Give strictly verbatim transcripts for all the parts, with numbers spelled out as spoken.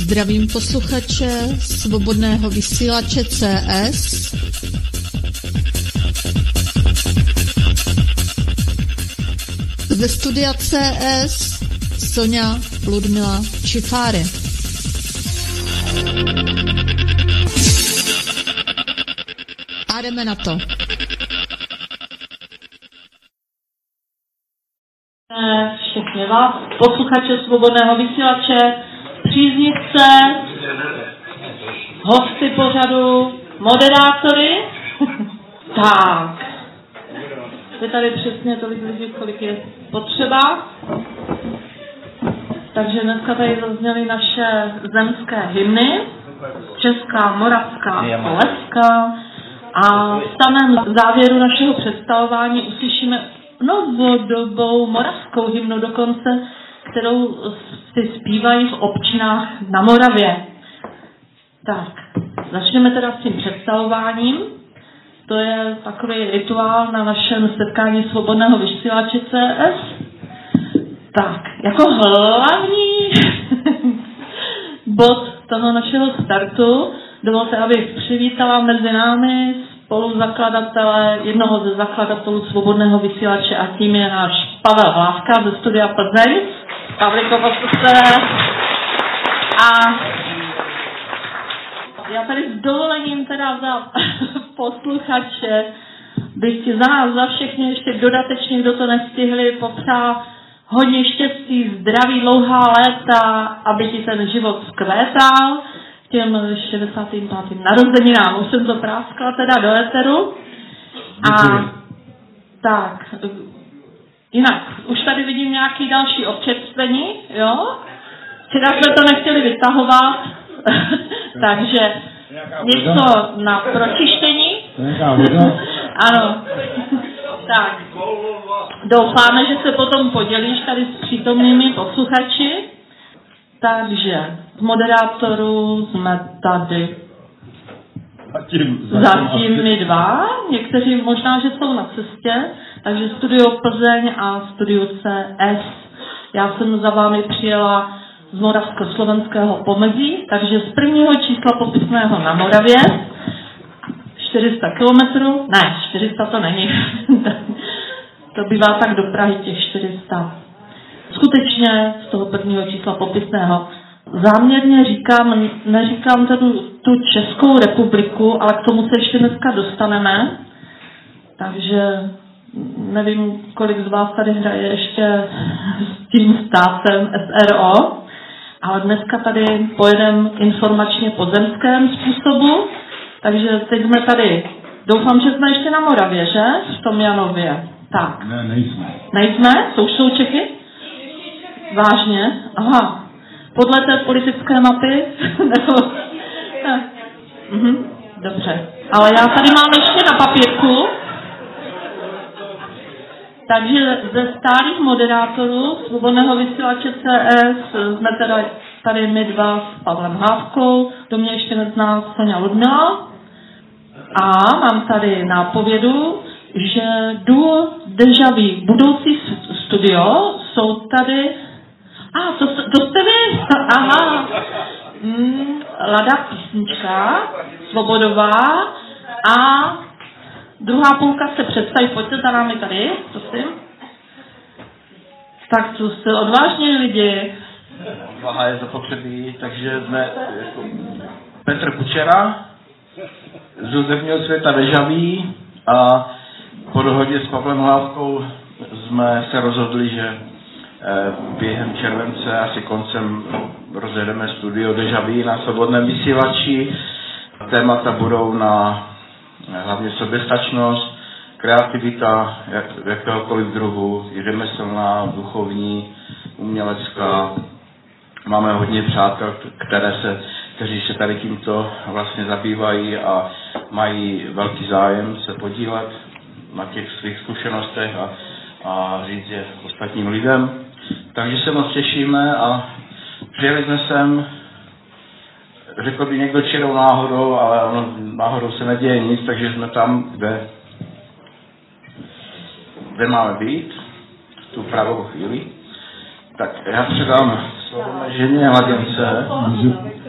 Zdravím posluchače Svobodného vysílače C S. Ze studia C S Sonja Ludmila Čifáry. A jdeme na to. Všechny vás, posluchače Svobodného vysílače, příznivce, hosty pořadu, moderátory. Tak, je tady přesně tolik lidí, kolik je potřeba. Takže dneska tady zazněly naše zemské hymny, česká, moravská, polská. A v samém závěru našeho představování uslyšíme novodobou moravskou hymnu dokonce, kterou si zpívají v občinách na Moravě. Tak, začneme teda s tím představováním. To je takový rituál na našem setkání Svobodného vysílače C S. Tak, jako hlavní bod toho našeho startu dovolte, abych přivítala mezi námi spoluzakladatele, jednoho ze zakladatelů Svobodného vysílače, a tím je náš Pavel Hlávka ze studia Plzeň. Pavliko, se. A já tady s dovolením teda za posluchače bych ti za nás, za všechny ještě dodatečně, kdo to nestihli, popřál hodně štěstí, zdraví, dlouhá léta, aby ti ten život vzkvétal těm šedesátým pátým narozeninám. Už jsem to práskla teda do éteru. A tak, jinak, už tady vidím nějaký další občerstvení, jo? Včera jsme to nechtěli vytahovat, takže něco na pročištění. Ano. Tak, doufáme, že se potom podělíš tady s přítomnými posluchači. Takže z moderátorů jsme tady zatím my dva, někteří možná, že jsou na cestě, takže Studio Plzeň a Studio C S. Já jsem za vámi přijela z moravskoslovenského pomezí, takže z prvního čísla popisného na Moravě, čtyři sta kilometrů, ne, čtyři sta to není, to bývá tak do Prahy těch čtyři sta. Skutečně z toho prvního čísla popisného. Záměrně říkám, neříkám tady tu Českou republiku, ale k tomu se ještě dneska dostaneme. Takže nevím, kolik z vás tady hraje ještě s tím státem S R O, ale dneska tady pojedeme informačně po zemském způsobu. Takže teď jsme tady, doufám, že jsme ještě na Moravě, že? V tom Janově. Tak. Ne, nejsme. Nejsme? To už jsou Čechy? Vážně? Aha. Podle té politické mapy? Nebo... mhm. Dobře. Ale já tady mám ještě na papírku. Takže ze stálých moderátorů Svobodného vysílače C S jsme teda tady my dva s Pavlem Hlávkou, do mě ještě nezná Sonja Ludmila. A mám tady nápovědu, že duo Deja Vu, budoucí studio, jsou tady... A, ah, to, to jste vy? Aha. Mm, Lada Písnička, Svobodová a druhá půlka se představí. Pojďte za námi tady, prosím. Tak to jste odvážní lidi. Odvaha je zapotřebí, takže jsme jako Petr Kučera z hudebního světa Deja Vu a po dohodě s Pavlem Hlávkou jsme se rozhodli, že během července, asi koncem, rozjedeme studio Deja Vu na Svobodném vysílači. Témata budou na hlavně soběstačnost, kreativita jak, jakéhokoliv druhu, i řemeslná, duchovní, umělecká. Máme hodně přátel, které se, kteří se tady tímto vlastně zabývají a mají velký zájem se podílet na těch svých zkušenostech a, a říct je ostatním lidem. Takže se moc těšíme a přijeli jsme sem, řekl by někdo čirou náhodou, ale ono, náhodou se neděje nic, takže jsme tam, kde, kde máme být, v tu pravou chvíli. Tak já předám slovo mé ženě Laděnce.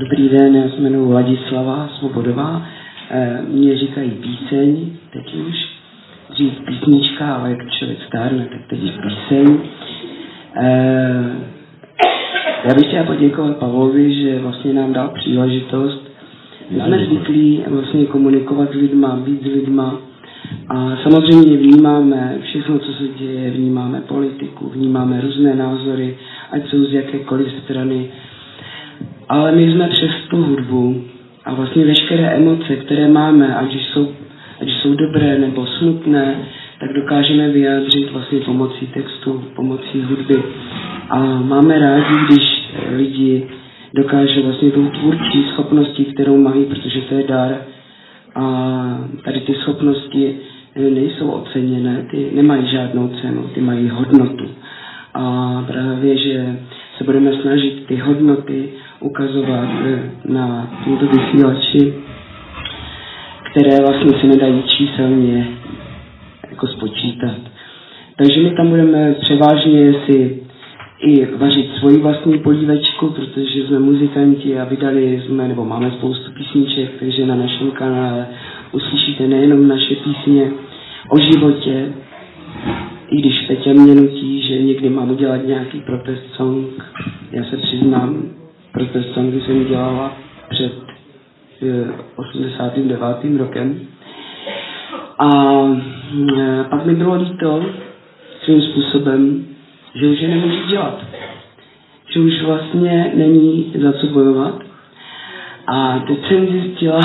Dobrý den, já se jmenuji Ladislava Svobodová. Mně říkají píseň, teď už. Dřív písnička, ale jak člověk stárne, tak teď je píseň. Já bych chtěla poděkovat Pavlovi, že vlastně nám dal příležitost. My jsme zvyklí vlastně komunikovat s lidma, být s lidma. A samozřejmě vnímáme všechno, co se děje, vnímáme politiku, vnímáme různé názory, ať jsou z jakékoliv strany. Ale my jsme přes tu hudbu a vlastně veškeré emoce, které máme, ať jsou, ať jsou dobré nebo smutné, tak dokážeme vyjádřit vlastně pomocí textu, pomocí hudby. A máme rádi, když lidi dokážou vlastně tou tvůrčí schopností, kterou mají, protože to je dar. A tady ty schopnosti nejsou oceněné, ty nemají žádnou cenu, ty mají hodnotu. A právě, že se budeme snažit ty hodnoty ukazovat na tomto vysílači, které vlastně se nedají číselně jako spočítat. Takže my tam budeme převážně si i vařit svoji vlastní polívečku, protože jsme muzikanti a vydali jsme, nebo máme spoustu písniček, takže na našem kanále uslyšíte nejenom naše písně o životě, i když Peťa mě nutí, že někdy mám udělat nějaký protest song. Já se přiznám, protest songy jsem dělala před osmdesátým devátým rokem. A pak mi bylo líto svým způsobem, že už je nemůžu dělat. Že už vlastně není za co bojovat. A teď jsem zjistila,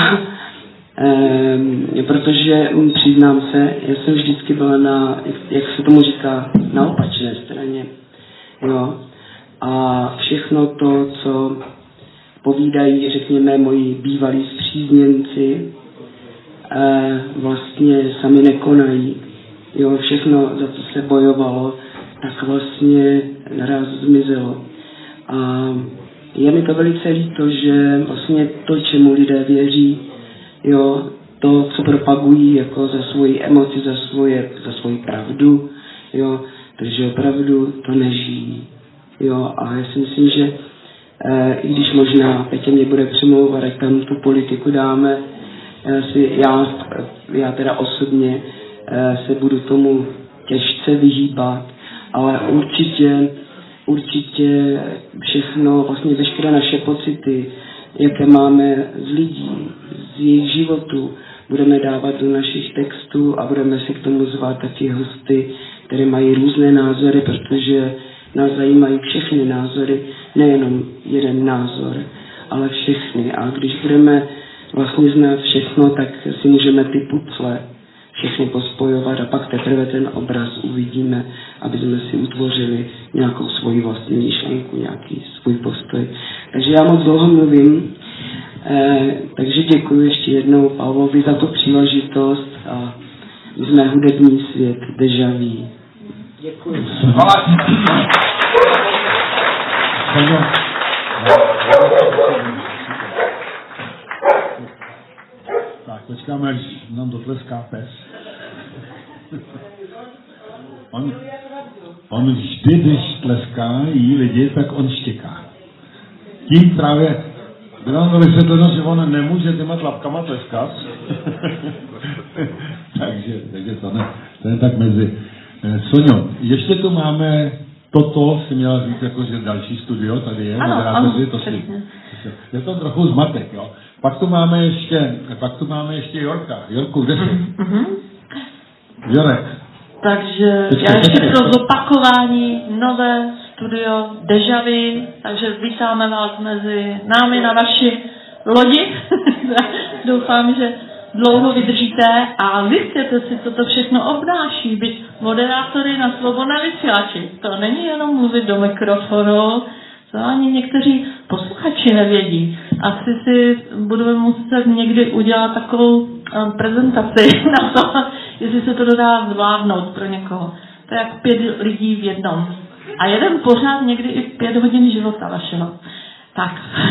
eh, protože um, přiznám se, já jsem vždycky byla na, jak se tomu říká, na opačné straně. Jo. A všechno to, co povídají, řekněme, moji bývalí spřízněnci, eh, vlastně sami nekonají. Jo, všechno, za co se bojovalo, tak vlastně naraz zmizelo. A je mi to velice líto, že vlastně to, čemu lidé věří, jo, to, co propagují jako za svoji emoci, za, svoje, za svoji pravdu, jo, takže opravdu to nežijí. Jo, a já si myslím, že eh, i když možná Petě mě bude přemlouvat, ať tam tu politiku dáme, já, si, já, já teda osobně eh, se budu tomu těžce vyhýbat, ale určitě, určitě všechno, vlastně veškeré naše pocity, jaké máme z lidí, z jejich životů, budeme dávat do našich textů a budeme si k tomu zvát taky hosty, které mají různé názory, protože nás zajímají všechny názory, nejenom jeden názor, ale všechny. A když budeme vlastně znát všechno, tak si můžeme ty pucle všechny pospojovat a pak teprve ten obraz uvidíme, aby jsme si utvořili nějakou svoji vlastní myšlenku, nějaký svůj postoj. Takže já moc dlouho mluvím, eh, takže děkuji ještě jednou Pavlovi za tu příležitost a my jsme hudební svět Deja Vu. Děkuji. Tak, počkáme, až nám dotleská pes. On, on vždy, když tleská jí lidi, tak on štěká. Tím právě bylo nám to vysvětleno, že on nemůže těma tlapkama tleskat. takže, takže to ne, to je tak mezi. Soňo, ještě tu máme, toto si měla říct, jako, že další studio tady je, ano, ano, to si, je to trochu zmatek, jo. Pak tu máme ještě, pak tu máme ještě Jorka. Jorku, kde jsi? Mm-hmm. Jorek. Takže Počkej, já ještě počkej. pro zopakování nové studio Deja Vu, takže vítáme vás mezi námi na naší lodi. Doufám, že dlouho vydržíte a zjistěte si, co to všechno obnáší, být moderátory na svobodné vysílači. To není jenom mluvit do mikrofonu, to ani někteří posluchači nevědí. Asi si budeme muset někdy udělat takovou um, prezentaci na to, jestli se to dodá zvládnout pro někoho. To je jak pět lidí v jednom. A jeden pořád někdy i pět hodin života vašeho. Tak.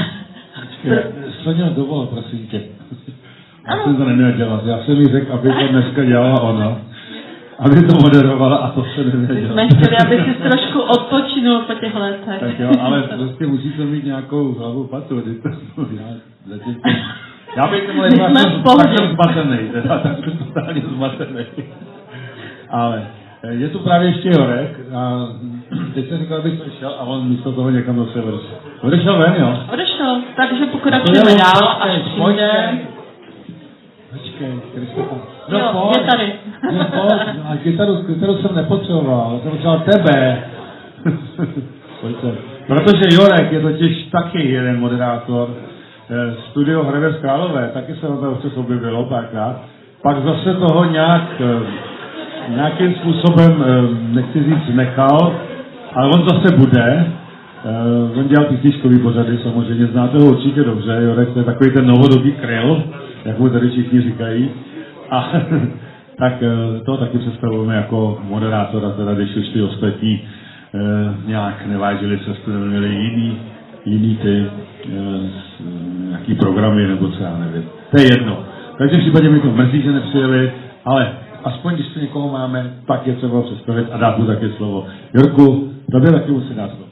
Soňa, dovol, prosím tě. Já jsem to neměl dělat. Já jsem jí řekl, aby to dneska dělala ona. aby to moderovala a to se nevědělo. Jsme chtěli, aby si trošku odpočinul po těch letech. Tak jo, ale prostě musíte mít nějakou hlavu patu, když to já zatím... Já bych tomu jednou tak jsem zmatený, teda tak jsem totálně zmatený. Ale je tu právě ještě Jorek a teď jsem říkal, abych šel a on místo toho někam zase odešel. Odešel ven, jo? Odešel, takže pokračujeme dál a přijde. Počkej, Kristofa. No jo, pojď. je tady. No pojď, a kytaru, kytaru jsem nepotřeboval, jsem potřeboval tebe. Pojďte. Protože Jorek je totiž taky jeden moderátor. Studio Hradec Králové, taky se na to občas objevilo párkrát. Pak zase toho nějak, nějakým způsobem, nechci říct, nechal, ale on zase bude. On dělal písničkový pořady, samozřejmě znáte ho určitě dobře. Jorek, to je takový ten novodobý kryl, jak mu tady všichni říkají. A tak to taky představujeme jako moderátora, teda když už ty ostatní nějak nevážili cestu, nebo měli jiný, jiný ty nějaký programy, nebo co já nevím. To je jedno. V každém případě mi to mrzí, že nepřijeli, ale aspoň když tu někoho máme, tak je třeba představit a dát mu také slovo. Jorku, tobě taky musí dát slovo.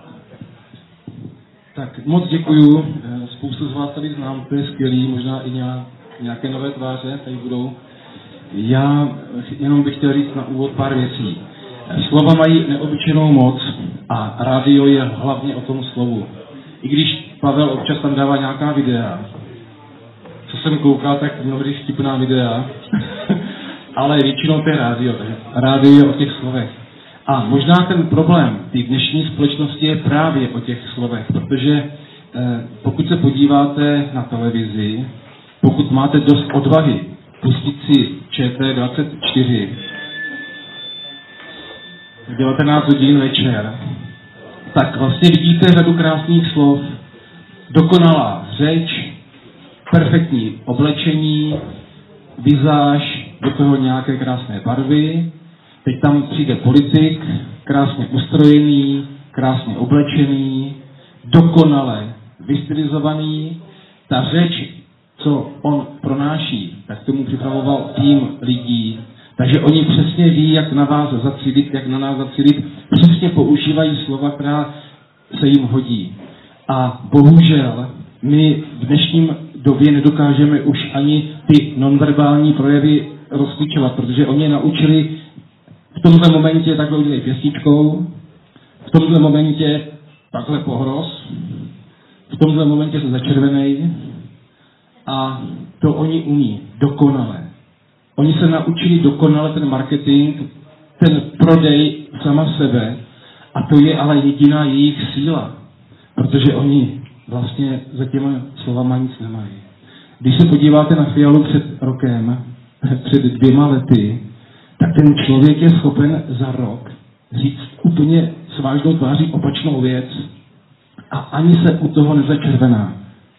Tak moc děkuju, spoustu z vás tady znám, to je skvělý, možná i nějaké nové tváře tady budou. Já jenom bych chtěl říct na úvod pár věcí. Slova mají neobyčejnou moc a rádio je hlavně o tom slovu. I když Pavel občas tam dává nějaká videa, co jsem koukal, tak mnohdy vtipná videa, ale většinou to je rádio, takže rádio je o těch slovech. A možná ten problém té dnešní společnosti je právě o těch slovech, protože eh, pokud se podíváte na televizi, pokud máte dost odvahy pustit si Č T dvacet čtyři v devatenáct hodin večer, tak vlastně vidíte řadu krásných slov, dokonalá řeč, perfektní oblečení, vizáž, do toho nějaké krásné barvy. Teď tam přijde politik, krásně ustrojený, krásně oblečený, dokonale vystylizovaný. Ta řeč, co on pronáší, tak tomu připravoval tým lidí. Takže oni přesně ví, jak na vás zacílit, jak na nás zacílit. Přesně používají slova, která se jim hodí. A bohužel my v dnešním době nedokážeme už ani ty nonverbální projevy rozklíčovat, protože oni je naučili v tomhle momentě takhle udělej pěstičkou, v tomhle momentě takhle pohroz, v tomhle momentě se začervenej a to oni umí dokonale. Oni se naučili dokonale ten marketing, ten prodej sama sebe a to je ale jediná jejich síla, protože oni vlastně za těma slovama nic nemají. Když se podíváte na Fialu před rokem, před dvěma lety, tak ten člověk je schopen za rok říct úplně s vážnou tváří opačnou věc a ani se u toho nezačervená.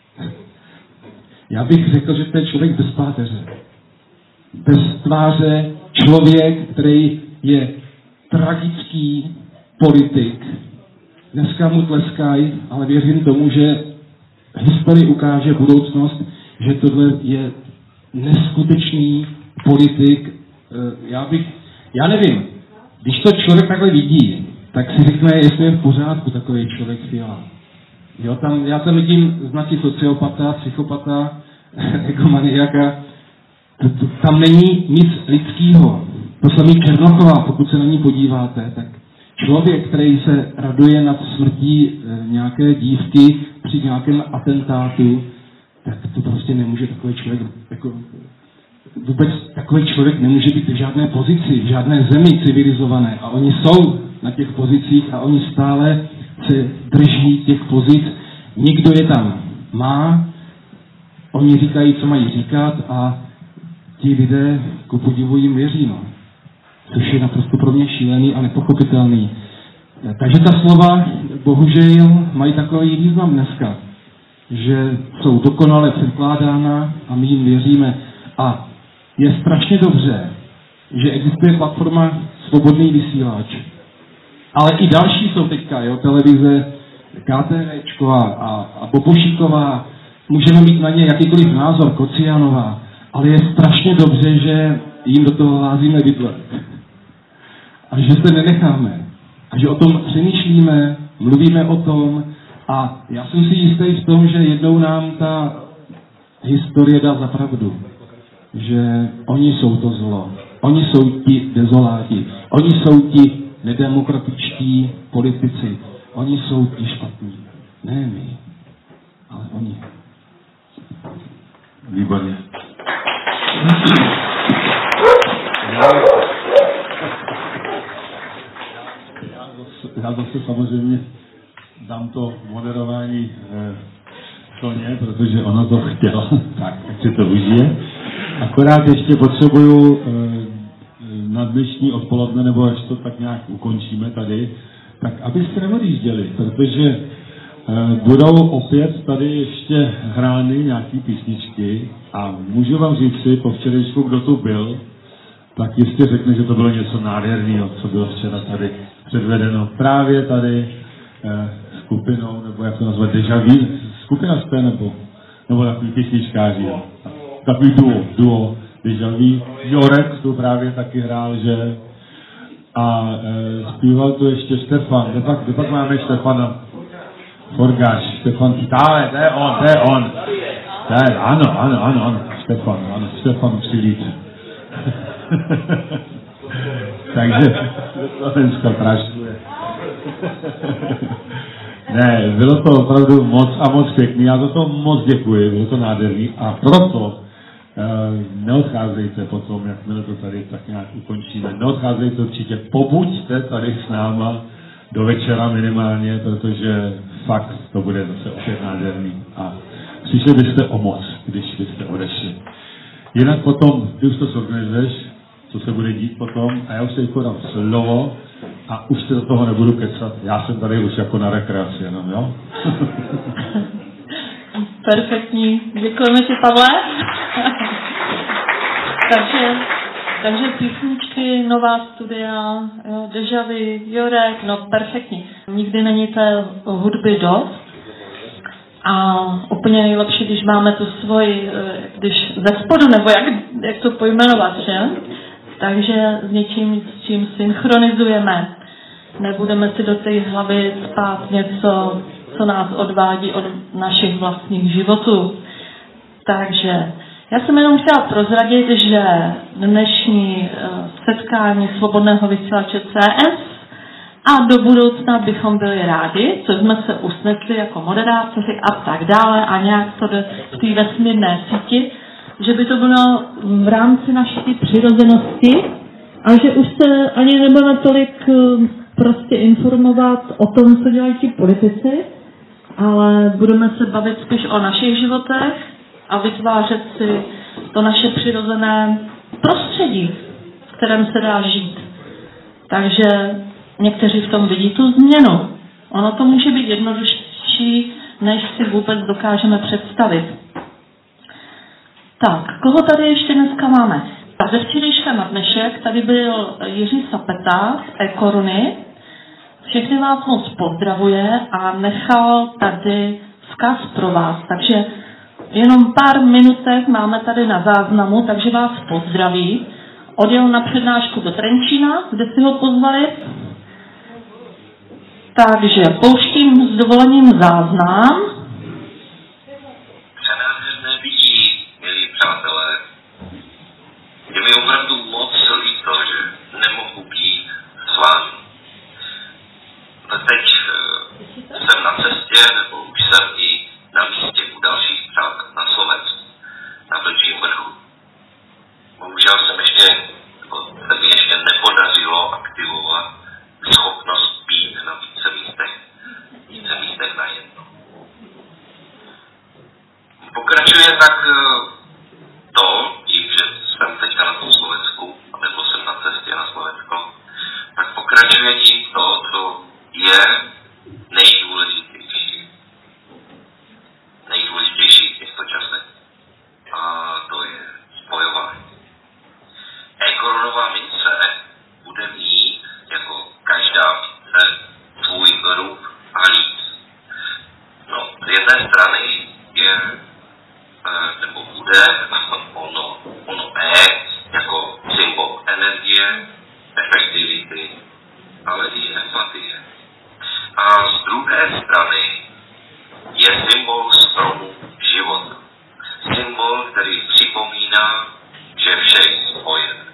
Já bych řekl, že to je člověk bez páteře. Bez tváře, člověk, který je tragický politik. Dneska mu tleskají, ale věřím tomu, že historie ukáže budoucnost, že tohle je neskutečný politik. Já bych, já nevím, když to člověk takhle vidí, tak si řekne, jestli je v pořádku takový člověk Fiala. Jo, tam, já tam vidím znaky sociopata, psychopata, egomaniaka. Tam není nic lidského. To samý Černochová, pokud se na ní podíváte, tak člověk, který se raduje nad smrtí nějaké dívky při nějakém atentátu, tak to prostě nemůže takový člověk, jako, vůbec takový člověk nemůže být v žádné pozici, v žádné zemi civilizované. A oni jsou na těch pozicích a oni stále se drží těch pozic. Někdo je tam má, oni říkají, co mají říkat a ti lidé, ku podivu, jim věří, no. Což je naprosto pro mě šílený a nepochopitelný. Takže ta slova, bohužel, mají takový význam dneska, že jsou dokonale předkládána a my jim věříme. A je strašně dobře, že existuje platforma Svobodný vysílač. Ale i další jsou teďka, jo, televize KTVčko a, a, a Bobošíková, můžeme mít na ně jakýkoliv názor, Kocianová, ale je strašně dobře, že jim do toho házíme vidle. a že se nenecháme. A že o tom přemýšlíme, mluvíme o tom a já jsem si jistý v tom, že jednou nám ta historie dá za pravdu. Že oni jsou to zlo. Oni jsou ti dezoláti. Oni jsou ti nedemokratičtí politici. Oni jsou ti špatní. Ne my, ale oni. Výborně. Já zase samozřejmě dám to moderování eh, Soně, protože ona to chtěla, tak, tak si to užije. Akorát ještě potřebuju eh, na dnešní odpoledne, nebo až to tak nějak ukončíme tady, tak abyste neodjížděli, protože eh, budou opět tady ještě hrány nějaký písničky a můžu vám říct si, po včerejšku, kdo tu byl, tak jistě řekne, že to bylo něco nádherného, co bylo včera tady předvedeno právě tady eh, skupinou, nebo jak to nazvat, Deja Vu, skupina jste, nebo, nebo takový písničkáři, jo. Takový duo, duo Deja Vu. Jorek tu právě taky hrál, že? A eh, zpíval tu ještě Štefan, kde pak, kde pak máme Štefana? Forgáš, Štefan, stále, to je on, to je on. To je, ano, ano, ano, ano, Štefan, ano, Štefan Přilít. Takže Slovensko prašťuje. Ne, bylo to opravdu moc a moc pěkný. Já za to moc děkuji, bylo to nádherný. A proto eh, neodcházejte potom, jakmile to tady tak nějak ukončíme. Neodcházejte určitě, pobuďte tady s náma do večera minimálně, protože fakt to bude zase opět nádherný. A přišli byste o moc, když byste odešli. Jinak potom, ty už to zorganizuješ, co se bude dít potom, a já už se jako dám slovo a už se do toho nebudu kecat. Já jsem tady už jako na rekreaci jenom, jo? Perfektní. Děkujeme ti, Pavle. takže, takže písničky, nová studia, jo, Deja Vu, Jorek, no perfektní. Nikdy není té hudby dost. A úplně nejlepší, když máme tu svoji, když ze spodu, nebo jak, jak to pojmenovat, že? Takže s něčím, s čím synchronizujeme. Nebudeme si do té hlavy spát něco, co nás odvádí od našich vlastních životů. Takže já jsem jenom chtěla prozradit, že dnešní setkání Svobodného vysílače C S a do budoucna bychom byli rádi, co jsme se usnesli jako moderátoři a tak dále a nějak to jde v té vesmírné síti, že by to bylo v rámci naší přirozenosti a že už se ani nebudeme tolik prostě informovat o tom, co dělají ti politici, ale budeme se bavit spíš o našich životech a vytvářet si to naše přirozené prostředí, v kterém se dá žít. Takže někteří v tom vidí tu změnu. Ono to může být jednodušší, než si vůbec dokážeme představit. Tak, koho tady ještě dneska máme? Ze včerejška na dnešek tady byl Jiří Sapeta z E-koruny. Všechny vás moc pozdravuje a nechal tady vzkaz pro vás. Takže jenom pár minutek máme tady na záznamu, takže vás pozdraví. Odjel na přednášku do Trenčína, kde si ho pozvali. Takže pouštím s dovolením záznam. Přenádherné vidí, milí přátelé. Je mi opravdu moc líto, že nemohu být s vámi. Teď jsem na cestě, nebo už jsem i na místě u dalších přátel na Slovensku, na Vlčím vrchu. Bohužel jsem ještě, se mi ještě nepodařilo aktivovat schopnost být na více místech, více místech na jedno. Pokračuje tak to, tím, že jsem teďka na tom Slovensku, nebo jsem na cestě na Slovensko, tak pokračuje tím to, co je nejdůležitější. Nejdůležitější v těchto časech. A to je spojování. E-korunová mince bude mít jako každá mince svůj rub a líc. No, z jedné strany je, nebo bude ono, ono E jako symbol energie, efektivity ale i empatie. A z druhé strany je symbol stromu života. Symbol, který připomíná, že vše je spojené.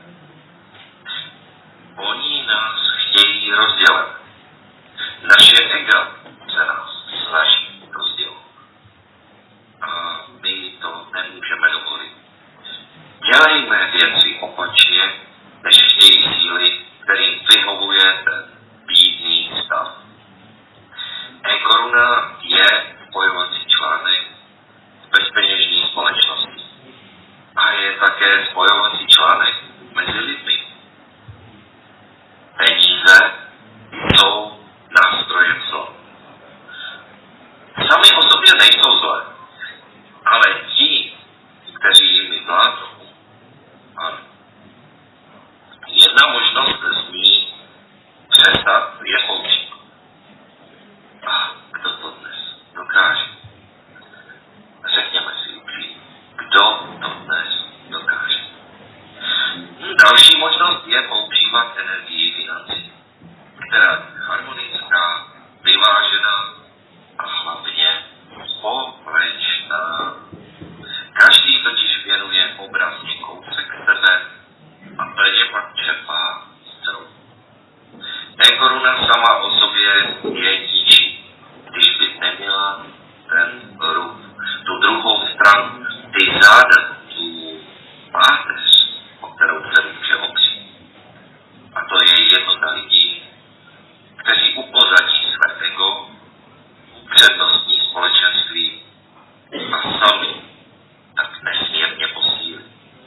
Oni nás chtějí rozdělat. Naše ega se nás snaží rozdělat. A my to nemůžeme dovolit. Dělejme věci opačně, než chtějí síly, kterým vyhovuje ten bídný stav. E-koruna je spojovací článek v bezpeněžní společnosti. A je také spojovací článek mezi lidmi. Peníze jsou nástrojem zla. Sami o sobě nejsou zlé, ale ti, kteří jimi vládnou, ano. Jedna možnost zní přestat je použít. A kdo to dnes dokáže? Řekněme si upřímně, kdo to dnes dokáže? Další možnost je používat energii financí, která je harmonická, vyvážená a hlavně společná. Každý totiž věnuje obrazně kousek sebe a plně pak čerpá zdroj. E-koruna sama o sobě je ničí, když by neměla ten ruch, tu druhou stranu, ty záda, tu páteř, o kterou se může opřít. A to je jednota lidí, kteří upozadí své ego, upřednostní společenství a sami tak nesmírně posílí.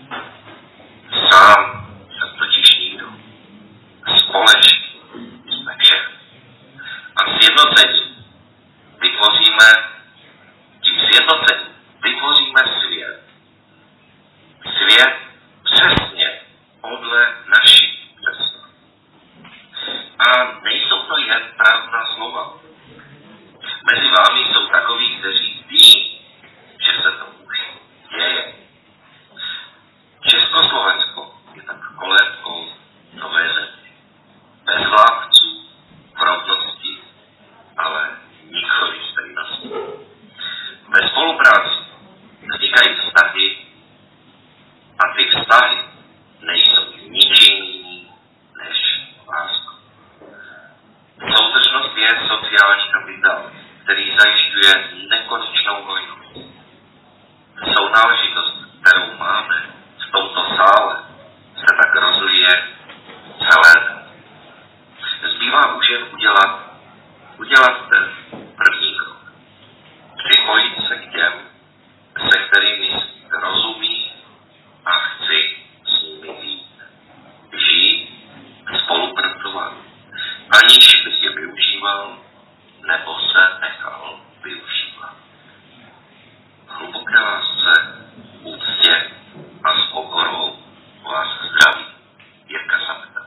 Sám jsem totiž nikdo. Společně jsme vše. A sjednocením vytvoříme, tím sjednocením vytvoříme svět. Svět přesně podle našich představ. A nejsou to jen prázdná slova. Mezi vámi jsou takoví, kteří ví, že se to už děje. Československo je tak kolébkou nové země. Bez vládců, v rovnosti, ale nikoli stejnosti. Ve spolupráci vznikají vztahy a ty vztahy nejsou ničím jiným než láska. Soudržnost je sociální kapitál, který zajišťuje nekonečnou hojnost. Sounáležitost, kterou máme v tomto sále, se tak rozlije celé den. Zbývá už jen udělat, udělat ten první krok. Připojit se k těm, se kterými rozumí a chci s nimi být. Žít, spolupracovat, aniž bych je využíval nebo se nechal využívat. Hluboké lásce, úctě a s pokorou vás zdraví Jirka Sapeta.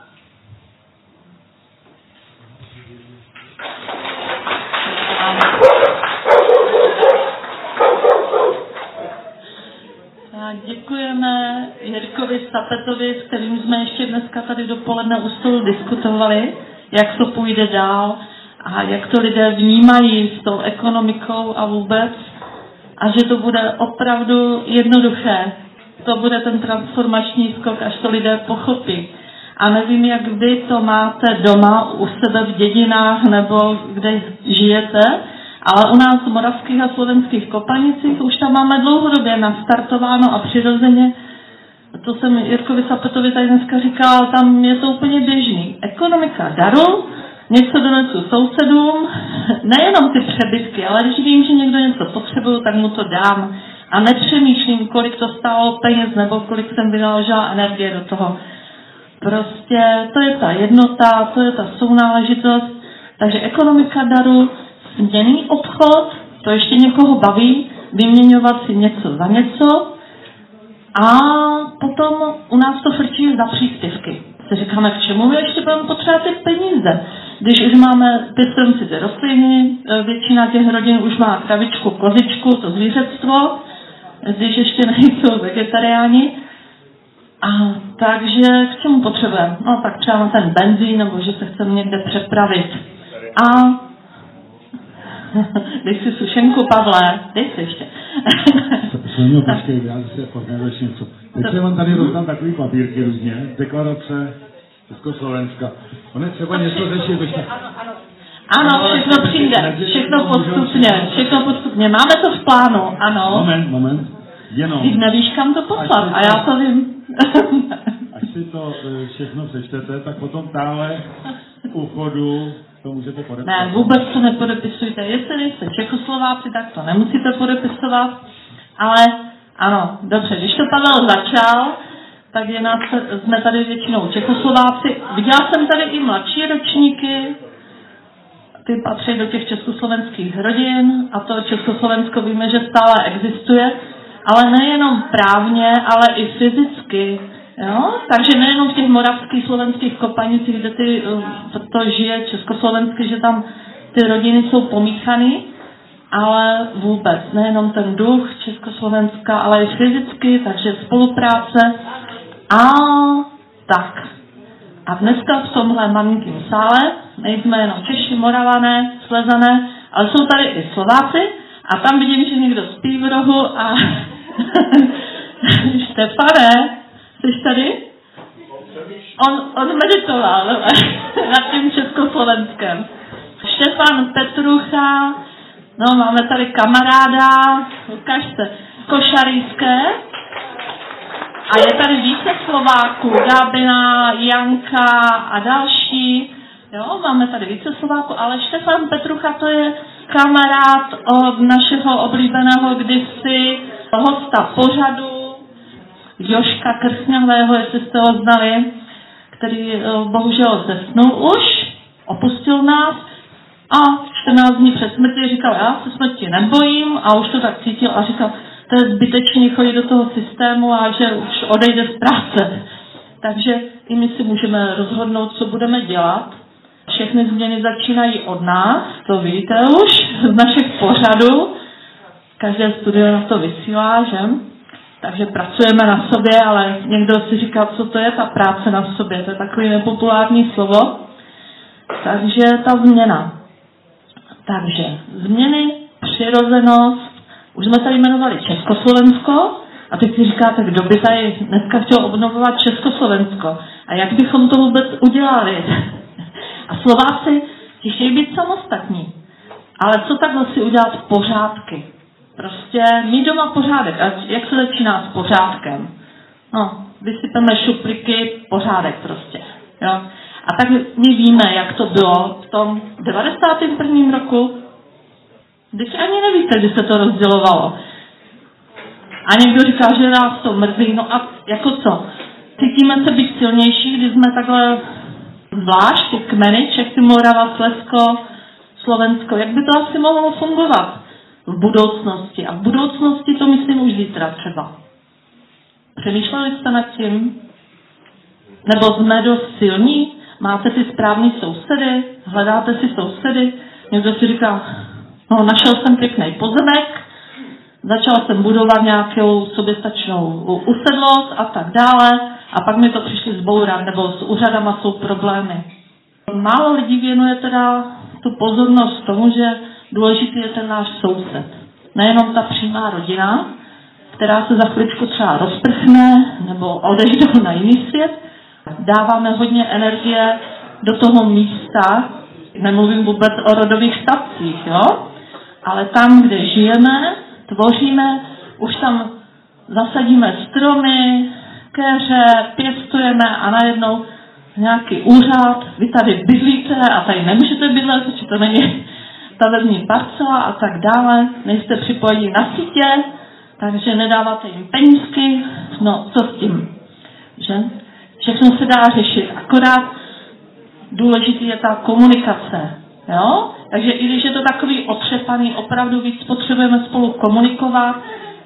Děkujeme Jirkovi Sapetovi, s kterým jsme ještě dneska tady dopoledne u stolu diskutovali, jak to půjde dál a jak to lidé vnímají s tou ekonomikou a vůbec. A že to bude opravdu jednoduché. To bude ten transformační skok, až to lidé pochopí. A nevím, jak vy to máte doma, u sebe v dědinách nebo kde žijete, ale u nás v moravských a slovenských Kopanicích už tam máme dlouhodobě nastartováno a přirozeně, to jsem Jirkovi Sapetovi tady dneska říkal, tam je to úplně běžný. Ekonomika daru, něco donesu sousedům, nejenom ty přebytky, ale když vím, že někdo něco potřebuje, tak mu to dám. A nepřemýšlím, kolik to stálo peněz nebo kolik jsem vynaložila energie do toho. Prostě to je ta jednota, to je ta sounáležitost. Takže ekonomika daru, směnný obchod, to ještě někoho baví, vyměňovat si něco za něco. A potom u nás to frčí za příspěvky. Si říkáme, k čemu my ještě budeme potřebovat ty peníze. Když už máme pěstujeme si ty rostliny, většina těch rodin už má kravičku, kozičku, to zvířectvo, když ještě nejsou vegetariáni. A takže k čemu potřebujeme? No tak třeba na ten benzín, nebo že se chceme někde přepravit. A dej si sušenku, Pavle, dej si ještě. Soňo, počkej, já si poznám něco. Teď se vám tady rozdám takový papírky různě, deklarace Československa. Ono třeba něco řešit, ještě. Ano, všechno přijde, všechno postupně, všechno postupně. Máme to v plánu, ano. Moment, moment, jenom. Ty nevíš, kam to poslat, a já to vím. Až si to všechno přečtete, tak potom tále u chodu to můžete podepisovat. Ne, vůbec to nepodepisujte. Jestli nejste Čechoslováci, tak to nemusíte podepisovat, ale ano, dobře, když to Pavel začal, tak je nás, jsme tady většinou Čechoslováci. Viděla jsem tady i mladší ročníky, ty patří do těch československých rodin a to Československo víme, že stále existuje, ale nejenom právně, ale i fyzicky. Jo? Takže nejenom v těch moravských, slovenských kopanicích, kde ty, to žije československy, že tam ty rodiny jsou pomíchaný, ale vůbec, nejenom ten duch Československa, ale i fyzicky, takže spolupráce a tak. A dneska v tomhle malinkém sále nejsme jenom Češi, Moravané, Slezané, ale jsou tady i Slováci a tam vidím, že někdo spí v rohu a Štefane, jsi tady? On, on meditoval nad tím Československem. Štefan Petrucha, no máme tady kamaráda, ukaž se, Košaríské. A je tady více Slováků, Gábina, Janka a další. Jo, máme tady více Slováků, ale Štefan Petrucha to je kamarád od našeho oblíbeného kdysi hosta pořadu, Joška Krchňového, jestli jste ho znali, který bohužel zesnul už, opustil nás a čtrnáct dní před smrtí říkal, já se smrti nebojím a už to tak cítil a říkal, to je zbytečný chodit do toho systému a že už odejde z práce. Takže i my si můžeme rozhodnout, co budeme dělat. Všechny změny začínají od nás, to víte už, z našich pořadů. Každé studio na to vysílá, že? Takže pracujeme na sobě, ale někdo si říká, co to je ta práce na sobě. To je takový nepopulární slovo. Takže ta změna. Takže změny, přirozenost. Už jsme tady jmenovali Československo a teď si říkáte, kdo by tady dneska chtěl obnovovat Československo a jak bychom to vůbec udělali. A Slováci ti chtějí být samostatní. Ale co takhle si udělat pořádky? Prostě mít doma pořádek. A jak se začíná s pořádkem? No, vysypeme šupliky, pořádek prostě. Jo? A tak my víme, jak to bylo v tom devadesátém prvním roku. Když ani nevíte, kdy se to rozdělovalo. A někdo říká, že nás to mrzí. No a jako co? Cítíme se být silnější, když jsme takhle zvlášť ty kmeny, Čechy, Morava, Slezsko, Slovensko. Jak by to asi mohlo fungovat v budoucnosti? A v budoucnosti to myslím už zítra třeba. Přemýšleli jste nad tím? Nebo jsme dost silní? Máte ty správný sousedy? Hledáte si sousedy? Někdo si říká, no, našel jsem pěkný pozemek, začal jsem budovat nějakou soběstačnou usedlost a tak dále a pak mi to přišli zbourat, nebo s úřadama jsou problémy. Málo lidí věnuje teda tu pozornost tomu, že důležitý je ten náš soused. Nejenom ta přímá rodina, která se za chvíličku třeba rozprchne nebo odejdou na jiný svět. Dáváme hodně energie do toho místa, nemluvím vůbec o rodových statcích, jo? Ale tam, kde žijeme, tvoříme, už tam zasadíme stromy, keře, pěstujeme a najednou nějaký úřad, vy tady bydlíte a tady nemůžete bydlet, protože to není stavební parcela a tak dále, nejste připojeni na sítě, takže nedáváte jim penízky, no co s tím, že? Všechno se dá řešit, akorát důležitý je ta komunikace, jo? Takže i když je to takový otřepaný, opravdu víc potřebujeme spolu komunikovat.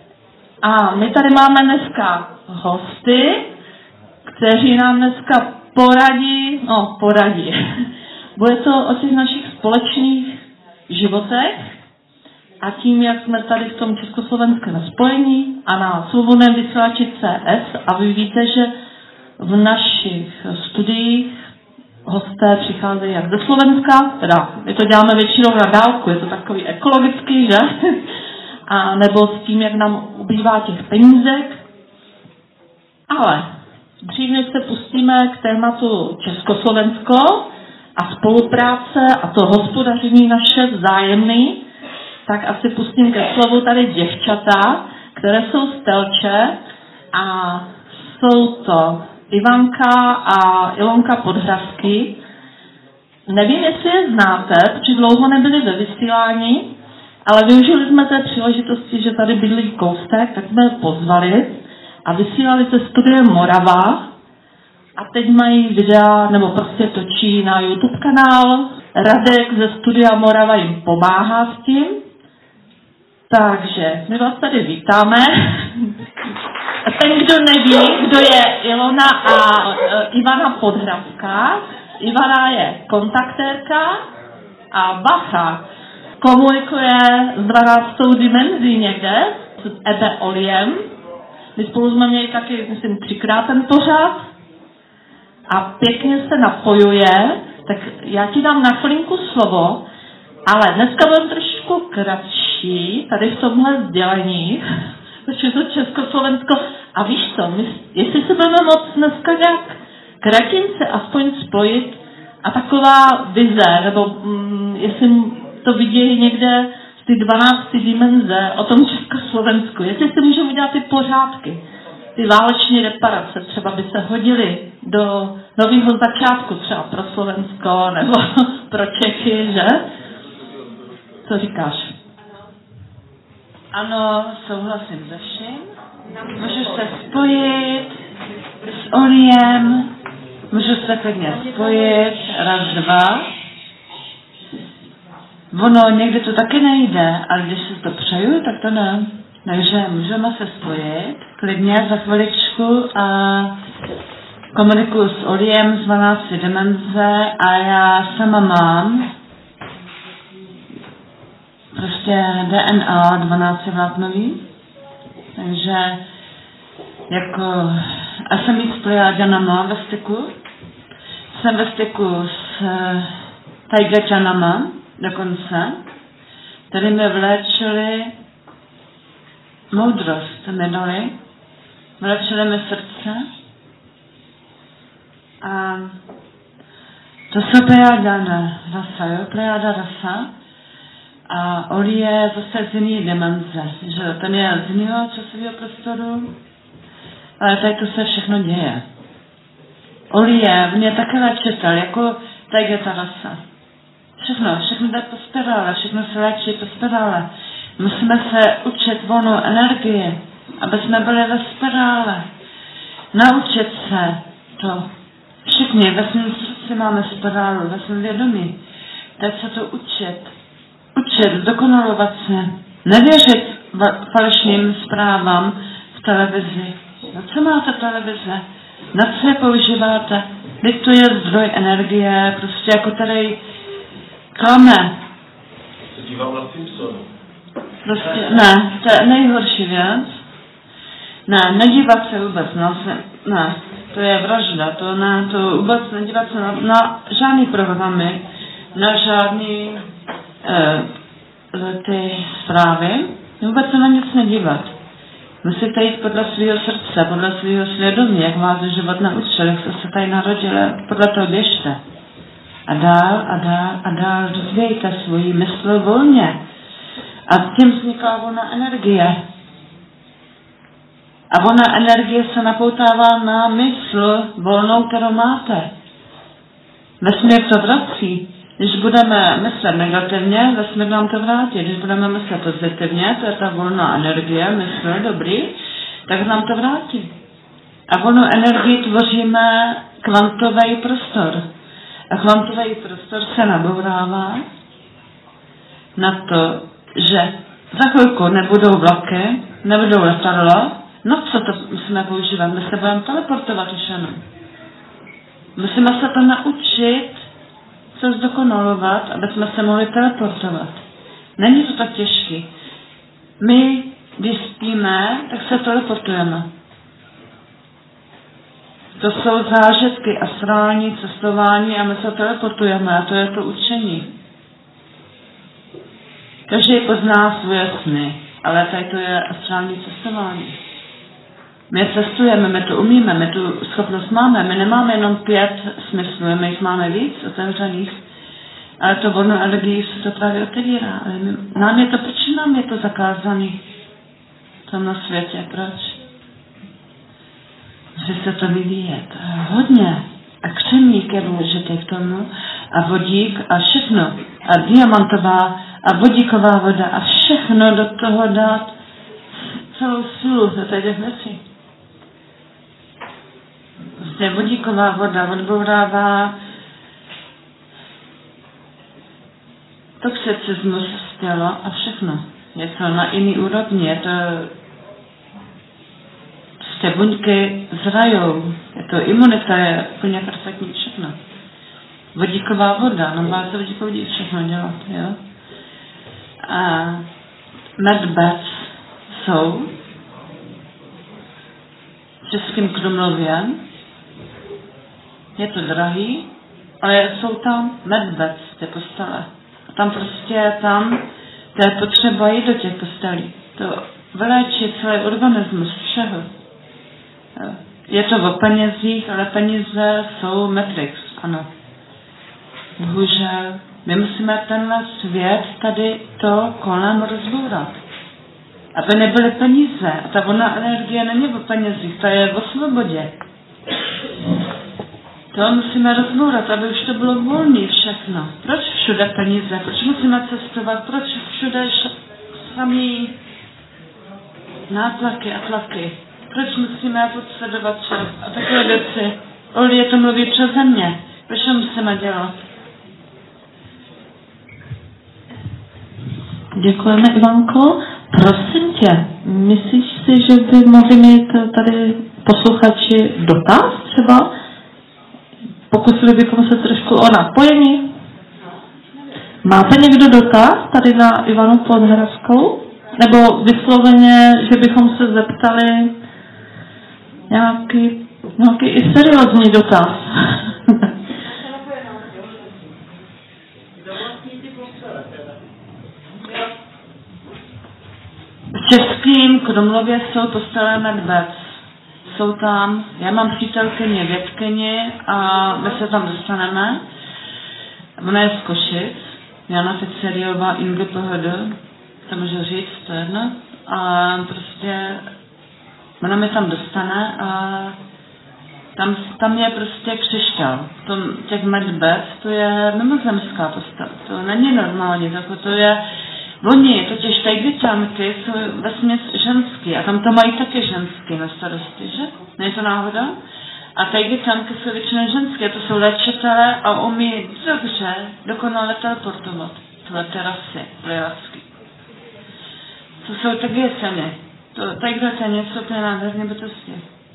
A my tady máme dneska hosty, kteří nám dneska poradí, no poradí. Bude to o těch našich společných životech A tím, jak jsme tady v tom československém spojení a na svobodném vysílači C S, a vy víte, že v našich studiích hosté přicházejí jak ze Slovenska, teda my to děláme většinou na dálku, je to takový ekologický, že? A nebo s tím, jak nám ubývá těch penízek. Ale dřív, než se pustíme k tématu Československo a spolupráce a to hospodaření naše vzájemný, tak asi pustím ke slovu tady děvčata, které jsou z Telče a jsou to Ivanka a Ilonka Podhrazky. Nevím, jestli je znáte, protože dlouho nebyli ve vysílání, ale využili jsme té příležitosti, že tady bydlí kousek, tak jsme je pozvali a vysílali ze studia Morava a teď mají videa, nebo prostě točí na YouTube kanál. Radek ze studia Morava jim pomáhá s tím. Takže my vás tady vítáme. A ten, kdo neví, kdo je Ilona a uh, Ivana Podhrazka, Ivana je kontaktérka a bacha, komunikuje s dvanáctou dimenzí někde, s Ebe Oliem. My spolu jsme měli taky, myslím, třikrát ten pořad a pěkně se napojuje, tak já ti dám na chvilinku slovo, ale dneska budeme trošku kratší tady v tomhle sdělení, protože je to Československo. A víš co, my, jestli se budeme moc dneska nějak kratince aspoň spojit a taková vize, nebo mm, jestli to vidějí někde z ty dvanácté dimenze o tom Československu, jestli si můžeme udělat ty pořádky, ty váleční reparace, třeba by se hodily do nového začátku, třeba pro Slovensko nebo pro Čechy, že? Co říkáš? Ano, souhlasím se vším. Můžu se spojit s Oliem, můžu se klidně spojit, raz, dva. Ono někdy to taky nejde, ale když si to přeju, tak to ne. Takže můžeme se spojit klidně za chviličku a komunikuju s Oliem z dvanácté dimenze a já sama mám prostě D N A dvanáctivlátnový, takže jako, a jsem víc s Plejáďanama ve styku, jsem ve styku s Tajgaťanama dokonce, který mi vléčili moudrost, mi dali, vléčili mi srdce a to jsou Plejáďané rasa, jo, Plejáda rasa. A Oli je zase z jiný dimenze, že ten je z jiného časového prostoru, ale tady to se všechno děje. Oli je, on je také léčitel, jako tady je ta rasa. Všechno, všechno jde po spirále, všechno se léčí po spirále. Musíme se učit volnou energii, aby jsme byli ve spirále. Naučit se to. Všichni ve svém srdci máme spirálu, ve svém vědomí. Teď se to učit. Učit, dokonalovat se, nevěřit falešným zprávám v televizi. Na co máte televize? Na co je používáte? Teď to je zdroj energie, prostě jako tady klame. Dívám na Simpsonu. Prostě, ne, to je nejhorší věc. Ne, nedívat se vůbec na se, ne, to je vražda, to ne, to vůbec nedívat se na, na žádný programy, na žádný e, ty zprávy, vůbec se na nic nedívat. Musíte jít podle svého srdce, podle svého svědomí, jak vás život naučil, jak jste se tady narodili, podle toho běžte. A dál, a dál, a dál rozvíjejte svoji mysl volně. A tím vzniká volná energie. A volná energie se napoutává na mysl volnou, kterou máte. Vesmír to vrací. Když budeme myslet negativně, vesmír nám to vrátí. Když budeme myslet pozitivně, to je ta volná energie, mysl, dobrý, tak nám to vrátí. A volnou energii tvoříme kvantový prostor. A kvantový prostor se nabourává na to, že za chvilku nebudou vlaky, nebudou letadla. No co to musíme používat? My se budeme teleportovat už jenom. Musíme se to naučit se zdokonalovat, aby jsme se mohli teleportovat. Není to tak těžký. My, když spíme, tak se teleportujeme. To jsou zážitky, astrální cestování a my se teleportujeme a to je to učení. Každý pozná svoje sny, ale tady to je astrální cestování. My cestujeme, my to umíme, my tu schopnost máme. My nemáme jenom pět smyslů, my jich máme víc otevřených. Ale to volnou energii se to právě otevírá. Ale my, nám je to, proč nám je to zakázaný tam na světě, proč? Že se to vyvíje. To je hodně. A křemík je důležitý k tomu. A vodík a všechno. A diamantová a vodíková voda a všechno do toho dát celou sílu do těch věcí. Zde vodíková voda odbourává toxicismus z těla a všechno. Je to na jiný úrovni, je to ty buňky zrajou, je to imunita, je úplně perfektní všechno. Vodíková voda, na báze vodíkovou vodí všechno dělat, jo. A medbeds jsou v Českém Krumlově, je to drahý, ale jsou tam medbeds, ty postele. A tam prostě, tam, to je potřeba jít do těch postelí. To vyléčí celý organismus, všeho. Je to o penězích, ale peníze jsou Matrix, ano. Bohužel, my musíme tenhle svět tady to kolem rozbourat. Aby nebyly peníze. A ta vlna energie není o penězích, ta je o svobodě. To musíme rozbourat, aby už to bylo volné všechno. Proč všude peníze? Proč musíme cestovat? Proč všude samý nátlaky a tlaky? Proč musíme podsledovat čas a takové věci? Olie to mluví přeze mě. Proč to musíme dělat? Děkujeme, Ivanko. Prosím tě, myslíš si, že by mohli mít tady posluchači dotaz třeba? Pokusili bychom se trošku o napojení. Máte někdo dotaz tady na Ivanu Podhradskou? Nebo vysloveně, že bychom se zeptali nějaký, nějaký i seriózní dotaz? V Českém Krumlově jsou postele medbeds. Jsou tam, já mám přítelkyni vědkyni a my se tam dostaneme. Ona je z Košic, Jana Ficeriová, Inge Pohoda, to můžu říct, to je jedno. A prostě ona mi tam dostane a tam, tam je prostě křišťál. To, těch medbeds, to je mimozemská postel, to není normální, tako to je. Oni, totiž tajgičanky jsou vesměs ženský a tam to mají taky ženský na starosti, že? Není to náhoda? A tajgičanky jsou většinou ženské, to jsou léčitelé a umí dobře dokonale teleportovat tyhle terasy plejadský. To jsou taky ceny. To tajgičaně jsou úplně nádherné bytosti.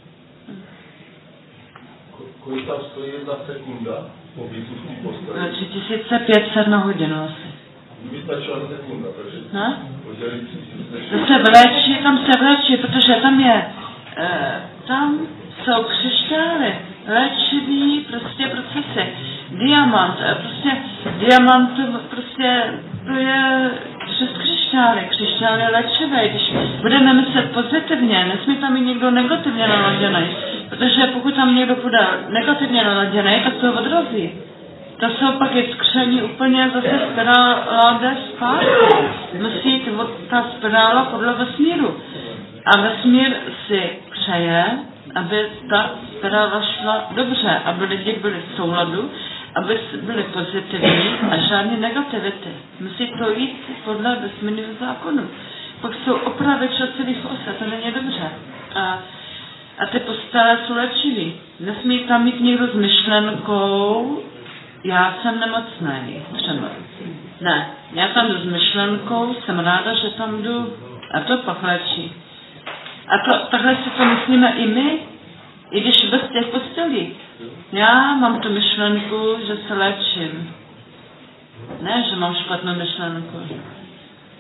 Kolik tam stojí jedna sekunda pobytu v té posteli? tři tisíce pět set na hodinu asi. Vystačila sekunda, takže no? podělit tři tisíce. To se vléčí, tam se vléčí, protože tam je, e, tam jsou křišťály, léčivý prostě procesy. Diamant, prostě diamant, prostě to je přes křišťály, křišťály léčivé. Když budeme myslet pozitivně, nesmí tam i někdo negativně naladěný, protože pokud tam někdo bude negativně naladěný, tak to odrazí. To jsou pak je skření úplně zase spirála jde zpátky. Musí jít ta spirála podle vesmíru. A vesmír si přeje, aby ta spirála šla dobře, aby lidi byli v souladu, aby byli pozitivní a žádné negativity. Musí to jít podle vesmírného zákonu. Pak jsou opravy časových os a to není dobře. A, a ty postele jsou léčivý. Nesmí tam mít někdo s myšlenkou, já jsem nemocný, třeba. Ne, já tam jdu s myšlenkou, jsem ráda, že tam jdu a to pak léčí. A to, takhle si to myslíme i my, i když bez těch postelí. Já mám tu myšlenku, že se léčím. Ne, že mám špatnou myšlenku.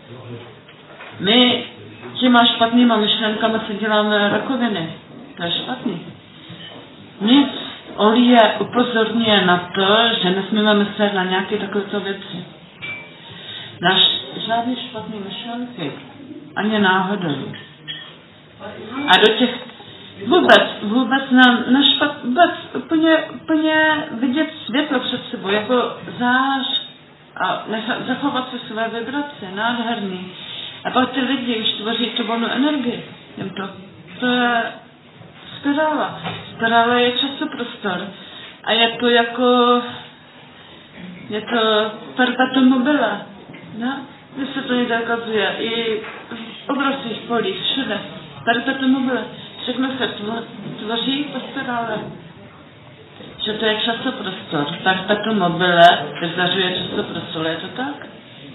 My těma špatnýma myšlenkama si děláme rakoviny. To je špatný. Nic. Olie upozorňuje na to, že nesmíme myslet na nějaké takovéto věci. Náš žádný špatný myšlenky. Ani náhodou. A do těch vůbec, vůbec na, na špat, vůbec úplně, úplně vidět světlo před sebou, jako zář a nechat, zachovat si své vibrace, nádherný. A pak ty lidi už tvoří tu volnou energii. To, to je spirála. Spirála je časoprostor. A je to jako, je to perpetuum mobile. No? Když se to někde ukazuje, i v obrovských polích, všude. Perpetuum mobile. Všechno se tvoří po spirále. Že to je časoprostor. Perpetuum mobile vyzařuje časoprostor. Je to tak?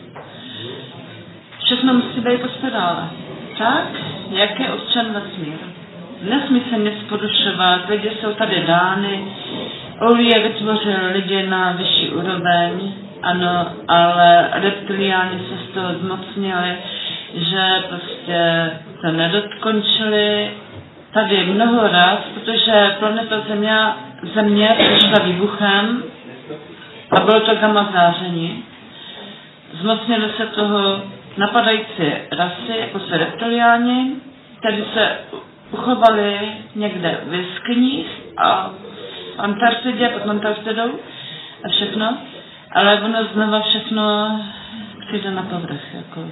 Všechno musí být po spirále. Tak, jak je občan vesmír. Nesmí se nic porušovat, lidi jsou tady dány, Olie vytvořil lidi na vyšší úroveň, ano, ale reptiliáni se z toho zmocnili, že prostě to nedokončili tady mnoho raz, protože planeta Země, Země přišla výbuchem a bylo to gamma záření. Zmocnili se toho napadající rasy, jako se reptiliáni, tady se uchovali někde v jeskyních a v Antarktidě, pod Antarktidou a všechno, ale ono znova všechno přijde na povrch, jako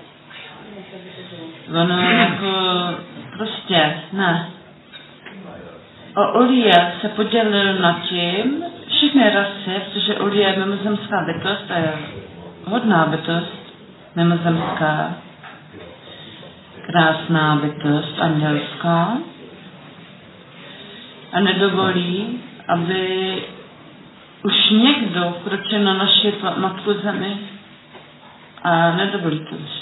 ono jako prostě, ne. O Olie se podělil nad tím, všechny rasy, protože Olie je mimozemská bytost a je hodná bytost, mimozemská, krásná bytost, andělská, a nedovolí, aby už někdo vkročil na naši matku Zemi a nedovolí to už.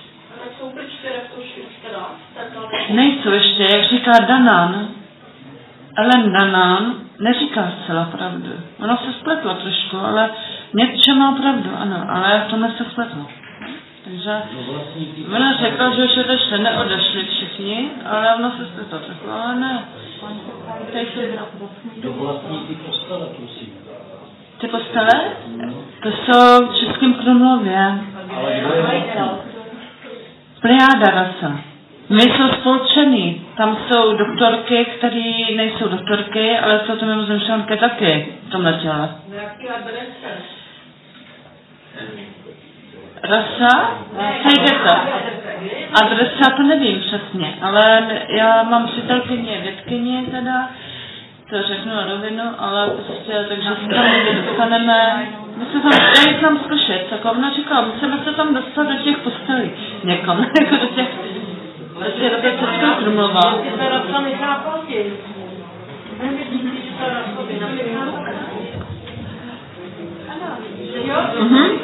Nejsou ještě, jak říká Danan, Ellen Danan neříká zcela pravdu. Ona se spletla trošku, ale něco má pravdu, ano, ale to se spletlo. Takže ona řekla, že už odešli, neodešli všichni, ale ona se spletla trochu, ale ne. Kdo vlastní ty postele, prosím? Ty postele? To jsou v českém Krumlově. Plejáda rasa. My jsou spolčený. Tam jsou doktorky, které nejsou doktorky, ale jsou to mimozemšťanky taky v tomhle těle. Rasa? Hejdeta. Adresa to nevím přesně, ale já mám přítelkyně vědkyně teda, to řeknu na rovinu, ale prostě, takže se tam někde dostaneme, my se tam, já jich tam zkušet, jako ona říkala, musíme se tam dostat do těch postelí někam, jako do těch, do těch, do těch Českého Krumlova. Mhm.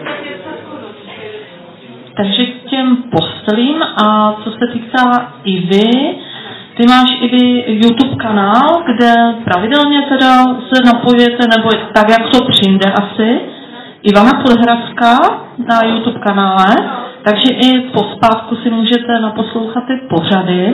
Takže k těm postelím a co se týká Ivy, ty máš Ivy YouTube kanál, kde pravidelně teda se napojujete, nebo tak, jak to přijde asi, Ivana Podhradská na YouTube kanále, takže i pospátku si můžete naposlouchat ty pořady.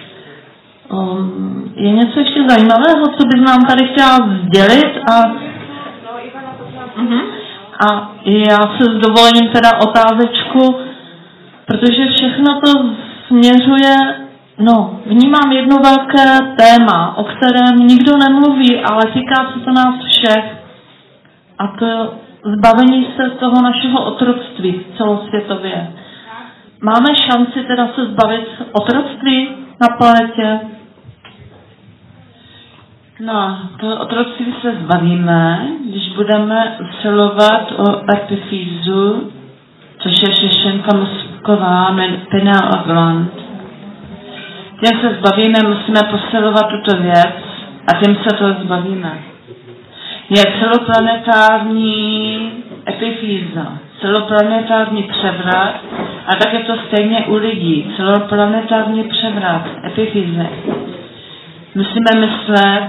Um, je něco ještě zajímavého, co bys nám tady chtěla sdělit a... Uh-huh. A já se s dovolením teda otázečku, protože všechno to směřuje, no, vnímám jedno velké téma, o kterém nikdo nemluví, ale týká se to nás všech. A to zbavení se toho našeho otroctví celosvětově. Máme šanci teda se zbavit otroctví na planetě? No, to otroctví se zbavíme, když budeme usilovat o epifýzu, což je šešenka mozková, pineal gland. Tím se zbavíme, musíme posilovat tuto věc a tím se to zbavíme. Je celoplanetární epifýza, celoplanetární převrat a tak je to stejně u lidí, celoplanetární převrat, epifýze. Musíme myslet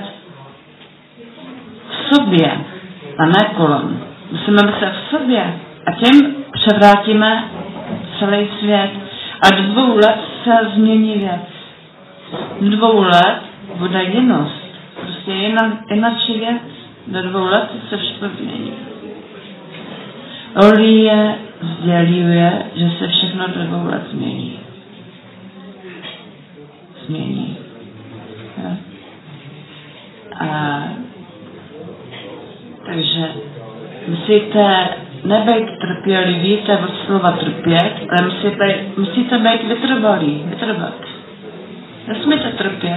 v sobě a ne kolem. Musíme myslet v sobě a tím převrátíme celý svět. A do dvou let se změní věc. Do dvou let bude jinost. Prostě jináčí věc. Do dvou let se všechno změní. Olie sděluje, že se všechno do dvou let změní. Změní. Ja? A, takže musíte nebejt trpěliví, to je od slova trpět, ale musíte, musíte být vytrvalí, vytrvat. Nesmíte trpět.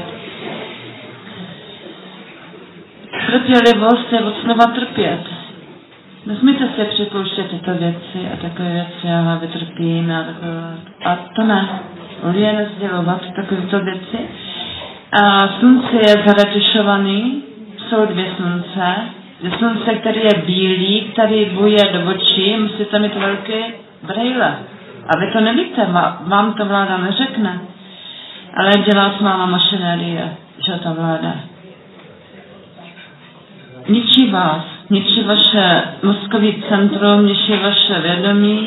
Trpělivost je od slova trpět. Nesmíte si připouštět tyto věci a takové věci, já vytrpím a takové. A to ne. Olie nezdělovat takovéto věci. A slunce je zaretušovaný, jsou dvě slunce. Je slunce, který je bílý, který buje do očí, musíte mít velké brejle. A vy to nevíte, vám to vláda neřekne. Ale dělá s váma mašinérie, že ta vláda. Ničí vás, ničí vaše mozkový centrum, ničí vaše vědomí.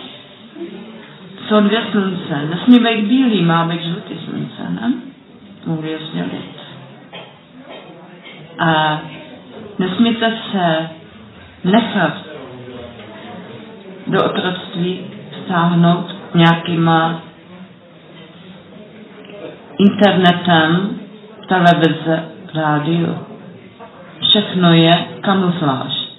Jsou dvě slunce. Nesmí být bílý, má být žlutý slunce, ne? Můžu je sdělit. A nesmíte se nechat do otroctví stáhnout nějakýma internetem, televize, rádio. Všechno je kamufláž.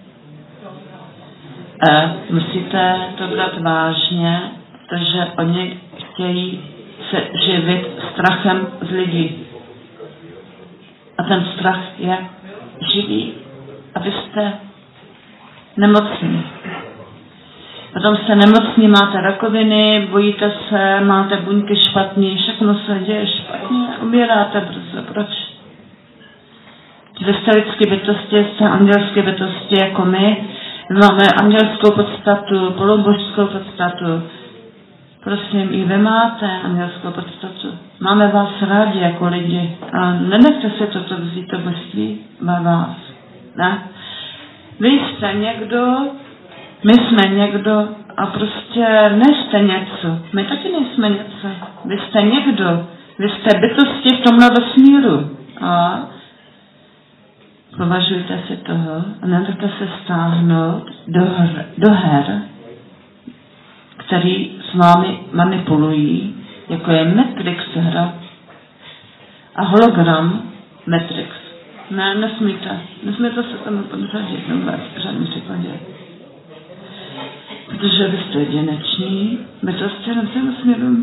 A musíte to brát vážně, protože oni chtějí se živit strachem z lidí. A ten strach je živý. A vy jste nemocní. Potom jste nemocní, máte rakoviny, bojíte se, máte buňky špatný, všechno se děje špatně, umíráte brzo. Proč? Vy jste lidské bytosti, jste andělské bytosti jako my. Máme andělskou podstatu, polobožskou podstatu. Prosím, i vy máte andělskou podstatu. Máme vás rádi jako lidi. A nenechte si toto vzít, to božství má vás. Ne? Vy jste někdo, my jsme někdo a prostě nejste něco. My taky nejsme něco. Vy jste někdo. Vy jste bytosti v tomhle vesmíru. A považujte si toho a nenechte se stáhnout do her, do her, který s vámi manipulují, jako je Matrix hra a hologram Matrix. Ne, nesmíte. Nesmíte se tomu podřadit, nebo v žádném případě. Protože vy jste jedineční, bytosti na celém směru.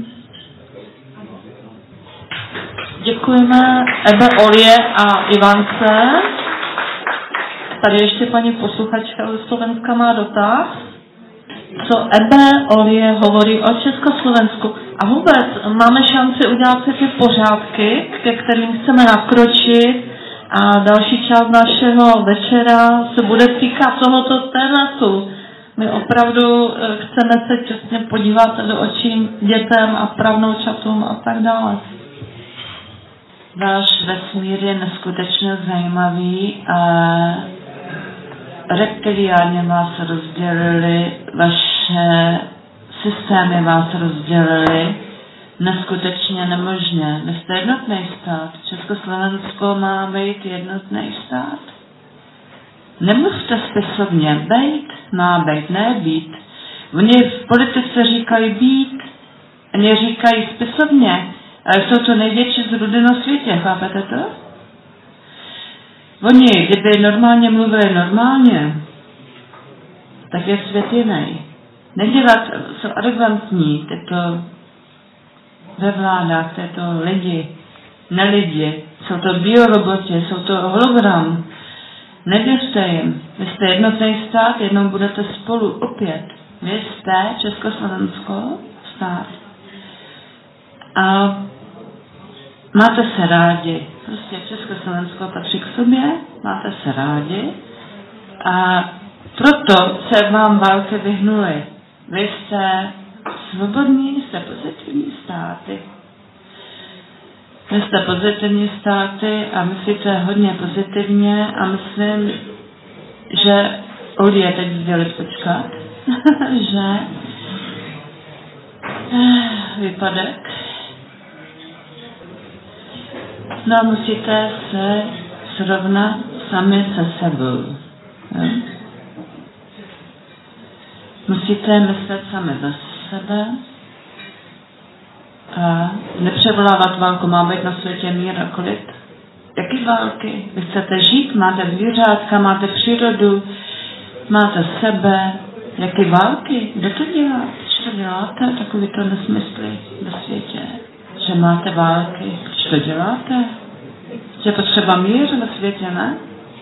Děkujeme Ebe, Olie a Ivance. Tady ještě paní posluchačka ze Slovenska má dotaz. Co Ebe, Olie hovorí o Československu? A vůbec máme šanci udělat si ty pořádky, ke kterým chceme nakročit, a další část našeho večera se bude týkat tohoto tématu. My opravdu chceme se čestně podívat do očí dětem a pravnoučatům a tak dále. Váš vesmír je neskutečně zajímavý a reptiliáni vás rozdělili, vaše systémy vás rozdělili, neskutečně nemožně. Vy jste jednotný stát. Československo má být jednotný stát. Nemluvte spisovně. Bejt má být, ne být. Oni v politice říkají být, oni říkají spisovně, ale jsou to největší zrudy na světě, chápete to? Oni, kdyby normálně mluvili normálně, tak je svět jiný. Nedělat, jsou arrogantní, tyto ve vládách, tyto lidi, nelidi, jsou to bioroboti, jsou to hologram. Nevěřte jim, vy jste jednotný stát, jednou budete spolu opět. Vy jste Československo stát. A máte se rádi. Prostě Československo patří k sobě, máte se rádi a proto se vám války vyhnuly. Vy jste svobodní, jste pozitivní státy. Vy jste pozitivní státy a myslíte hodně pozitivně a myslím, že Olie teď sdělit počkat, že výpadek. No a musíte se srovnat sami se sebou. Jo? Musíte myslet sami za sebe a nepřevolávat válku. Má být na světě mír a klid. Jaký války? Vy chcete žít, máte zvířátka, máte přírodu, máte sebe. Jaké války? Kdo to dělá? Proč to děláte? Takový to nesmysly ve světě. Že máte války. Proč to děláte? Je potřeba mír ve světě, ne?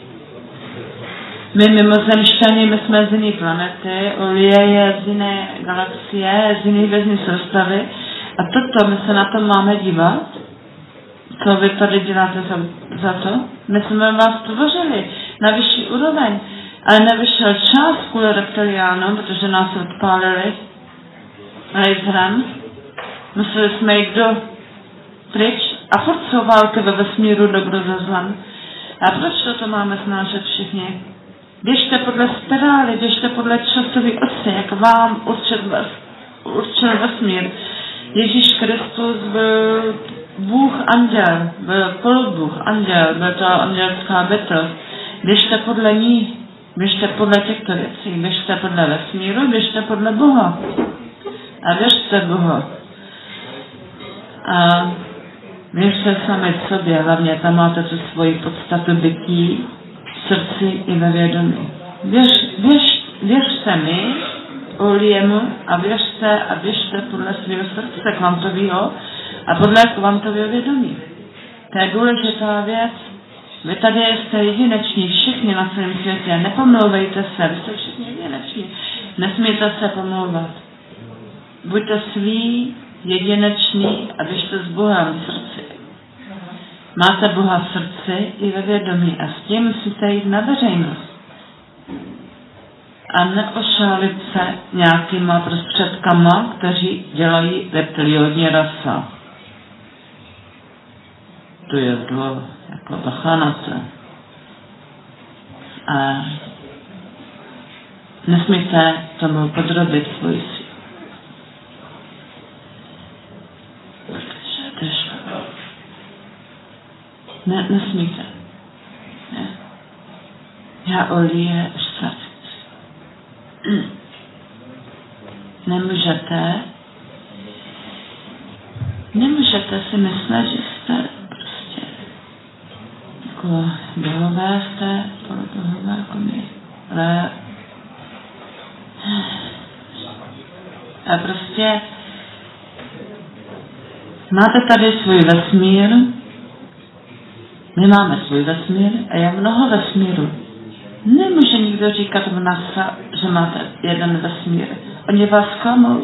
My mimozemšťani, my jsme z jiné planety, Ulie je z jiné galaxie, z jiné vězní soustavy. A toto, my se na to máme dívat? Co vy tady děláte za, za to? My jsme vás tvořili na vyšší úroveň, ale nevyšel čas kvůli reptiliánům, protože nás odpálili laserem. Museli jsme jít do pryč a furt jsou války ve vesmíru dobro za zlem. A proč toto máme snášet všichni? Běžte podle spirály, běžte podle časové osy, jak vám určil, určil vesmír. Ježíš Kristus byl Bůh anděl, byl polobůh anděl, byl to andělská bytost. Běžte podle ní, běžte podle těchto věcí, běžte podle vesmíru, běžte podle Boha. A věřte Boha. A věřte sami v sobě, hlavně tam máte tu svoji podstatu bytí v srdci i ve vědomí. Věř, věř, věřte mi, Uliemu, a věřte a běžte podle svého srdce kvantového a podle kvantového vědomí. To je důležitá věc. Vy tady jste jedineční, všichni na celém světě. Nepomlouvejte se, vy jste všichni jedineční. Nesmíte se pomlouvat. Buďte svý, jedinečný a běžte s Bohem v srdci. Máte Boha v srdci i ve vědomí a s tím musíte jít na veřejnost. A neošálit se nějakýma prostředkama, kteří dělají reptiliodní rasa. To je zlo, jako bachanace. A nesmíte tomu podrobit svoji sílu. Protože to je špatné. Ne, nesmíte. Ne. Já Ulie srdce. Nemůžete nemůžete si myslet, že jste prostě jako bohové jste, polobohové jako my. Ale a prostě máte tady svůj vesmír, my máme svůj vesmír a je mnoho vesmíru. Nemůže nikdo říkat v NASA, že máte jeden vesmír. Oni vás klamou.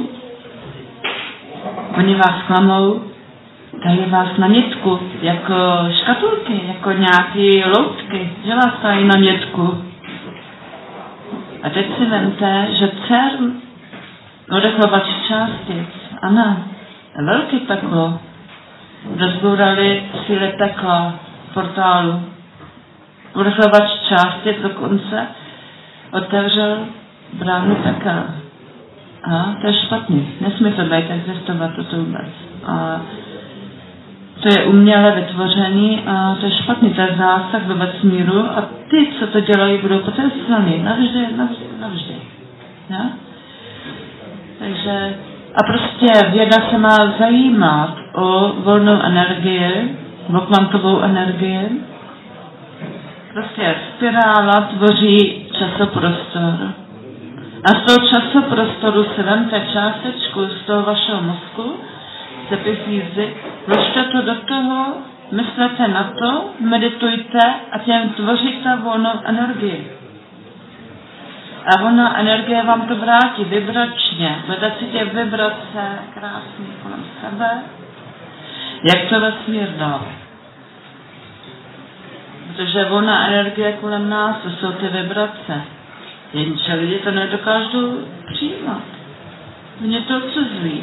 Oni vás klamou, dají vás na nitku, jako škatulky, jako nějaký loutky, že vás dají na nitku. A teď si vemte, že CERN, odechlovač částic, ano, velký peklo, rozbourali síly pekla v portálu. Odechlovač částic dokonce otevřel bránu pekel. A to je špatný. Nesmí to být existovat toto vůbec. A to je uměle vytvořený a to je špatný. To je zásah ve vesmíru a ty, co to dělají, budou potenciální. Navždy, navždy, navždy. Ja? Takže a prostě věda se má zajímat o volnou energii, o kvantovou energii. Prostě spirála tvoří časoprostor. A z toho časoprostoru si vemte částečku z toho vašeho mozku, sepifízy, vložte to do toho, myslete na to, meditujte a tím tvoříte volnou energii. A volná energie vám to vrátí vibračně. Budete cítit vibrace krásný kolem sebe. Jak to vesmír dal? Protože volná energie kolem nás, to jsou ty vibrace. Jenže lidi to nedokážou přijímat. Mě to odsuzují.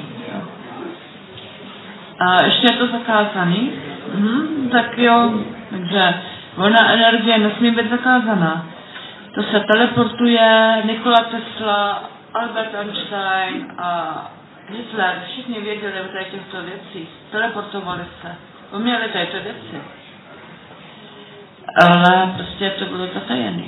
A ještě je to zakázaný. Mhm, tak jo, takže volná energie nesmí být zakázaná. To se teleportuje Nikola Tesla, Albert Einstein a Hitler, všichni věděli o těchto věcí, teleportovali se, uměli této věci. Ale prostě to bylo zatajené.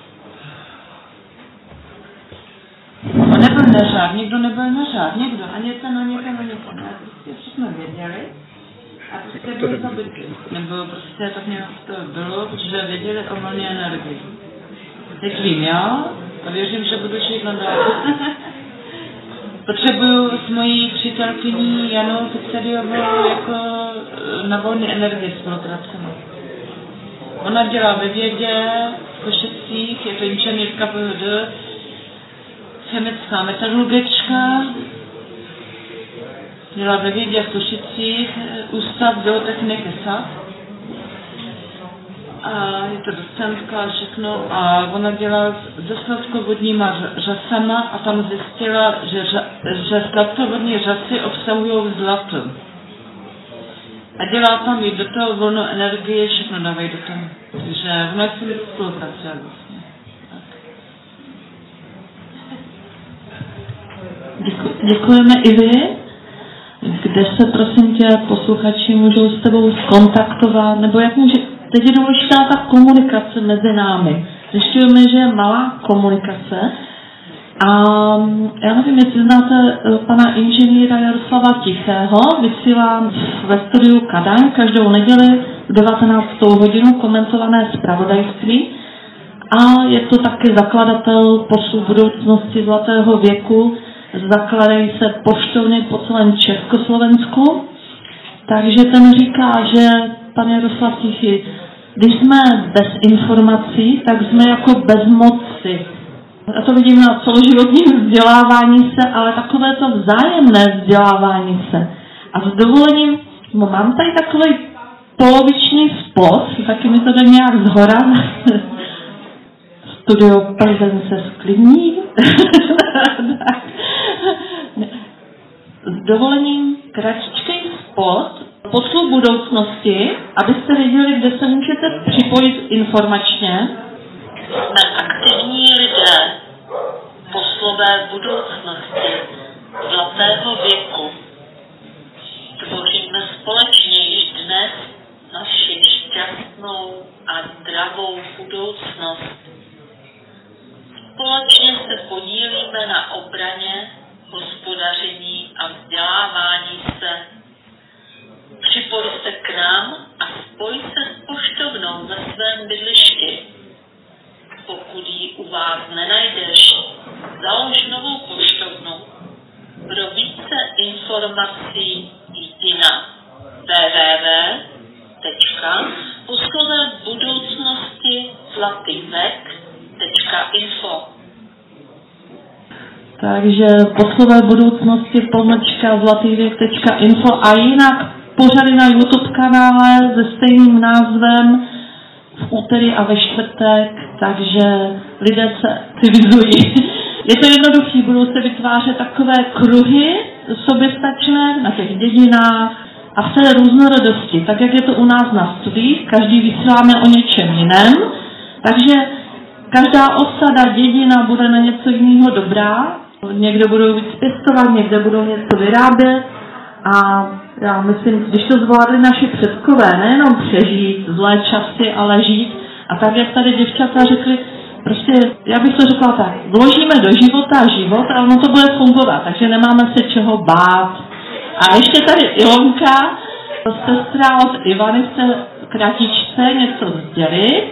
On nebyl neřád, nikdo nebyl neřád, nikdo, ani ten, ani ten, ani ten, ale prostě všechno věděli a prostě byli zabití. Nebo prostě tak nějak to bylo, protože věděli o vlně energii. Teď vím já a věřím, že budu žít nadále. Potřebuju s mojí přítelkyní Janou Fitzeriovou jako na volné energii spolupracovat. Ona dělá ve vědě, v Košicích, je to inženýrka P H D, chemická metalurgička, dělá ve vědě v Košicích, ústav geotechniky S A P. A je to docentka a všechno. A ona dělá se sladkovodníma řasama a tam zjistila, že, že sladkovodní řasy obsahují zlato. A dělá tam i do toho volnou energii, všechno dávají do toho. Takže ona chce mi spolupracovat vlastně. Děku, děkujeme i vy. Kde se, prosím tě, posluchači můžou s tebou skontaktovat, nebo jak může, teď je důležitá ta komunikace mezi námi. Zjišťujeme, že je malá komunikace a já nevím, jestli znáte pana inženýra Jaroslava Tichého, vysílám ve studiu Kadaň každou neděli v devatenáctou hodinu komentované zpravodajství a je to taky zakladatel poslu budoucnosti zlatého věku. Zakladají se poštovny po celém Československu. Takže ten říká, že pan Jaroslav Tichý, když jsme bez informací, tak jsme jako bezmocci. Já to vidím na celoživotním vzdělávání se, ale takové to vzájemné vzdělávání se. A s dovolením, no mám tady takový poloviční spot, taky mi to jde nějak zhora. Studio Plzeň se sklidní. S dovolením kratičký spot poslu budoucnosti, abyste věděli, kde se můžete připojit informačně. Jsme aktivní lidé poslové budoucnosti zlatého věku. Tvoříme společně již dnes naši šťastnou a zdravou budoucnost. Společně se podílíme na obraně, hospodaření a vzdělávání se. Připoj se k nám a spoj se s poštovnou ve svém bydlišti. Pokud ji u vás nenajdeš, založ novou poštovnu. Pro více informací jdi na w w w tečka poslové budoucnosti zlatý vek tečka info. Takže poslové budoucnosti pomlčka zlatývěk tečka info a jinak pořady na YouTube kanále se stejným názvem v úterý a ve čtvrtek, takže lidé se civilizují. Je to jednoduchý, budou se vytvářet takové kruhy soběstačné na těch dědinách a v té různorodosti, tak jak je to u nás na studiích, každý vysíláme o něčem jiném, takže každá osada, dědina bude na něco jiného dobrá, někdo budou víc pěstovat, někde budou něco vyrábět a já myslím, když to zvládli naši předkové, nejenom přežít zlé časy, ale žít a tak, jak tady děvčata řekli, prostě, já bych to řekla tak, vložíme do života život a ono to bude fungovat, takže nemáme se čeho bát. A ještě tady Ilonka, sestra od Ivany, chce kratičce něco sdělit.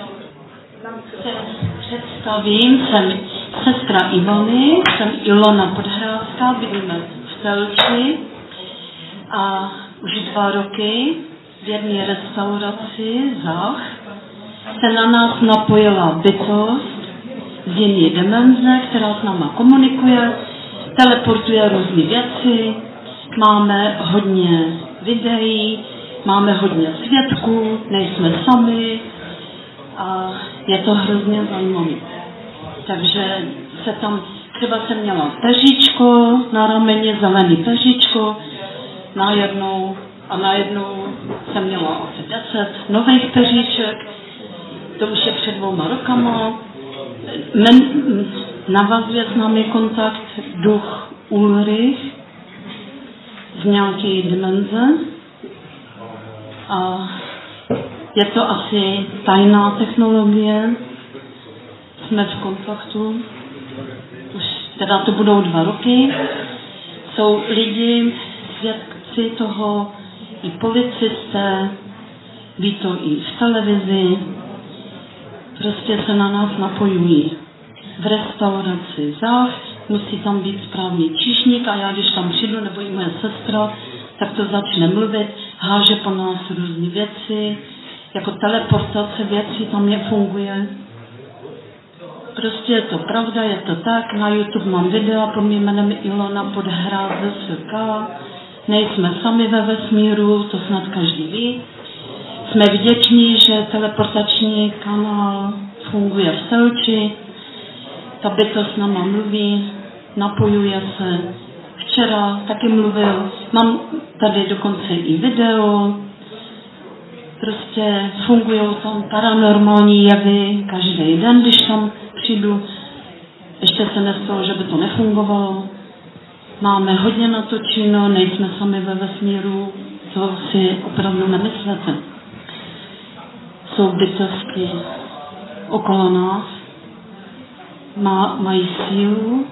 Představím, jsem sestra Ivany, jsem Ilona Podhrázka, bydlíme v Telči a už dva roky v jedné restauraci Zach se na nás napojila bytost z jiné dimenze, která s náma komunikuje, teleportuje různé věci, máme hodně videí, máme hodně svědků, nejsme sami a je to hrozně zajímavé. Takže se tam, třeba jsem měla peříčko na rameni, zelený peříčko, najednou a najednou jsem měla asi deset nových peříček, to už je před dvouma rokama. Men, navazuje s námi kontakt duch Ulrich z nějaké dimenze a je to asi tajná technologie, jsme v kontaktu, už teda to budou dva roky, jsou lidi, svědci toho, i policisté, ví to i v televizi, prostě se na nás napojují. V restauraci záh, musí tam být správný číšník a já když tam přijdu, nebo i moje sestra, tak to začne mluvit, háže po nás různé věci, jako teleportace věcí tam nefunguje. Prostě je to pravda, je to tak. Na YouTube mám videa pod mým jménem Ilona Podhráz Z S K. Nejsme sami ve vesmíru, to snad každý ví. Jsme vděční, že teleportační kanál funguje v Selči. Ta bytost s náma mluví, napojuje se. Včera taky mluvil, mám tady dokonce i video. Prostě fungují tam paranormální jevy každý den, když tam přijdu. Ještě se nestalo, že by to nefungovalo. Máme hodně natočeno, nejsme sami ve vesmíru, to si opravdu nemyslete. Jsou bytosti okolo nás, Má, mají sílu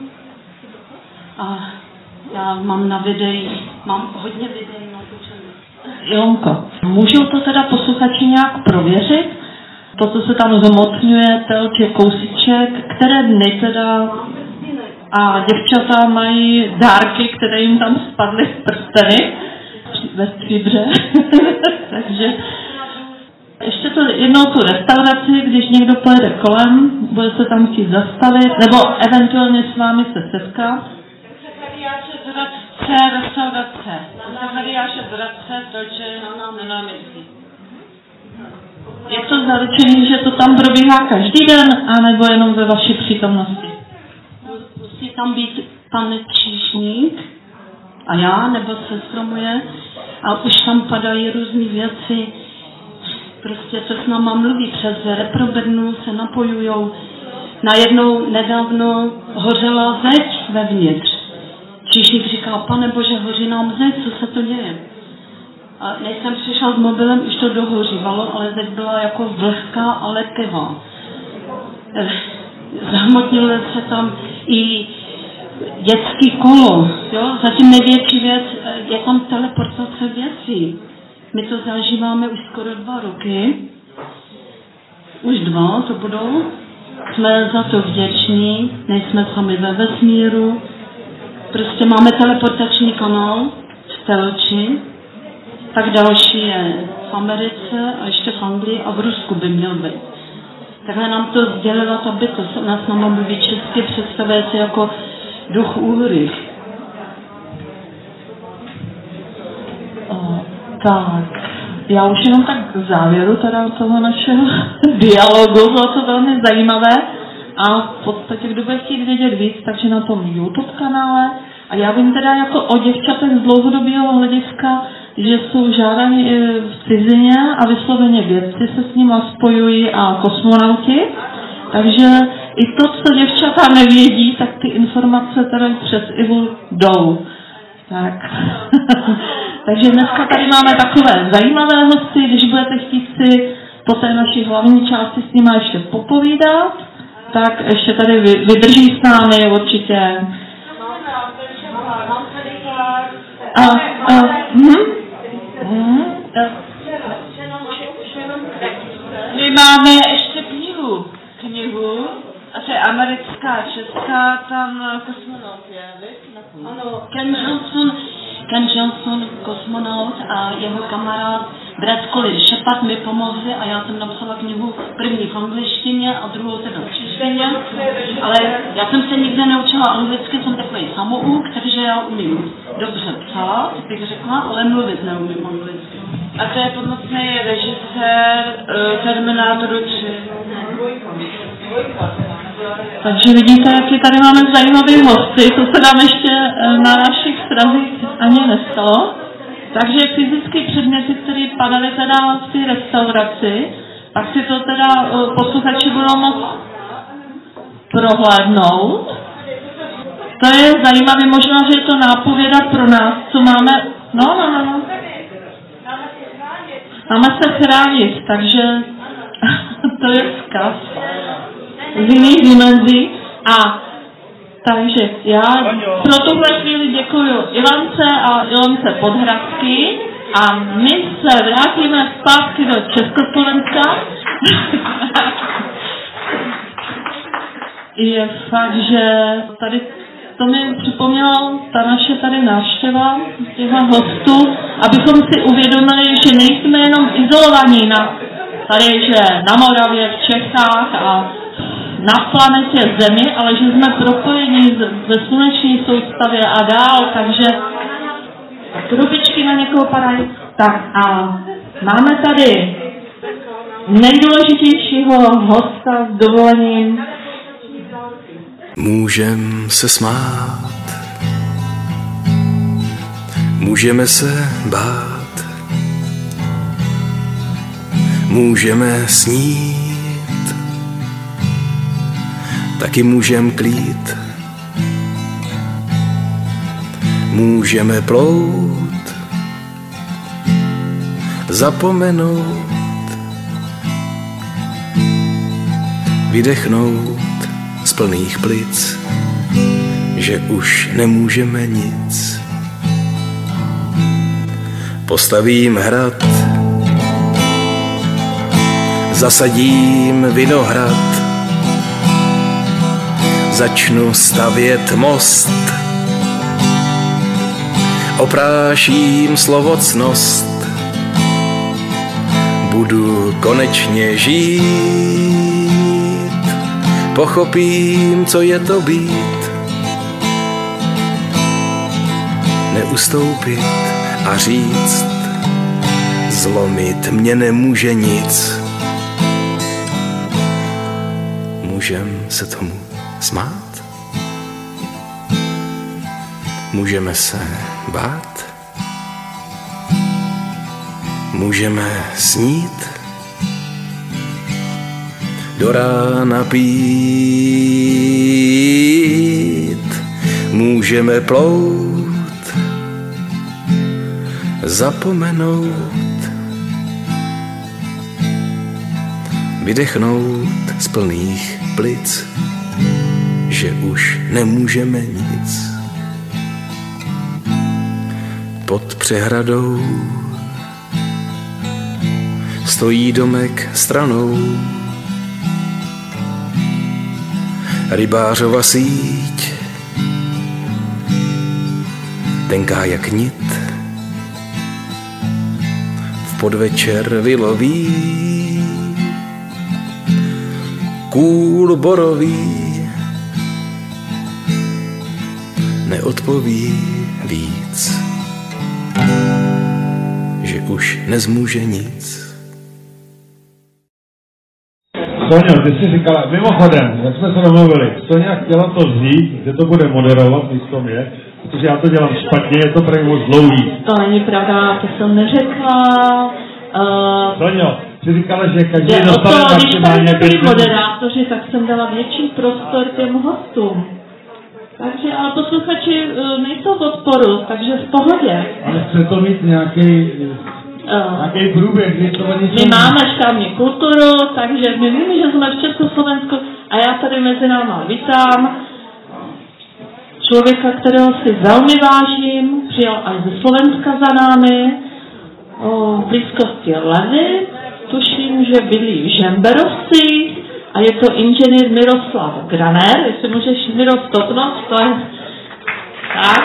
a já mám na videí, mám hodně videí natočených. Ilonko, můžou to teda posluchači nějak prověřit? To, co se tam zmocňuje, telče kousíček, které dny teda a děvčata mají dárky, které jim tam spadly v prsteny ve stříbře. Takže ještě to jednou tu restauraci, když někdo pojede kolem, bude se tam chtít zastavit, nebo eventuálně s vámi se setkat. Restaurace, restaurace. Zachariáše Zradce, takže na náměstí. Je to zaručený, že to tam probíhá každý den, anebo jenom ve vaší přítomnosti? Musí tam být pan číšník a já, nebo sestra moje, a už tam padají různé věci. Prostě se s náma mluví přes reprobednu, se napojujou. Najednou nedávno hořela zeď vevnitř. Číšník říká, pane Bože, hoří nám zeď, co se to děje? A než jsem přišel s mobilem, už to dohořívalo, ale zeď byla jako vlhká a lepivá. Zahmotnilo se tam i dětský kolo. Jo? Zatím největší věc, je tam teleportace věcí. My to zažíváme už skoro dva roky. Už dva to budou. Jsme za to vděční, nejsme sami ve vesmíru. Prostě máme teleportační kanál v Telči, tak další je v Americe a ještě v Anglii a v Rusku by měl být. Takhle nám to sdělila ta bytost, ona s náma mluví česky, představuje se jako duch úhry. Tak, já už jenom tak k závěru teda toho našeho dialogu, bylo to velmi zajímavé a v podstatě, kdo bude chtít vědět víc, takže na tom YouTube kanále. A já vím teda jako o děvčatech z dlouhodobého hlediska, že jsou žádaní v cizině a vysloveně vědci se s nimi spojují a kosmonauti. Takže i to, co děvčata nevědí, tak ty informace teda přes Ivu jdou. Tak. Takže dneska tady máme takové zajímavé hosty, když budete chtít si po té naší hlavní části s nimi ještě popovídat, tak ještě tady vydrží s námi určitě. A, a, hm? Hm? My máme ještě knihu. Knihu. A to je americká, česká, tam kosmonaut je, víš? Ano, Ken Johnson, Ken Johnson, kosmonaut a jeho kamarád Brad Collins Shepard mi pomohli a já jsem napsala knihu první v angličtině a druhou teda v češtině, ale já jsem se nikdy neučila anglicky, jsem takový samouk, takže já umím dobře psát, bych řekla, ale mluvit neumím anglicky. A to je pomocný režisér uh, Terminátoru tři. Takže vidíte, jaký tady máme zajímavý hosty, to se nám ještě na našich srazích ani nestalo. Takže fyzické předměty, které padaly teda v té restauraci, pak si to teda posluchači budou moct prohlédnout. To je zajímavé, možná, že je to nápověda pro nás, co máme No, no, no, no. Máme se chránit, takže to je vzkaz z jiných dimenzí. A takže já pro tuhle chvíli děkuji Ilance a Ilance Podhradský a my se vrátíme zpátky do Československa. Je fakt, že tady to mi připomnělo ta naše tady návštěva těchto hostů, abychom si uvědomili, že nejsme jenom izolovaní na, tady, že na Moravě, v Čechách a na planetě Zemi, ale že jsme propojeni ve sluneční soustavě a dál, takže rubičky na někoho padají. Tak a máme tady nejdůležitějšího hosta s dovolením. Můžem se smát, můžeme se bát, můžeme snít, taky můžem klít, můžeme plout, zapomenout, vydechnout z plných plic, že už nemůžeme nic. Postavím hrad, zasadím vinohrad, začnu stavět most, opráším slovocnost, budu konečně žít, pochopím, co je to být, neustoupit a říct, zlomit mě nemůže nic. Můžem se tomu smát? Můžeme se bát? Můžeme snít? Do rána pít, můžeme plout, zapomenout, vydechnout z plných plic, že už nemůžeme nic. Pod přehradou stojí domek stranou, rybářova síť, tenká jak nit, v podvečer vyloví kůl borový, neodpoví víc, že už nezmůže nic. Soňo, ty jsi říkala, mimochodem, jak jsme se domluvili, Soňa chtěla to vzít, že to bude moderovat místo mě, protože já to dělám špatně, je to pro moc dlouhý. To není pravda, to jsem neřekla. Uh, Soňo, ty říkala, že každý je dostane to, maximálně když tady moderátoři, tak jsem dala větší prostor těm hostům. Takže, ale posluchači uh, nejsou v odporu, takže v pohodě. Ale chce to mít nějaký... Uh, Nějaký průběh, kdy to oni my máme štábní kulturu, takže my víme, že jsme v Československu a já tady mezi náma vítám člověka, kterého si velmi vážím, přijel až ze Slovenska za námi, o, v blízkosti Levy, tuším, že bydlí v Žemberovci a je to inženýr Miroslav Graner, jestli můžeš Miro stopnout, to je tak.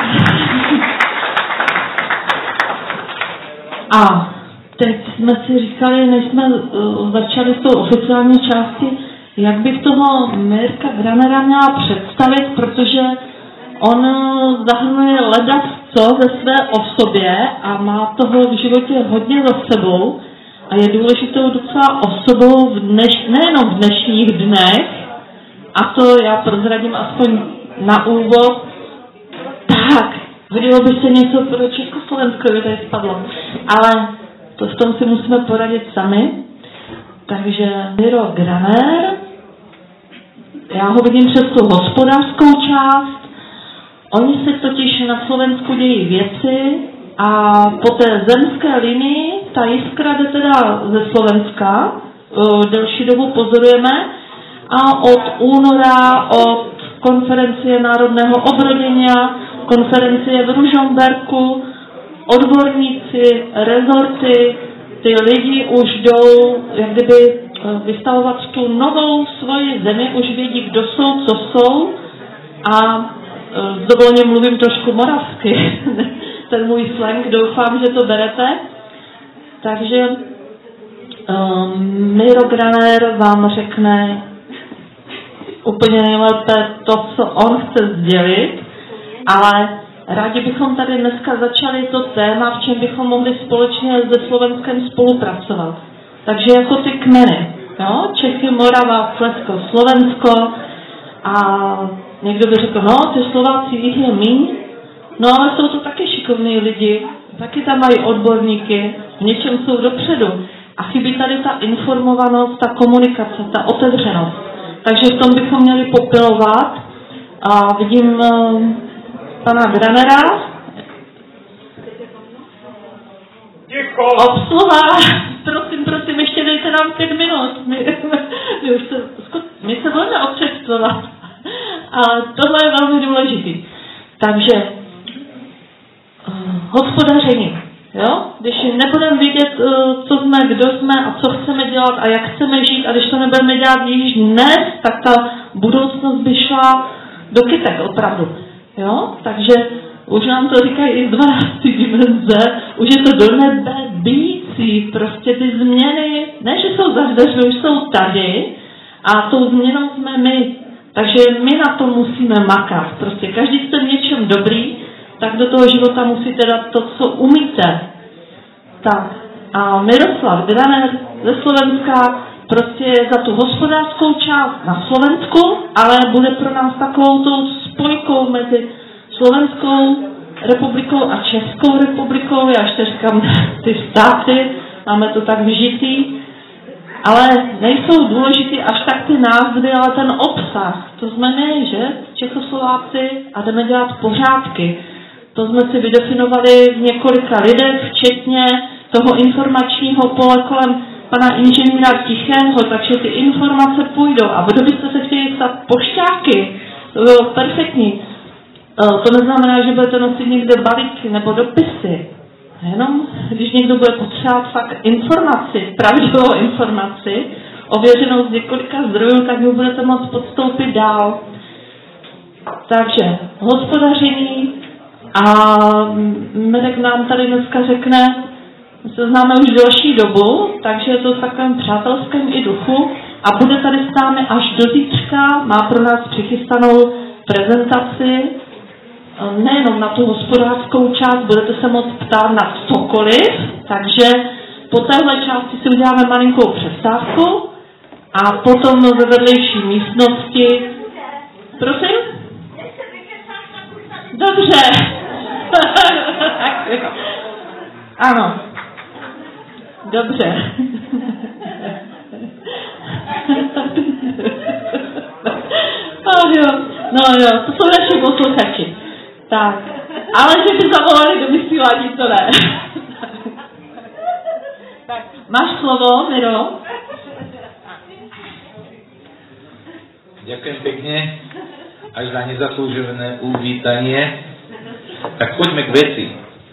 A teď jsme si říkali, než jsme uh, začali s tou oficiální částí, jak bych toho Mirka Granera měla představit, protože on zahrnuje ledas co ve své osobě a má toho v životě hodně za sebou a je důležitou docela osobou v dneš, nejenom v dnešních dnech, a to já prozradím aspoň na úvod, tak, hodilo by se něco pro Československo, by tady spadlo, ale to v tom si musíme poradit sami. Takže Miro Graner, já ho vidím přes tu hospodářskou část. Oni se totiž na Slovensku dějí věci, A po té zemské linii ta jiskra jde teda ze Slovenska, delší dobu pozorujeme, a od února, od konferencie národného obroděnia, konferencie v Ružomberku, odborníci, rezorty, ty lidi už jdou, jak kdyby vystavovat tu novou svoji zemi, už vědí, kdo jsou, co jsou, a s dovolením mluvím trošku moravsky, ten můj slang, doufám, že to berete. Takže um, Miro Graner vám řekne úplně nejlépe to, co on chce sdělit, ale rádi bychom tady dneska začali to téma, v čem bychom mohli společně se Slovenskem spolupracovat. Takže jako ty kmeny, jo? Čechy, Morava, Slezsko, Slovensko, a někdo by řekl, no, ty Slováci, jich je míň, no ale jsou to taky šikovní lidi, taky tam mají odborníky, v něčem jsou dopředu. A chybí tady ta informovanost, ta komunikace, ta otevřenost. Takže v tom bychom měli popilovat. A vidím uh, pana Granera. Obsluha. Prosím, prosím, ještě dejte nám pět minut. My, my, už se, my se budeme občerstvovat. A tohle je velmi důležitý. Takže uh, hospodaření. Jo? Když nebudeme vědět, co jsme, kdo jsme a co chceme dělat a jak chceme žít, a když to nebudeme dělat již dnes, tak ta budoucnost by šla do kytek, opravdu. Jo? Takže už nám to říkají i z dvanácté dimenze, už je to do nebe bíjící, prostě ty změny, ne, že jsou za dveřmi, už jsou tady a tou změnou jsme my. Takže my na to musíme makat. Prostě každý jste v něčem dobrý, tak do toho života musíte dát to, co umíte. Tak. A Miroslav Graner ze Slovenska prostě je za tu hospodářskou část na Slovensku, ale bude pro nás takovou tou spojkou mezi Slovenskou republikou a Českou republikou. Já ještě říkám ty státy, máme to tak vžitý, ale nejsou důležitý až tak ty názvy, ale ten obsah. To jsme my, že? Čechoslováci, a jdeme dělat pořádky. To jsme si vydefinovali v několika lidech, včetně toho informačního pole kolem pana inženýra Tichého, takže ty informace půjdou. A kdo byste se chtěli stát pošťáky, to bylo perfektní. To neznamená, že budete nosit někde balíky nebo dopisy. Jenom, když někdo bude potřebovat fakt informaci, pravdivou informaci, ověřenou z několika zdrojů, tak vy budete moct podstoupit dál. Takže hospodaření. A Mirek nám tady dneska řekne, my se známe už delší dobu, takže je to v takovém přátelském i duchu a bude tady s námi až do zítřka, má pro nás přichystanou prezentaci, nejenom na tu hospodářskou část, budete se moct ptát na cokoliv, takže po téhle části si uděláme malinkou přestávku a potom ve vedlejší místnosti, prosím? Dobře. Ano. Dobře. Oh, jo. No jo, to jsou naši posluchači. Tak. Ale že by zavolali do vysílání, to ne. Tak. Máš slovo, Miro? Ďakujem pekne, až za nezaslúžené uvítanie. Tak poďme k veci.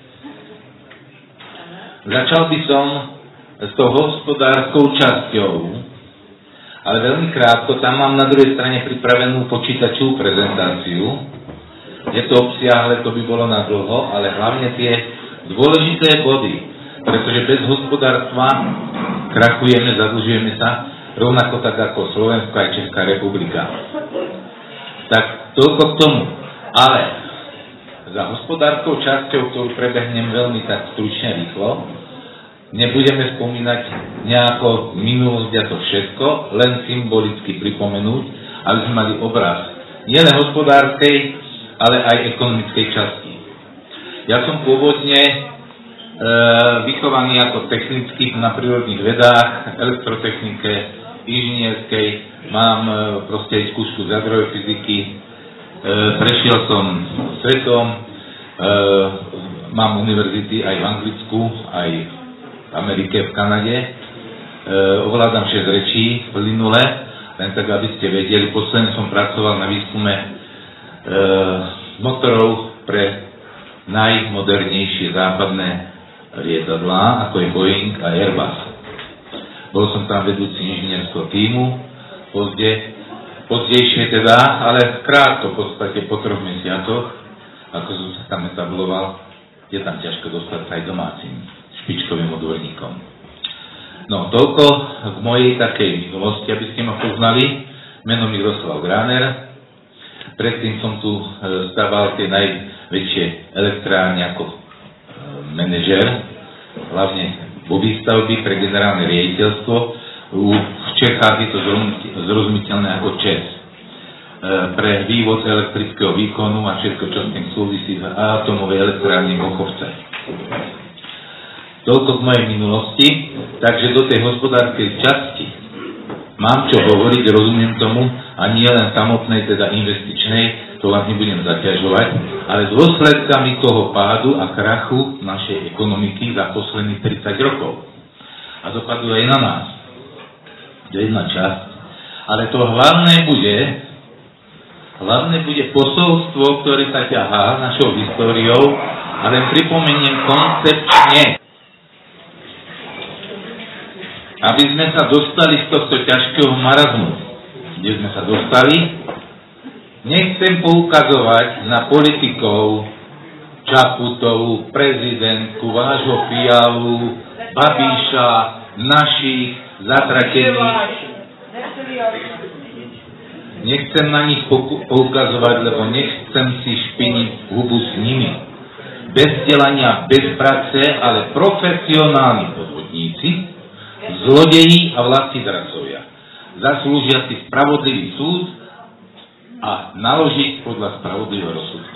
Začal by som s tou hospodárskou časťou, ale veľmi krátko, tam mám na druhej strane pripravenú počítačovú prezentáciu. Je to obsiahle, to by bolo na dlho, ale hlavne tie dôležité body, pretože bez hospodárstva krachujeme, zadlžujeme sa, rovnako tak ako Slovensko aj Česká republika. Tak toľko k tomu. Ale za hospodárskou časťou, ktorú prebehnem veľmi tak stručne rýchlo, nebudeme spomínať nejako minulosť a to všetko, len symbolicky pripomenúť, aby sme mali obraz nielen hospodárskej, ale aj ekonomickej časti. Ja som pôvodne e, vychovaný ako technický na prírodných vedách, elektrotechnike, inžinierskej, mám e, proste aj skúšku z agrofyziky, e, prešiel som svetom, e, mám univerzity aj v Anglicku, aj v Amerike, v Kanade. E, ovládam šesť rečí plynule, len tak, aby ste vedeli. Posledne som pracoval na výskume e, motorov pre najmodernejšie západné lietadlá, ako je Boeing a Airbus. Bol som tam vedúci inžinierského tímu, pozde, pozdejšie teda, ale krátko, v podstate po troch mesiacoch, ako som sa tam etabloval, je tam ťažko dostať sa aj domácim špičkovým odborníkom. No, toľko v mojej takej minulosti, aby ste ma poznali. Meno Miroslav Gráner. Predtým som tu staval tie najväčšie elektrárne ako manažer, hlavne vo výstavby pre generálne riaditeľstvo. V Čechách je to zrozumiteľné ako ČES. Pre vývod elektrického výkonu a všetko, čo s tým súvisí v atomovej elektrárne Mochovce. Toľko z mojej minulosti, takže do tej hospodárskej časti mám čo hovoriť, rozumiem tomu, a nie len samotnej, teda investičnej, to vás nebudem zaťažovať, ale s dôsledkami toho pádu a krachu našej ekonomiky za posledných tridsať rokov. A dopadú aj na nás. To je jedna časť. Ale to hlavné bude, hlavné bude posolstvo, ktoré sa ťahá našou históriou, a len pripomeniem koncepčne, aby sme sa dostali z tohto ťažkého marazmu, kde sme sa dostali. Nechcem poukazovať na politikov, Čaputovú, prezidentku, vášho Fialu, Babiša, našich zatratených. Nechcem na nich poukazovať, lebo nechcem si špiniť hubu s nimi. Bez delania, bez prace, ale profesionálni podvodníci, zlodeji a vlastidracovia. Zaslúžia si spravodlivý súd a naložiť podľa spravodlivého rozsudku.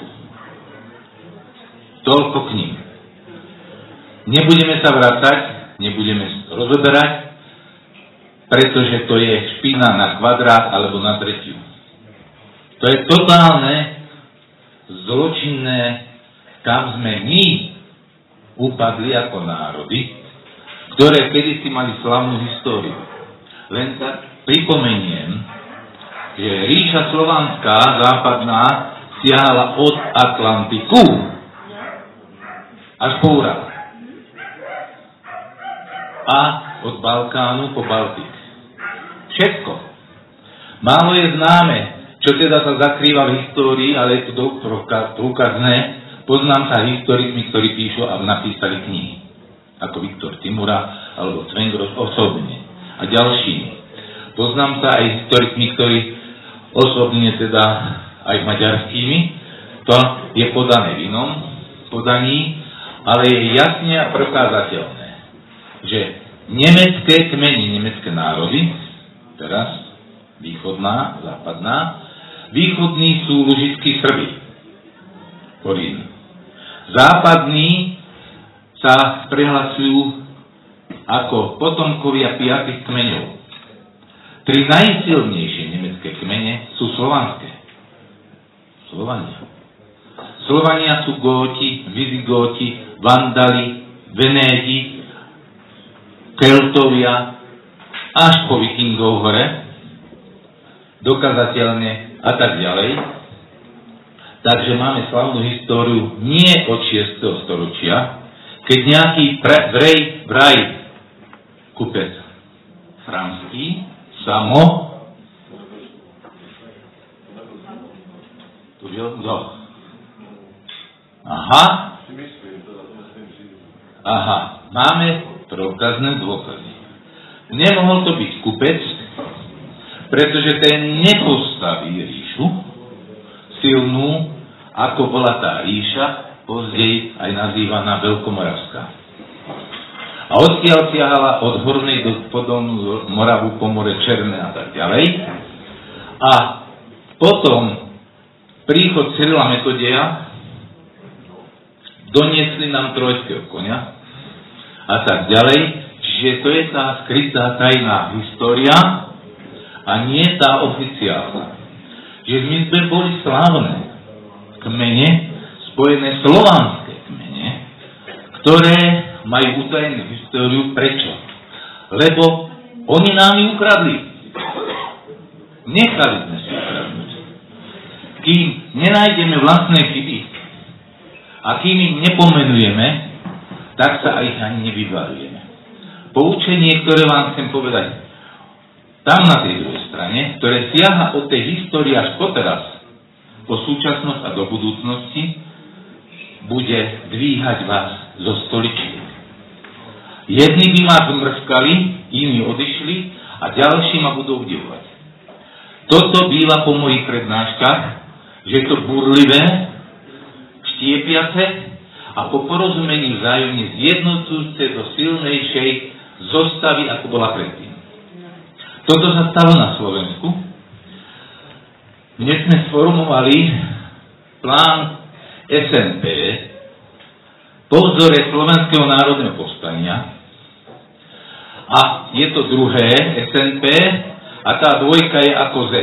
Toľko k ním. Nebudeme sa vracať, nebudeme rozoberať, pretože to je špina na kvadrát alebo na tretiu. To je totálne zločinné, kam sme my upadli ako národy, ktoré kedysi mali slavnú históriu. Len tak pripomeniem, že ríša slovanská, západná, siahala od Atlantiku až po Ural. A od Balkánu po Baltik. Všetko. Málo je známe, čo teda sa zakrýva v histórii, ale je to dôkazné. Poznám sa historikmi, ktorí píšu a napísali knihy. Ako Viktor Timura alebo Cvengros osobne. A ďalšími. Poznám sa aj historikmi, ktorí osobne teda aj maďarskými. To je podané v inom podaní, ale je jasne a prekázateľné, že nemecké kmeny, nemecké národy, teraz východná, západná, východní sú lužickí Srbi, Porín. Západní sa prehlasujú ako potomkovia piatých kmeňov. Tri najsilnejšie nemecké kmene sú slovanské. Slovania. Slovania sú Góti, Vizigóti, Vandali, Venédi, Keltovia, až po Vikingov hore, dokazateľne a tak ďalej. Takže máme slavnú históriu nie od šiesteho storočia, keď nejaký pre, vrej, vraj, kupec franský, samo, tu byl kdo? Aha, aha, máme prokazné dôkazy. Nemohol to byť kupec, pretože ten nepostaví ríšu silnú, ako bola tá ríša, pozdej aj nazývaná Veľkomoravská. A odtiaľ siahala od Hornej do Podolnú Moravu po more Černé a tak ďalej. A potom príchod Cyrila Metodeja doniesli nám trojského koňa a tak ďalej. Čiže to je tá skrytá tajná história a nie tá oficiálna. Že my sme boli slávne kmene s spojené slovanské kmene, ktoré majú utajenú históriu. Prečo? Lebo oni nám ju ukradli. Nechali sme si ukradnúť. Kým nenájdeme vlastné chyby a kým ich nepomenujeme, tak sa aj ani nevyvarujeme. Poučenie, ktoré vám chcem povedať tam na tej druhej strane, ktoré siaha od tej histórie až po teraz, po súčasnosť a do budúcnosti, bude dvíhať vás zo stoličiek. Jedni by ma zmrskali, iní odišli a ďalší ma budú obdivovať. Toto býva po mojich prednáškach, že je to burlivé, štiepiace a po porozumení vzájomne zjednocujúce do silnejšej zostavy, ako bola predtým. Toto sa stalo na Slovensku. Dnes sme sformovali plán es en pé po vzore Slovenského národného povstania a je to druhé es en pé a tá dvojka je ako Z.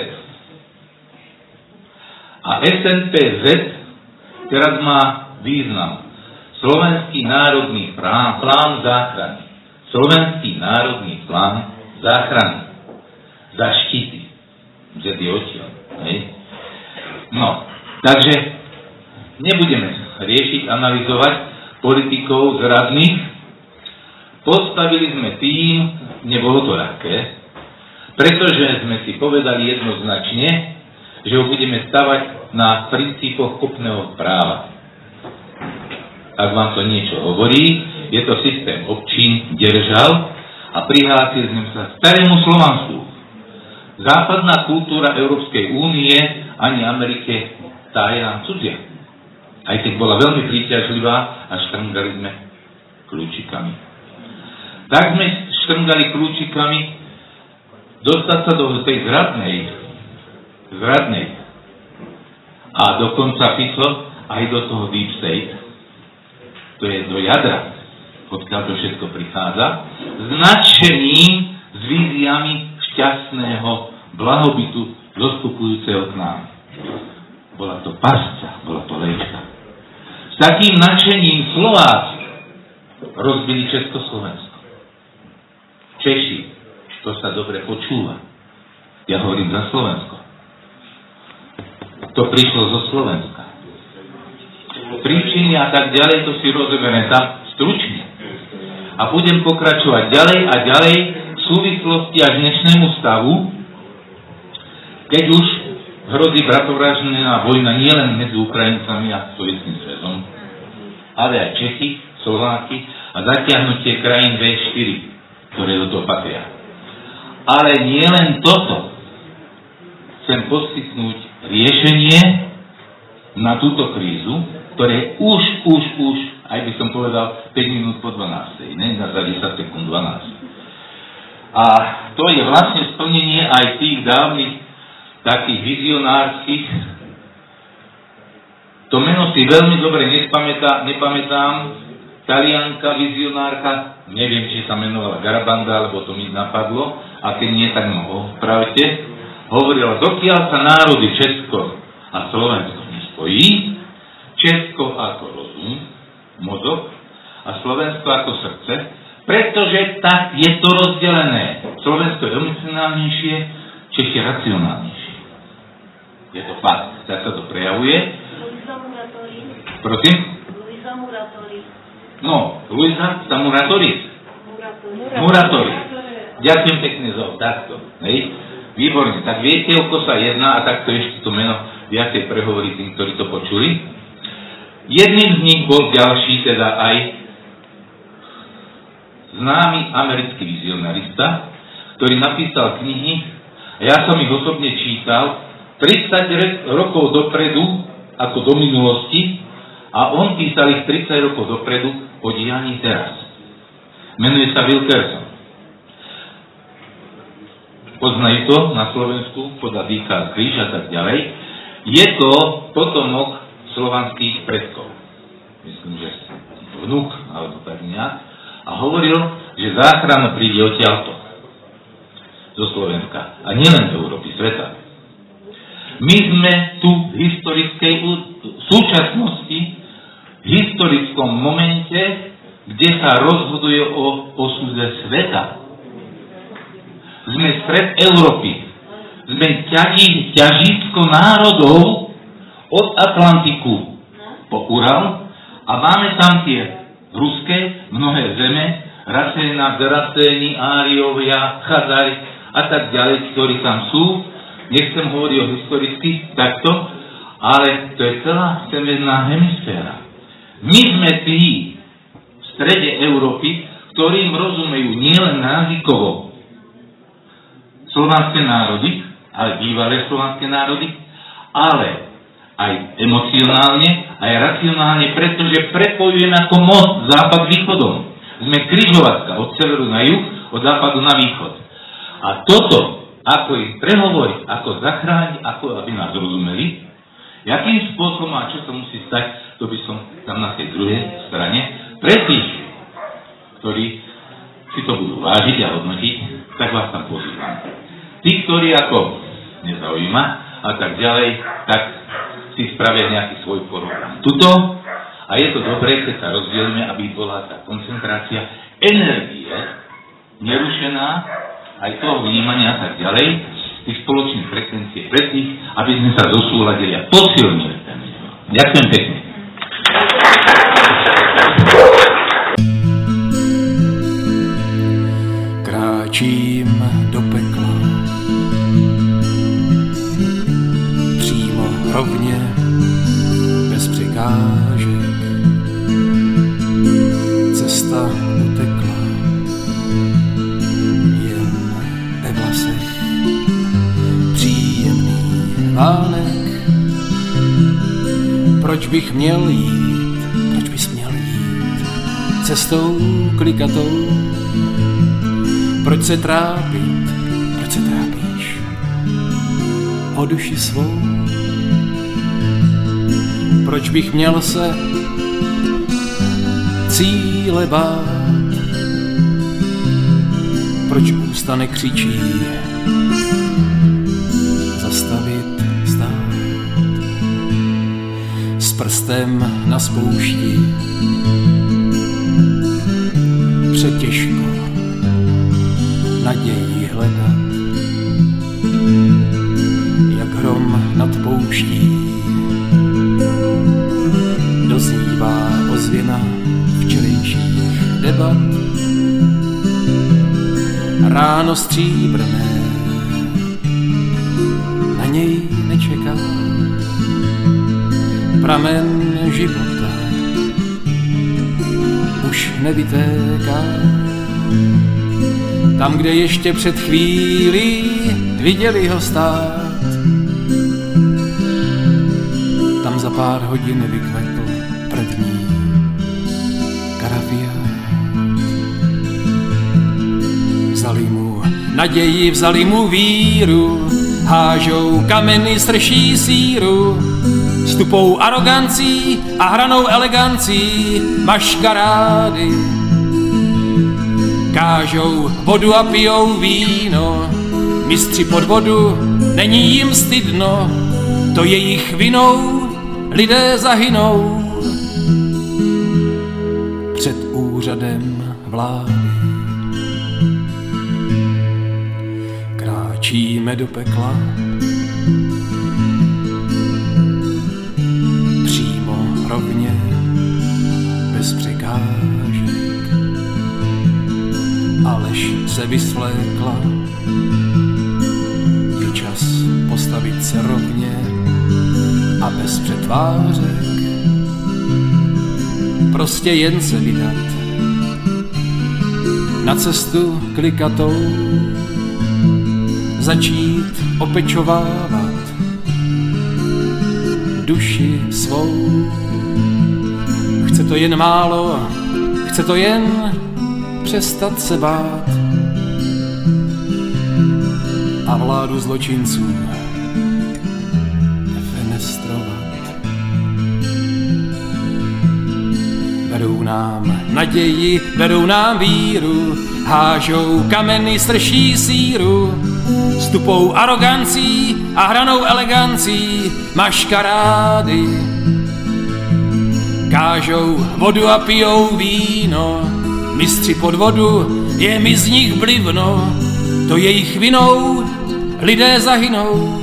A es en pé Z teraz má význam. Slovenský národný plán, plán záchrany. Slovenský národný plán záchrany. Zaštity. Z je odtiaľ. No, takže nebudeme riešiť, analyzovať politikov zradných. Postavili sme tým, nebolo to ľahké, pretože sme si povedali jednoznačne, že ho budeme stavať na princípoch kopného práva. Ak vám to niečo hovorí, je to systém občín, držal a prihlásili sme sa starému Slovansku. Západná kultúra Európskej únie ani Amerike, tá je nám cudzia. Aj keď bola veľmi príťažlivá a štrngali sme kľúčikami. Tak sme štrngali kľúčikami dostať sa do tej zradnej, zradnej a dokonca píslo aj do toho deep state, to je do jadra, odkiaľ to všetko prichádza, s nadšením, s víziami šťastného blahobytu zostupujúceho k nám. Bola to pasca, bola to léčka. S takým nadšením Slováci rozbili Československo. Češi, to sa dobre počúva. Ja hovorím za Slovensko. To prišlo zo Slovenska. Príčiny a tak ďalej, to si rozoberiem tam stručne. A budem pokračovať ďalej a ďalej v súvislosti až dnešnému stavu, keď už hrozí bratovraždná vojna nielen medzi Ukrajincami a Sovietským zväzom, ale aj Čechy, Slováky a zatiahnutie krajín vé štyri, ktoré do toho patria. Ale nielen toto. Chcem poskytnúť riešenie na túto krízu, ktoré už, už, už, aj by som povedal, päť minút po dvanástej, ne za desať sekúnd dvanásť. A to je vlastne splnenie aj tých dávnych takých vizionárskych. To meno si veľmi dobre nespamätá, nepamätám. Talianka, vizionárka, neviem, či sa menovala Garabanda, alebo to mi napadlo, a keď nie, tak ma opravte. Hovorila, dokiaľ sa národy Česko a Slovensko nespojí, Česko ako rozum, mozog, a Slovensko ako srdce, pretože tak je to rozdelené. Slovensko je emocionálnejšie, Češi racionálnejšie. Je to fakt, tak sa to prejavuje. Prosím? Luisa Muratori. No, Luisa Muratori. Muratori. Ďakujem pekne za takto. Hej. Výborne. Tak viete, o ko sa jedná, a takto ešte to meno viacej prehovorí tým, ktorí to počuli. Jedným z nich bol ďalší, teda aj známy americký vizionarista, ktorý napísal knihy, a ja som ich osobne čítal, tridsať rokov dopredu, ako do minulosti, a on písal ich tridsať rokov dopredu o dianí teraz. Menuje sa Wilkerson. Poznajú to na Slovensku, podľa dýcha kríž a tak ďalej. Je to potomok slovanských predkov. Myslím, že vnúk, alebo tak nejak. A hovoril, že záchrana príde odtiaľto. Zo Slovenska. A nielen z Európy, sveta. My sme tu v historickej súčasnosti historickom momente, kde sa rozhoduje o osude sveta. Sme stred Európy. Sme ťaží, ťažisko národov od Atlantiku po Ural a máme tam tie ruské mnohé zeme, Rasena, Gracéni, Áriovia, Chazari a tak ďalej, ktorí tam sú. Nechcem hovoriť o historicky takto, ale to je celá severná hemisféra. My sme tí v strede Európy, ktorým rozumejú nielen jazykovo slovanské národy, ale bývalé slovanské národy, ale aj emocionálne, aj racionálne, pretože prepojujeme ako most západ východom. Sme križovatka od severu na juh, od západu na východ. A toto, ako im prehovoriť, ako zachrániť, ako aby nás rozumeli, jakým spôsobom a čo sa musí stať, to by som tam na tej druhej strane pre tých, ktorí si to budú vážiť a hodnotiť, tak vás tam pozývam. Tí, ktorí ako nezaujíma a tak ďalej, tak si spravia nejaký svoj program. Tuto, a je to dobré, keď sa rozdielime, aby bola tá koncentrácia energie nerušená, aj toho vnímania a tak ďalej, tých spoločných frekvencií pre tých, aby sme sa zosúladili a posilnili ten vývoj. Ďakujem pekne. Kráčím do pekla, přímo rovně, bez překážek. Cesta utekla, jen ve vlasech příjemný vánek. Proč bych měl jít, proč bys měl jít cestou klikatou? Proč se trápit, proč se trápíš o duši svou? Proč bych měl se cíle bát? Proč ústa nekřičí zastavit, stát? S prstem na spoušti přetěžko naději hledat, jak hrom nad pouští doznívá ozvěna včerejších debat. Ráno stříbrné na něj nečeká, pramen života už nevytéká. Tam, kde ještě před chvílí viděli ho stát, tam za pár hodin vykvetl první karafiát. Vzali mu naději, vzali mu víru, hážou kameny, strší síru, s tupou arogancí a hranou elegancí maškarády. Kážou vodu a pijou víno, mistři podvodu, není jim stydno, to jejich vinou lidé zahynou před úřadem vlády. Kráčíme do pekla, přímo rovně, bez překážek. A lež se vysvlékla, je čas postavit se rovně a bez přetvářek. Prostě jen se vydat na cestu klikatou, začít opečovávat duši svou. Chce to jen málo, chce to jen přestat se bát a vládu zločinců defenestrovat. Berou nám naději, berou nám víru, hážou kameny, strší síru, s tupou arogancí a hranou elegancí maškarády. kážou vodu a pijou víno. Mistři pod vodu, je mi z nich blivno, to jejich vinou lidé zahynou.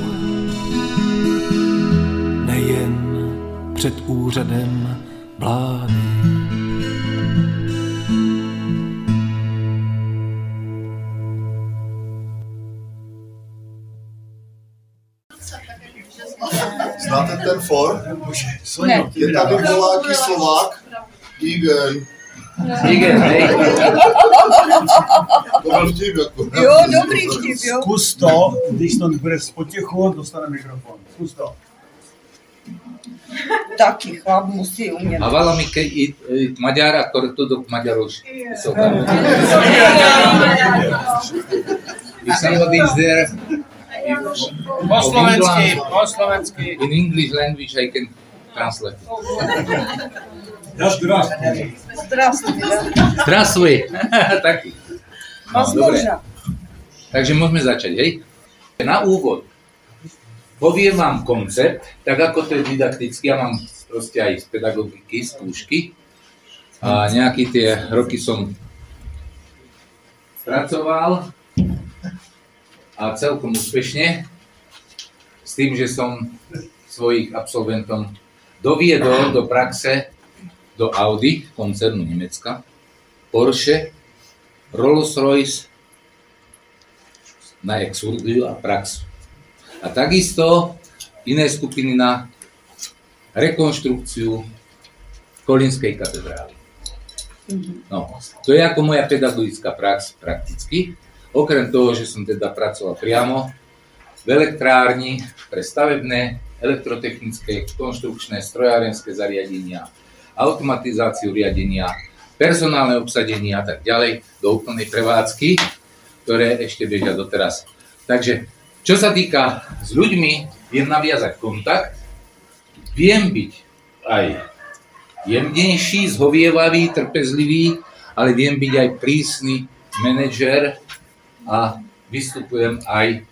Nejen před úřadem vlády. Znáte ten for? Ne. Je tady Polák i Slovák. Igen. Igen, hej. To byl vtip, jako. Jo, dobrý vtip, jo. Zkus to, když to bude potichu, dostane mikrofon. Zkus to. Taký chlap musí umět. A valami keď i Maďara, ktorý tu do Maďaroš. If somebody is there, po slovensky, po slovensky. In English language I can translate. Zdravствуй. Zdravstvuj. Zdravstvuj. Taký. No, dobre. Takže môžeme začať, hej? Na úvod poviem vám koncept, tak ako to je didakticky, ja mám proste aj z pedagogiky, skúšky. A nejaké tie roky som pracoval a celkom úspešne s tým, že som svojich absolventom doviedol do praxe do Audi, koncernu Nemecka, Porsche, Rolls-Royce na exkurziu a praxu. A takisto iné skupiny na rekonštrukciu Kolínskej katedrály. No, to je ako moja pedagogická prax prakticky. Okrem toho, že som teda pracoval priamo v elektrárni pre stavebné, elektrotechnické, konštrukčné, strojárenské zariadenia, automatizáciu riadenia, personálne obsadenie a tak ďalej do úplnej prevádzky, ktoré ešte bežia doteraz. Takže, čo sa týka s ľuďmi, viem naviazať kontakt, viem byť aj jemnejší, zhovievavý, trpezlivý, ale viem byť aj prísny manažer a vystupujem aj,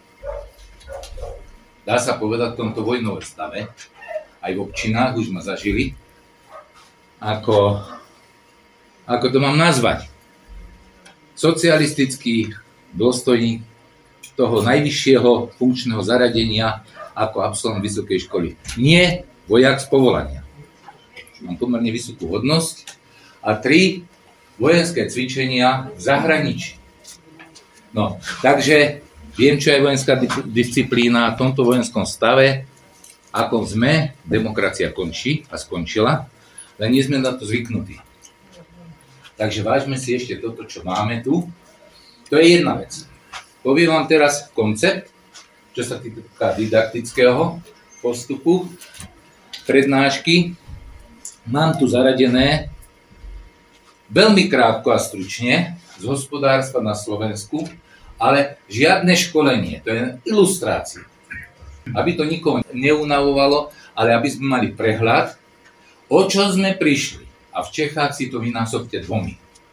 dá sa povedať, v tomto vojnovom stave, aj v občinách už ma zažili, ako, ako to mám nazvať, socialistický dôstojník toho najvyššieho funkčného zaradenia ako absolvent vysokej školy. Nie vojak z povolania. Mám pomerne vysokú hodnosť a tri vojenské cvičenia v zahraničí. No, takže viem, čo je vojenská disciplína v tomto vojenskom stave, ako sme, demokracia končí a skončila, len nie sme na to zvyknutí. Takže vážme si ešte toto, čo máme tu. To je jedna vec. Poviem vám teraz koncept, čo sa týka didaktického postupu, prednášky. Mám tu zaradené veľmi krátko a stručne z hospodárstva na Slovensku, ale žiadne školenie, to je ilustrácia. Aby to nikoho neunavovalo, ale aby sme mali prehľad, o čo sme prišli. A v Čechách si to vynásobte dvomi.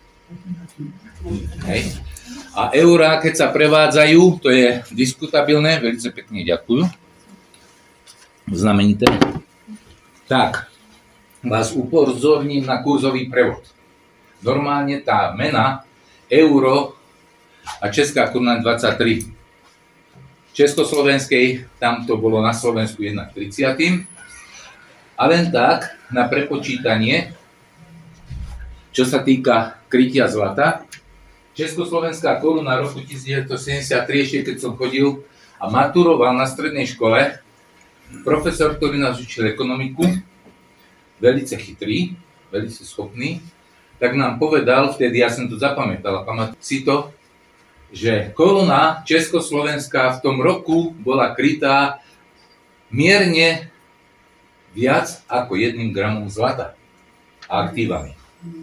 Hej. A eurá, keď sa prevádzajú, to je diskutabilné, veľmi pekne ďakujem. Znamenité. Tak, vás upozorním na kurzový prevod. Normálne tá mena euro a česká koruna dvadsaťtri. V československej, tam to bolo na Slovensku jedna k tridsiatym. A len tak, na prepočítanie, čo sa týka krytia zlata, československá koruna roku devätnásťsedemdesiattri, ešte keď som chodil a maturoval na strednej škole, profesor, ktorý nás učil ekonomiku, velice chytrý, velice schopný, tak nám povedal, vtedy ja som to zapamätal, pamätám si to, že koruna československá v tom roku bola krytá mierne viac ako jedným gramom zlata a aktívami.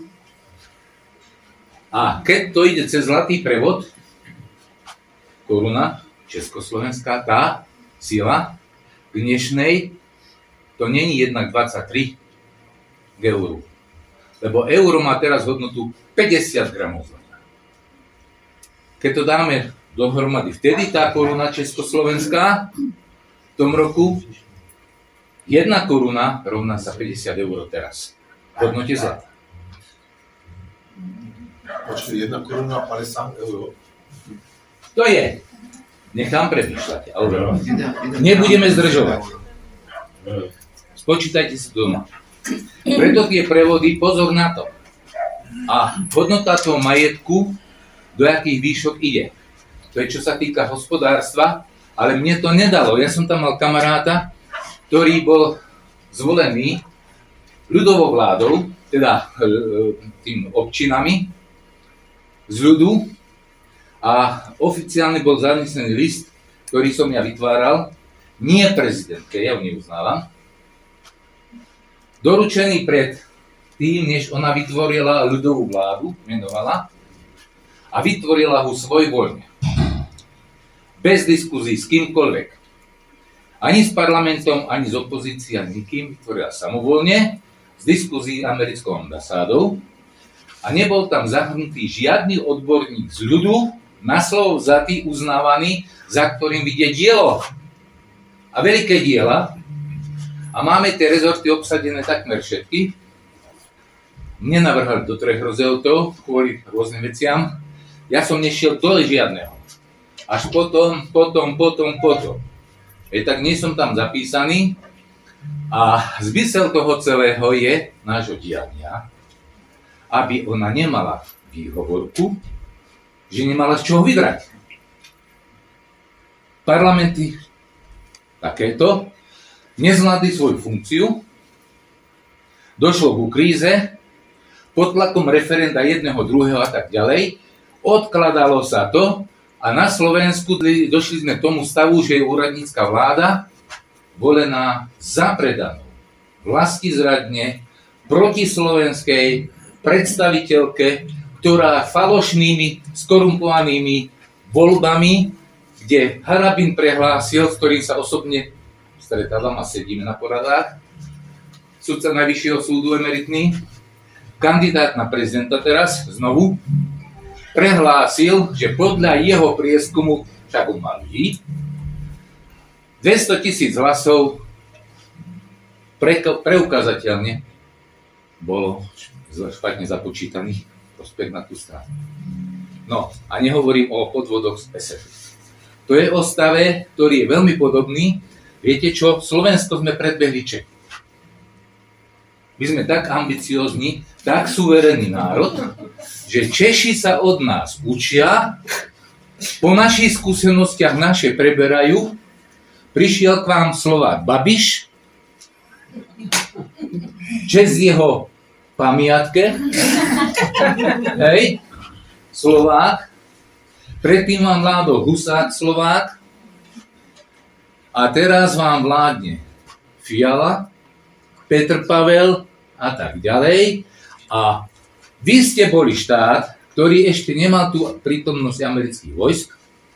A keď to ide cez zlatý prevod, koruna československá, tá sila k dnešnej, to není jednak dvadsaťtri k euru. Lebo euro má teraz hodnotu päťdesiat gramov zlata. Keď to dáme dohromady, vtedy tá koruna československá v tom roku, jedna koruna rovná sa päťdesiat eur teraz. v hodnote zlata. Počkej, jedna koruna padesát eur. To je. Nechám premýšľať. Ale nebudeme zdržovať. Spočítajte si doma. Preto tie prevody, pozor na to. A hodnota toho majetku, do akých výšok ide. To je, čo sa týka hospodárstva, ale mne to nedalo. Ja som tam mal kamaráta, ktorý bol zvolený ľudovou vládou, teda tým občinami z ľudu, a oficiálne bol zanesený list, ktorý som ja vytváral, nie prezidentke, ja ho neuznávam, doručený pred tým, než ona vytvorila ľudovú vládu, menovala, a vytvorila ho svojvoľne. Bez diskuzí s kýmkoľvek. Ani s parlamentom, ani s opozíciou, ani nikým, vytvorila samovoľne, s diskuzí americkou ambasádou, a nebol tam zahrnutý žiadny odborník z ľudu, na slovo vzatý, uznávaný, za ktorým vidie dielo. A veľké diela. A máme tie rezorty obsadené takmer všetky. Nenavrhali do troch rezortov kvôli rôznym veciam. Ja som nešiel dole žiadneho. Až potom, potom, potom, potom. E tak nie som tam zapísaný. A zmysel toho celého je, nášho diania, aby ona nemala výhovorku, že nemala z čoho vybrať. Parlamenty takéto nezvládli svoju funkciu, došlo ku kríze, pod tlakom referenda jedného, druhého a tak ďalej, odkladalo sa to a na Slovensku došli sme k tomu stavu, že je úradnícka vláda volená za predanú, vlastizradne, protislovenskej predstaviteľke, ktorá falošnými, skorumpovanými voľbami, kde Harabin prehlásil, s ktorým sa osobne stretávam a sedíme na poradách, sudca Najvyššieho súdu emeritný, kandidát na prezidenta teraz, znovu, prehlásil, že podľa jeho prieskumu, však on má ľudí, dvesto tisíc hlasov pre, preukázateľne bolo špatne započítaných prospekt na tú stranu. No, a nehovorím o podvodoch z es ef. To je o stave, ktorý je veľmi podobný. Viete čo? Slovensko sme predbehli Čech. My sme tak ambiciózni, tak suverénny národ, že Češi sa od nás učia, po našich skúsenostiach naše preberajú. Prišiel k vám Slovák Babiš, čest jeho pamiatke, hej, Slovák, predtým vám vládol Husák Slovák a teraz vám vládne Fiala, Petr Pavel a tak ďalej. A vy ste boli štát, ktorý ešte nemal tú prítomnosť amerických vojsk.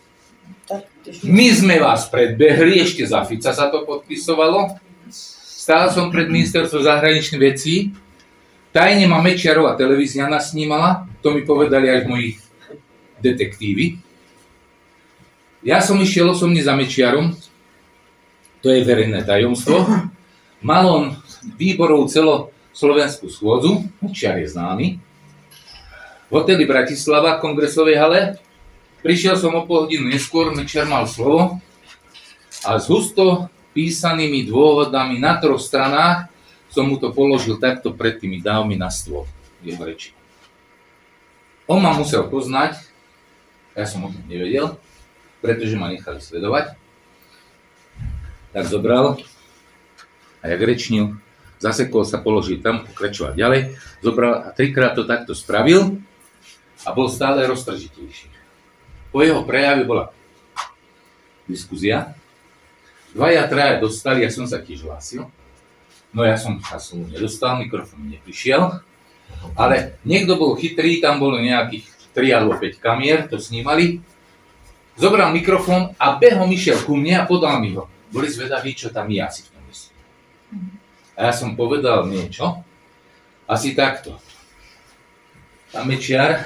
My sme vás predbehli, ešte za Fica sa to podpisovalo. Stál som pred ministerstvom zahraničných vecí. Tajne ma Mečiarová televízia nasnímala, to mi povedali aj moji detektívy. Ja som išiel osobne za Mečiarom, to je verejné tajomstvo. Mal on výborov celoslovenskú schôdzu, Mečiar je známy, v hoteli Bratislava, v kongresovej hale. Prišiel som o pol hodinu neskôr, Mečiar mal slovo a s husto písanými dôvodami na troch stranách som mu to položil takto pred tými dávmi na stôl, jeho reči. On ma musel poznať, ja som o tom nevedel, pretože ma nechali sledovať. Tak zobral a jak rečnil, zasekol sa, položil tam, pokračoval ďalej, zobral a trikrát to takto spravil a bol stále roztržitejší. Po jeho prejave bola diskuzia, dvaja, traja dostali, ja som sa tiež hlásil. No ja som sa som nedostal, mikrofón neprišiel, ale niekto bol chytrý, tam bolo nejakých tri alebo päť kamier, to snímali. Zobral mikrofón a behom išiel ku mne a podal mi ho. Boli zvedaví, čo tam je asi v tom mysli. A ja som povedal niečo, asi takto. Pán Mečiar,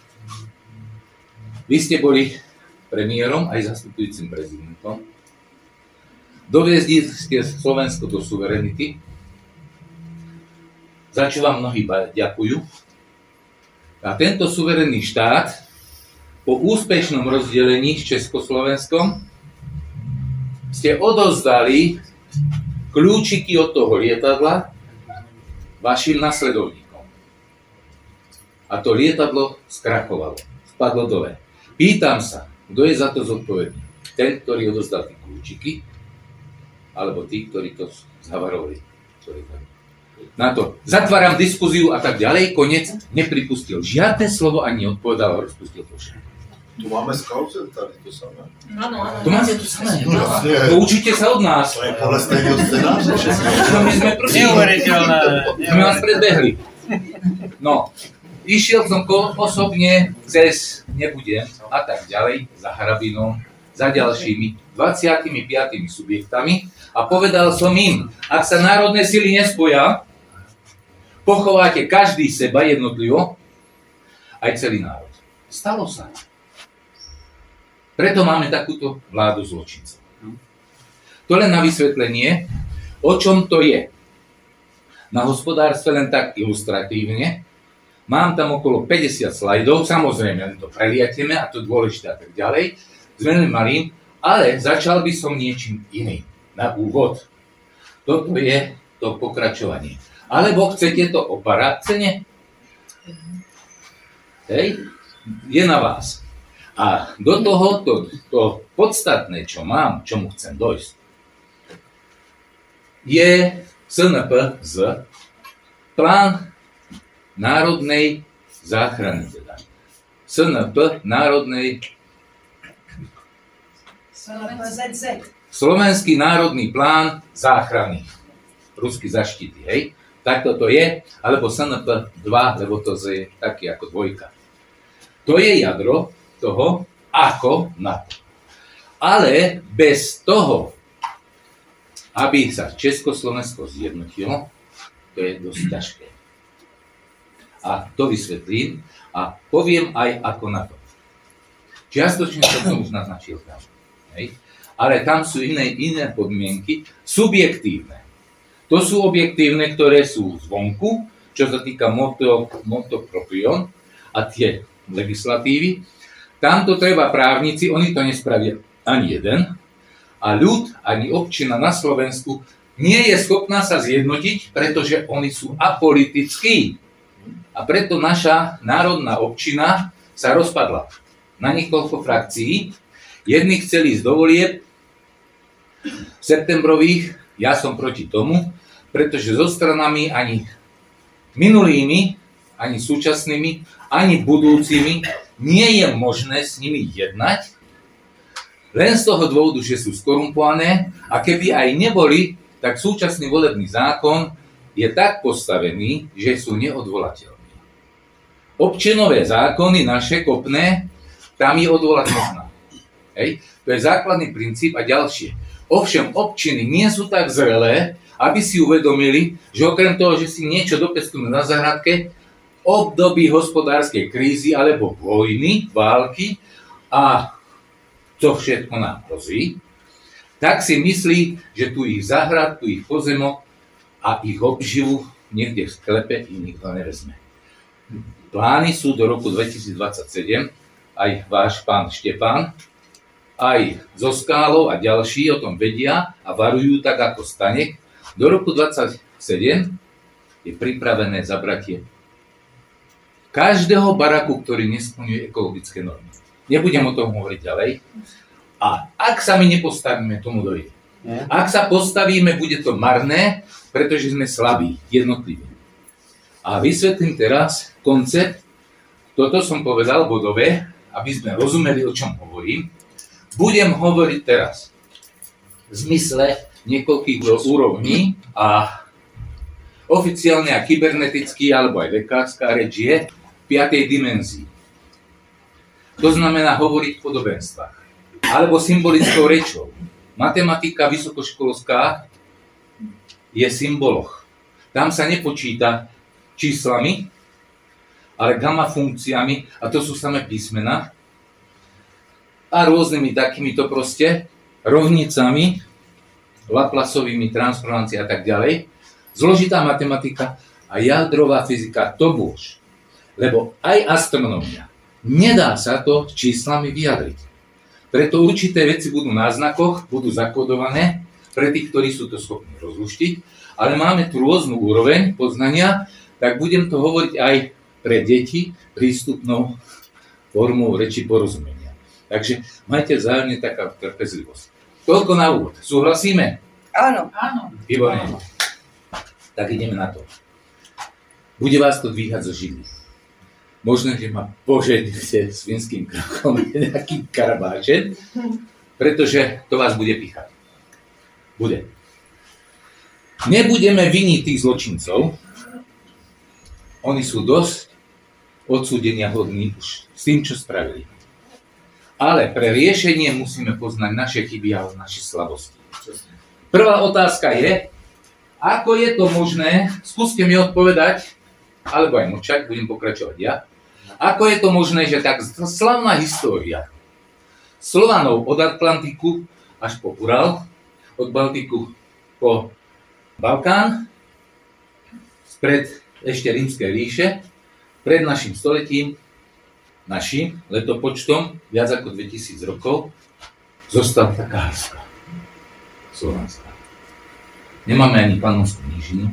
vy ste boli premiérom aj zastupujúcim prezidentom. Doviezli ste Slovensko do suverenity. za čo vám mnohí ďakujú. A tento suverénny štát po úspešnom rozdelení s Československom ste odozdali kľúčiky od toho lietadla vašim nasledovníkom. A to lietadlo skrachovalo, spadlo dole. Pýtam sa, kto je za to zodpovedný? Ten, ktorý odozdal tie kľúčiky, alebo tí, ktorí to zhavarovali. Na to zatváram diskuziu a tak ďalej, konec, nepripustil žiadne slovo, ani odpovedal a rozpustil to všetko. Tu máme s Klausem tady to samé. Áno, áno. To máte to samé. No, to učite sa od nás. To je podľa stejného scenáře. No, my sme první. Neuveriteľné. My vás predbehli. No, išiel som osobne cez nebudem a tak ďalej za hrabinou, za ďalšími dvadsiatimi piatimi subjektami a povedal som im, ak sa národné sily nespoja, pochováte každý seba jednotlivo, aj celý národ. Stalo sa. Preto máme takúto vládu zločincov. To len na vysvetlenie, o čom to je. Na hospodárstve len tak ilustratívne. Mám tam okolo päťdesiat slajdov, samozrejme, len to preliateme a to dôležité a tak ďalej. Zmením malým, ale začal by som niečím iným. Na úvod. Toto je to pokračovanie. Alebo chcete to o parádcene? Hej? Je na vás. A do toho to, to podstatné, čo mám, čomu chcem dojsť, je es en pé z plán národnej záchrany. Teda. es en pé národnej Slovenský národný plán záchrany. Rusky zaštity, hej? Takto to je, alebo es en pé dva, lebo to je taký ako dvojka. To je jadro toho, ako na to. Ale bez toho, aby sa Československo zjednotilo, to je dosť ťažké. A to vysvetlím a poviem aj ako na to. Čiastočne som už naznačil tam. Hej? Ale tam sú iné, iné podmienky, subjektívne. To sú objektívne, ktoré sú zvonku, čo sa týka moto, motopropion a tie legislatívy. Tamto treba právnici, oni to nespravia ani jeden. A ľud, ani občina na Slovensku nie je schopná sa zjednotiť, pretože oni sú apolitickí. A preto naša národná občina sa rozpadla na niekoľko frakcií. Jedni chceli ísť do volieb septembrových, ja som proti tomu, pretože so stranami ani minulými, ani súčasnými, ani budúcimi nie je možné s nimi jednať, len z toho dôvodu, že sú skorumpované a keby aj neboli, tak súčasný volebný zákon je tak postavený, že sú neodvolateľní. Občinové zákony naše kopné, tam je odvolať možná. Hej? To je základný princíp a ďalšie. Ovšem občiny nie sú tak zrelé, aby si uvedomili, že okrem toho, že si niečo dopestujú na záhradke, období hospodárskej krízy alebo vojny, války a to všetko nám hrozí, tak si myslí, že tu ich zahrad, tu ich pozemok a ich obživu niekde v sklepe im nikto nevezme. Plány sú do roku dvetisícdvadsaťsedem, aj váš pán Štepán, aj zo Skálov a ďalší o tom vedia a varujú tak ako Stanek. Do roku dvadsaťsedem je pripravené zabratie každého baraku, ktorý nesplňuje ekologické normy. Nebudem o tom hovoriť ďalej. A ak sa my nepostavíme, tomu dojde. Ak sa postavíme, bude to marné, pretože sme slabí, jednotliví. A vysvetlím teraz koncept. Toto som povedal bodové, aby sme rozumeli, o čom hovorím. Budem hovoriť teraz v zmysle niekoľkých úrovní a oficiálne a kybernetický alebo aj lekárska reč je v piatej dimenzii. To znamená hovoriť v podobenstvách alebo symbolickou rečou. Matematika vysokoškolská je symboloch. Tam sa nepočíta číslami, ale gamma funkciami, a to sú samé písmená, a rôznymi takýmito proste rovnicami, Laplaceovými transformáciami a tak ďalej. Zložitá matematika a a jadrová fyzika to bôž. Lebo aj astronómia. Nedá sa to číslami vyjadriť. Preto určité veci budú na znakoch, budú zakodované pre tých, ktorí sú to schopní rozluštiť, ale máme tu rôznu úroveň poznania, tak budem to hovoriť aj pre deti prístupnou formou reči porozumenia. Takže majte vzájomne taká trpezlivosť. Toľko na úvod. Súhlasíme? Áno. Áno. Výborne. Tak ideme na to. Bude vás to dvíhať zo židly. Možno, že ma požehnete svinským krokom nejaký karabáček, pretože to vás bude píchať. Bude. Nebudeme viniť tých zločincov. Oni sú dosť odsúdenia hodní už s tým, čo spravili. Ale pre riešenie musíme poznať naše chyby a naše slabosti. Prvá otázka je, ako je to možné, skúste mi odpovedať, alebo aj mlčať, budem pokračovať ja, ako je to možné, že tak slavná história Slovanov od Atlantiku až po Ural, od Baltiku po Balkán, spred ešte Rímskej ríše, pred našim stoletím, našim letopočtom, viac ako dvetisíc rokov, zostala taká hrstka slovanská. Nemáme ani Panonskú nížinu,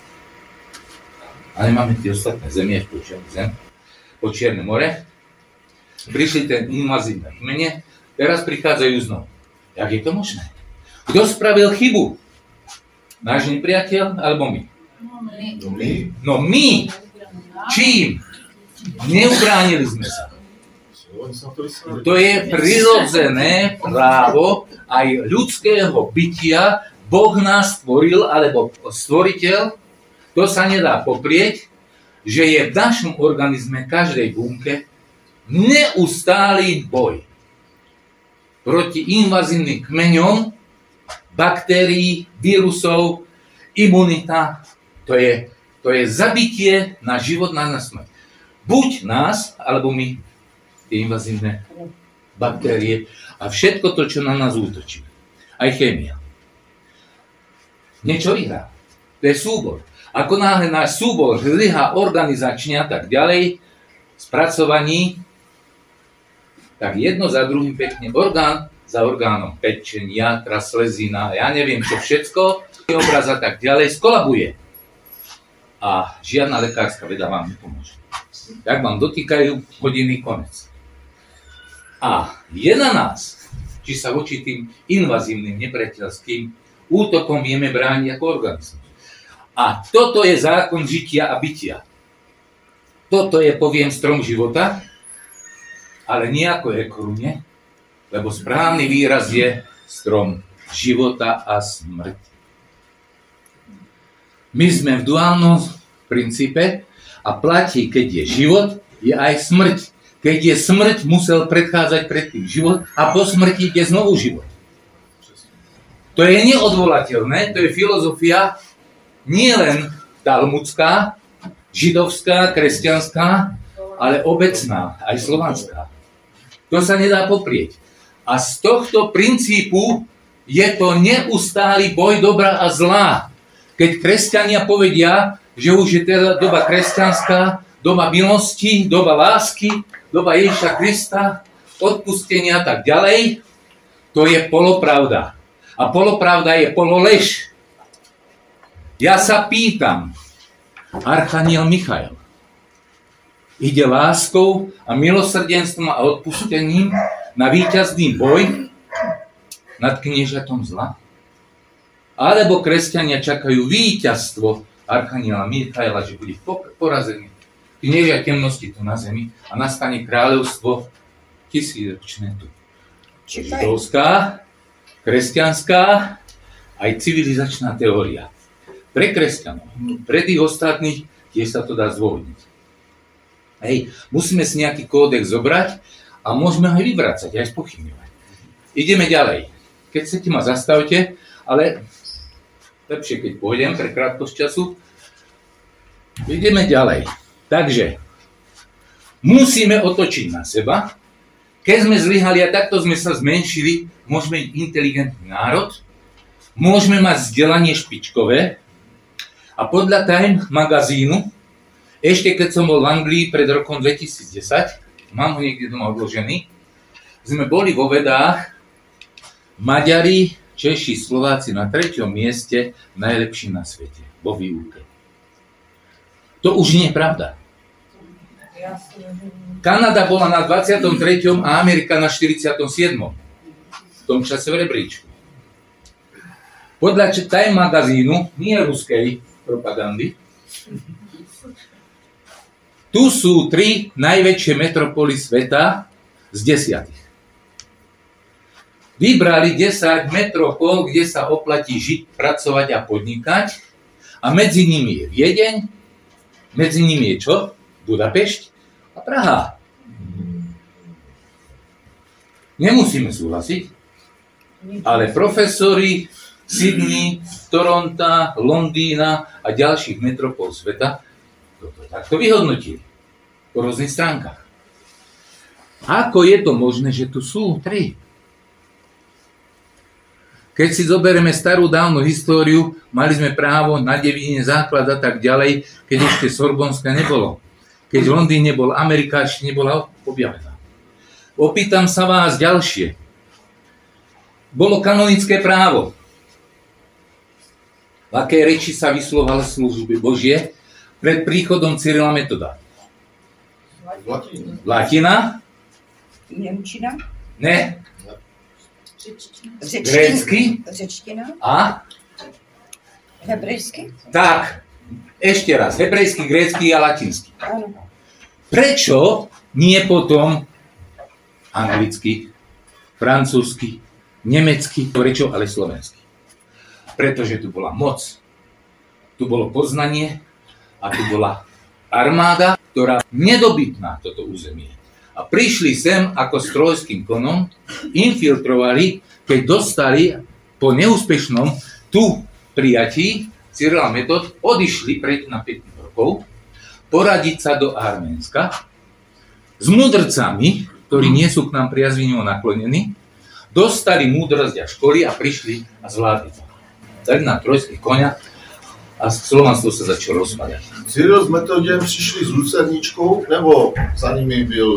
ale máme tie ostatné zemie, po zem, po Čierne more. Prišli ten invazívne kmene, teraz prichádzajú znovu. Jak je to možné? Kto spravil chybu? Náš nepriateľ alebo my? No my. No my! Čím? Neubránili sme sa. To je prirodzené právo aj ľudského bytia. Boh nás stvoril, alebo stvoriteľ, to sa nedá poprieť, že je v našom organizme, každej bunke, neustály boj proti invazívnym kmeňom, baktérií, vírusov, imunita. To je, to je zabitie na život, na smrť. Buď nás, alebo my, tie invazívne baktérie a všetko to, čo na nás útočí. Aj chémia. Niečo vyhrá. To je súbor. Ako náhle náš súbor zlyhá organizačne a tak ďalej, spracovaní, tak jedno za druhým pekne, orgán za orgánom, pečeň, játra, slezina, ja neviem čo všetko, obraz a tak ďalej, skolabuje. A žiadna lekárska veda vám nepomôže. Tak vám dotýkajú hodiny, konec. A je na nás, či sa voči tým invazívnym, nepriateľským útokom vieme brániť ako organizmus. A toto je zákon žitia a bytia. Toto je, poviem, strom života, ale nie ako ekorune, lebo správny výraz je strom života a smrť. My sme v duálnom princípe a platí, keď je život, je aj smrť. Keď je smrť, musel predchádzať predtým život a po smrti je znovu život. To je neodvolateľné, to je filozofia nielen talmudská, židovská, kresťanská, ale obecná, aj slovanská. To sa nedá poprieť. A z tohto princípu je to neustály boj dobra a zla. Keď kresťania povedia, že už je teda doba kresťanská, doba milosti, doba lásky, doba Ježiša Krista, odpustenia a tak ďalej, to je polopravda. A polopravda je pololež. Ja sa pýtam, archaniel Michael ide láskou a milosrdenstvom a odpustením na víťazný boj nad kniežatom zla? Alebo kresťania čakajú víťazstvo archaniela Michaela, že bude porazený knieža temnosti tu na zemi a nastane kráľovstvo tisícročné tu. Židovská, kresťanská, aj civilizačná teória. Pre kresťanov, pre tých ostatných, tiež sa to dá zdôvodniť. Hej, musíme si nejaký kódex zobrať a môžeme ho aj vyvracať, aj spochybňovať. Ideme ďalej. Keď chcete ma zastavte, ale lepšie, keď pôjdem pre krátkosť času. Ideme ďalej. Takže, musíme otočiť na seba. Keď sme zlyhali a takto sme sa zmenšili, môžeme byť inteligentný národ, môžeme mať vzdelanie špičkové A podľa Time magazínu, ešte keď som bol v Anglii pred rokom dvetisícdesať, mám ho niekde doma odložený, sme boli vo vedách Maďari, Češi, Slováci na treťom mieste najlepší na svete vo výuke. To už nie je pravda. Kanada bola na dvadsiatom treťom a Amerika na štyridsiatom siedmom v tom čase v rebríčku. Podľa Time magazínu, nie ruskej propagandy, tu sú tri najväčšie metropoly sveta z desiatich. Vybrali desať metropol, kde sa oplatí žiť, pracovať a podnikať, a medzi nimi je Viedeň, medzi nimi je čo? Budapešť a Praha. Nemusíme súhlasiť, ale profesori Sydney, Toronta, Londýna a ďalších metropol sveta toto takto vyhodnotili po rôznych stránkach. Ako je to možné, že tu sú tri? Keď si zoberieme starú dávnu históriu, mali sme právo na devíne základ a tak ďalej, keď ešte Sorbonska nebolo. Keď v Londýne bol Amerika, ešte nebola objavená. Opýtam sa vás ďalšie. Bolo kanonické právo. V akej reči sa vyslovala služby Božie pred príchodom Cyrila Metoda? Latina. Latina? Němčina? Ne. Řečtina. Grécky? Řečtina? A? Hebrejsky? Tak. Ešte raz. Hebrejsky, grécky a latinsky. Áno. Prečo nie potom anglicky, francúzsky, nemecky, prečo ale slovensky? Pretože tu bola moc, tu bolo poznanie a tu bola armáda, ktorá nedobytná toto územie. A prišli sem ako s trojským konom, infiltrovali, keď dostali po neúspešnom tu prijatí Cyrila Metod, odišli pred na päť rokov poradiť sa do Arménska s mudrcami, ktorí nie sú k nám priaznivo naklonení, dostali múdrosť a školy a prišli a zvládli to. Tak na trojských koňa a Slovanstvo sa začalo rozpadať. Cyril s Metodem přišli s lucerničkou, nebo za nimi byl?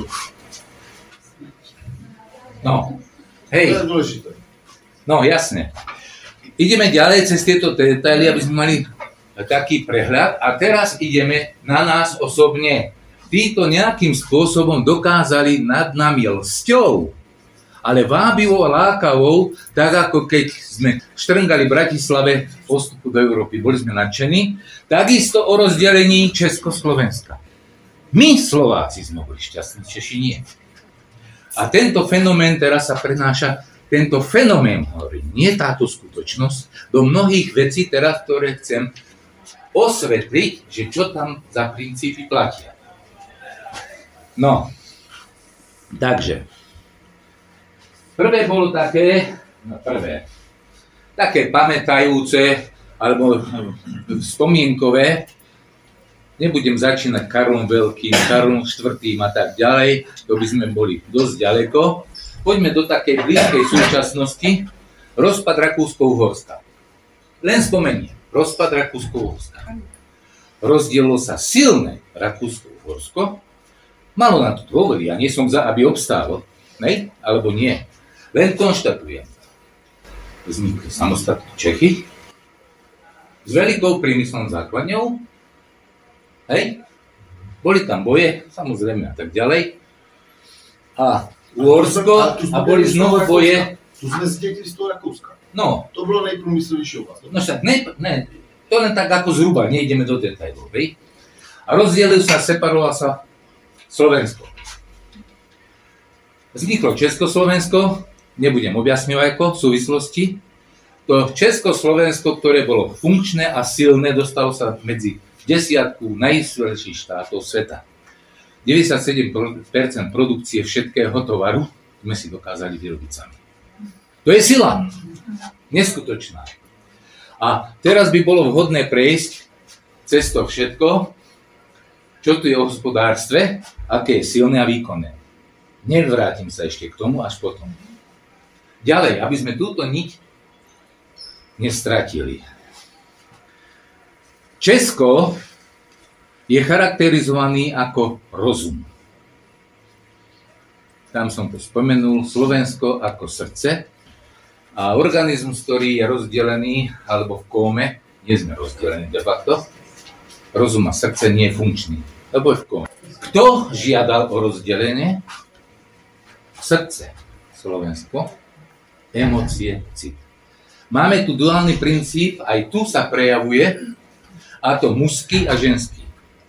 No, hej. To je dôležité. No, jasne. Ideme ďalej cez tieto detaily, aby sme mali taký prehľad. A teraz ideme na nás osobne. Títo nejakým spôsobom dokázali nad nami lsťou, ale vábivou a lákavou, tak ako keď sme štrngali v Bratislave postupu do Európy, boli sme nadšení, takisto o rozdelení Československa. My, Slováci, sme boli šťastní, Češi nie. A tento fenomén teraz sa prenáša, tento fenomén, hovorím, nie táto skutočnosť, do mnohých vecí teraz, ktoré chcem osvetliť, že čo tam za princípy platia. No, takže, prvé bolo také, no prvé, také pamätajúce, alebo spomienkové, nebudem začínať Karlom Veľkým, Karlom štvrtým a tak ďalej, to by sme boli dosť ďaleko. Poďme do takej blízkej súčasnosti, rozpad Rakúsko-Uhorska. Len spomeniem, rozpad Rakúsko-Uhorska. Rozdielilo sa silné Rakúsko-Uhorsko, malo na to dôvody, ja nie som za, aby obstálo, ne? Alebo nie. Len konštatujem. Vznikli samostatné Čechy s veľkou priemyselnou základňou. Hej? Boli tam boje, samozrejme a tak ďalej. A Uhorsko a boli znovu boje. Tu sme zdetili z toho Rakúska. No. To bolo najprúmyslovejšie oblast. No však, ne, ne, to len tak ako zhruba, nejdeme do detailov. Hej? A rozdielil sa, separoval sa Slovensko. Vzniklo Československo, nebudem objasňovať ako v súvislosti. To Československo, ktoré bolo funkčné a silné, dostalo sa medzi desiatku najsilnejších štátov sveta. deväťdesiatsedem percent produkcie všetkého tovaru sme si dokázali vyrobiť sami. To je sila. Neskutočná. A teraz by bolo vhodné prejsť cez to všetko, čo tu je o hospodárstve, aké je silné a výkonné. Nevrátim sa ešte k tomu až potom. Ďalej, aby sme túto niť nestratili. Česko je charakterizovaný ako rozum. Tam som to spomenul, Slovensko ako srdce a organizmus, ktorý je rozdelený, alebo v kóme, nie sme rozdelení de facto, rozum a srdce nie je funkčný, lebo je v kóme. Kto žiadal o rozdelenie? Srdce, Slovensko, emócie, cit. Máme tu duálny princíp, aj tu sa prejavuje, a to mužský a ženský.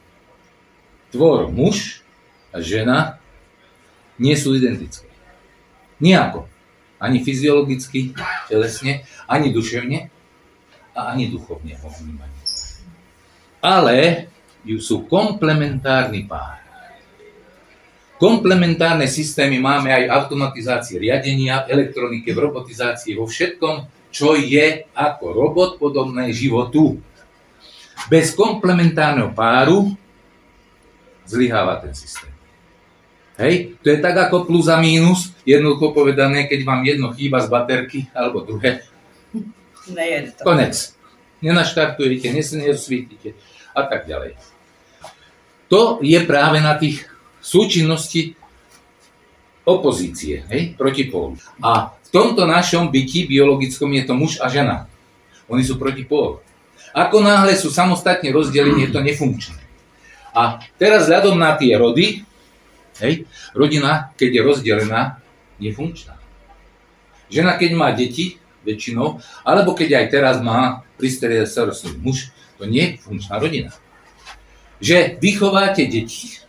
Tvor muž a žena nie sú identické. Nijako. Ani fyziologicky, telesne, ani duševne a ani duchovne vo vnímaní. Ale sú komplementárny pár. Komplementárne systémy máme aj v automatizácii riadenia, v elektronike, v robotizácii, vo všetkom, čo je ako robot podobné životu. Bez komplementárneho páru zlyháva ten systém. Hej, to je tak ako plus a mínus, jednoducho povedané, keď vám jedno chýba z baterky, alebo druhé. Nejede to. Konec. Nenaštartujete, nesvítite a tak ďalej. To je práve na tých súčinnosti opozície, hej, protipólu. A v tomto našom byti biologickom je to muž a žena. Oni sú protipól. Ako náhle sú samostatne rozdelení, je to nefunkčné. A teraz vzhľadom na tie rody, hej, rodina, keď je rozdelená, je funkčná. Žena, keď má deti, väčšinou, alebo keď aj teraz má pri starostný muž, to nie je funkčná rodina. Že vychováte deti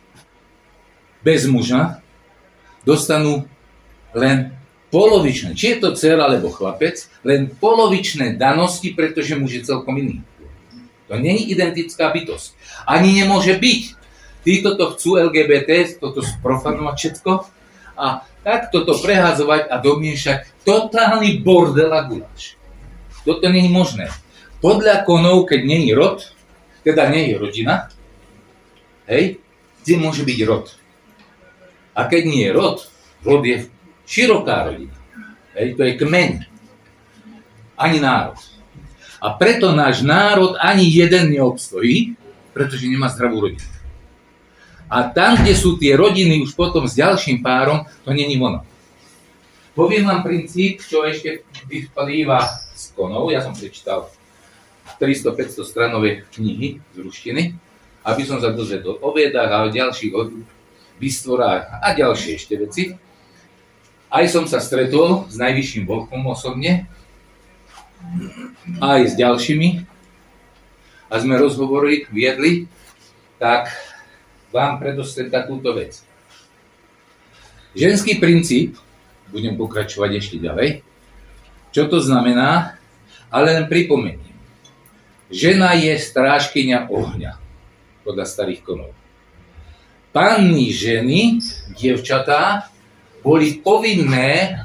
bez muža, dostanú len polovičné, či je to dcera alebo chlapec, len polovičné danosti, pretože muž je celkom iný. To nie je identická bytosť. Ani nemôže byť. Títo to chcú el gé bé té, toto sprofanovať všetko a takto to prehádzovať a domiešať. Totálny bordel a guláš. Toto nie je možné. Podľa konov, keď nie je rod, teda nie je rodina, hej, kde môže byť rod. A keď nie je rod, rod je široká rodina. Hej, to je kmeň. Ani národ. A preto náš národ ani jeden neobstojí, pretože nemá zdravú rodinu. A tam, kde sú tie rodiny už potom s ďalším párom, to není ono. Poviem vám princíp, čo ešte vyplýva z konov. Ja som prečítal tristo päťsto stranové knihy z ruštiny, aby som sa dozvedol o Védach a o ďalších výstvorách a ďalšie ešte veci. Aj som sa stretol s najvyšším Bohom osobne, aj s ďalšími a sme rozhovory viedli, tak vám predostriem takúto vec. Ženský princíp, budem pokračovať ešte ďalej, čo to znamená, ale len pripomeniem. Žena je strážkyňa ohňa, podľa starých konov. Panny ženy, dievčatá, boli povinné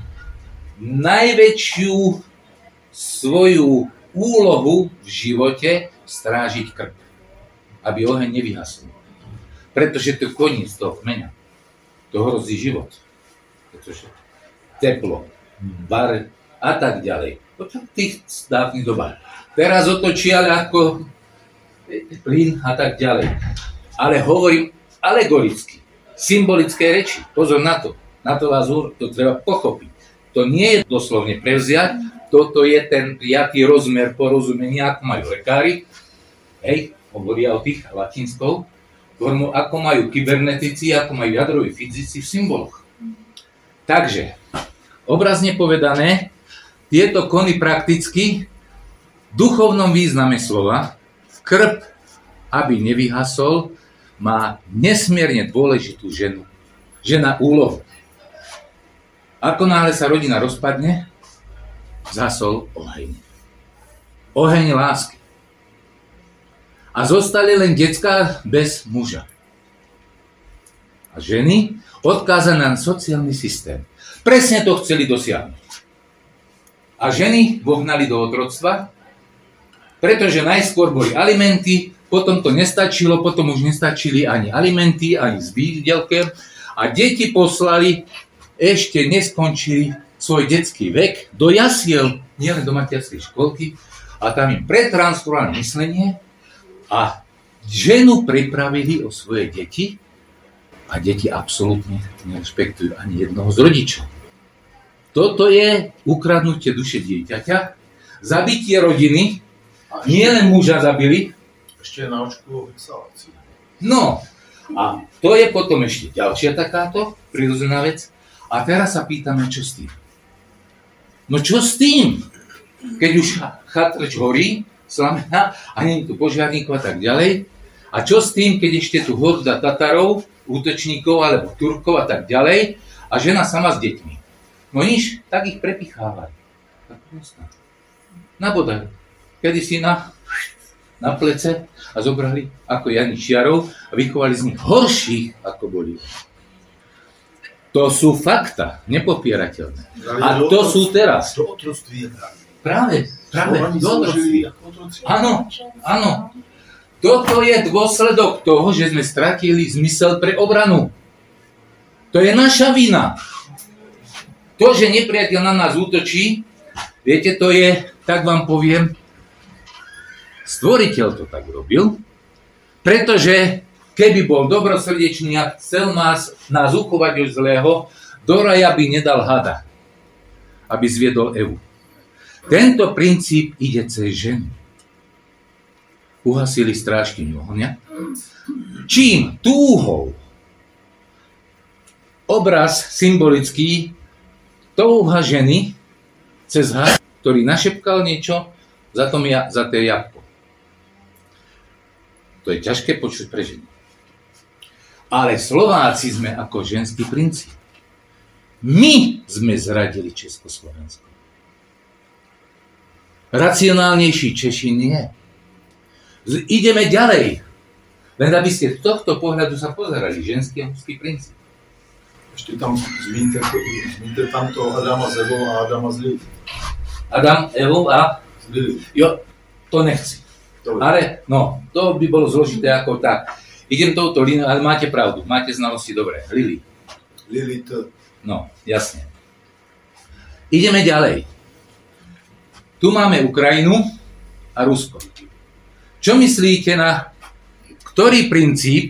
najväčšiu svoju úlohu v živote strážiť krk, aby oheň nevyhasol. Pretože to je koniec toho kmeňa. To hrozí život. Pretože teplo, bar a tak ďalej. To v tých dávnych dobách. Teraz otočia ľahko plyn a tak ďalej. Ale hovorím alegoricky, symbolické reči. Pozor na to. Na to vás to treba pochopiť. To nie je doslovne prevziať, toto je ten prijatý rozmer porozumenia, ako majú lekári, hej, hovoria o tých latinskou formou, ako majú kybernetici, ako majú jadroví fyzici v symboloch. Takže, obrazne povedané, tieto kony prakticky v duchovnom význame slova, krb, aby nevyhasol, má nesmierne dôležitú ženu. Žena úlohu. Ako náhle sa rodina rozpadne, zhasol oheň. Oheň lásky. A zostali len decká bez muža. A ženy odkázané na sociálny systém. Presne to chceli dosiahnuť. A ženy vohnali do otroctva, pretože najskôr boli alimenty, potom to nestačilo, potom už nestačili ani alimenty, ani s výdelkem a deti poslali, ešte neskončili svoj detský vek do jasiel, nielen do materskej školky, a tam im pretransformovali myslenie A ženu pripravili o svoje deti a deti absolútne nerešpektujú ani jednoho z rodičov. Toto je ukradnutie duše dieťaťa, zabitie rodiny, nie len muža zabili. Ešte je na očku exhalácia. No, a to je potom ešte ďalšia takáto prirodzená vec. A teraz sa pýtame, čo s tým? No čo s tým? Keď už chatrč horí, slamená, a nie je tu požiarníkov a tak ďalej. A čo s tým, keď ešte tu horda Tatarov, útočníkov alebo Turkov a tak ďalej, a žena sama s deťmi? No nič, tak ich prepichávali. Tak prosná. Nabodali. Kedy si na, na plece a zobrali ako janičiarov a vychovali z nich horších, ako boli. To sú fakta, nepopierateľné. A to sú teraz. Do otroctví je práve. Práve, práve, do otroctví. Áno, áno. Toto je dôsledok toho, že sme stratili zmysel pre obranu. To je naša vina. To, že nepriateľ na nás útočí, viete, to je, tak vám poviem, stvoriteľ to tak robil, pretože keby bol dobrosrdečný a chcel nás, nás uchovať od zlého, do raja by nedal hada, aby zviedol Evu. Tento princíp ide cez ženu. Uhasili strážkyňu ohňa. Čím? Túhou. Obraz symbolický touha ženy cez had, ktorý našepkal niečo, za, tom ja, za té jabko. To je ťažké počuť pre ženy. Ale Slováci sme ako ženský princíp. My sme zradili Československo. Racionálnejší Češi nie. Ideme ďalej. Len aby ste z tohto pohľadu sa pozerali. Ženský a mužský princíp. Ešte tam zmínte, zmínte tam toho Adama s Evou a Adama s Lili. Adam, Evu a Lili. Jo, to nechci. Dobre. Ale, no, to by bolo zložité ako tak. Idem touto líniou, ale máte pravdu, máte znalosti dobré. Lili. Lili to. No, jasne. Ideme ďalej. Tu máme Ukrajinu a Rusko. Čo myslíte na ktorý princíp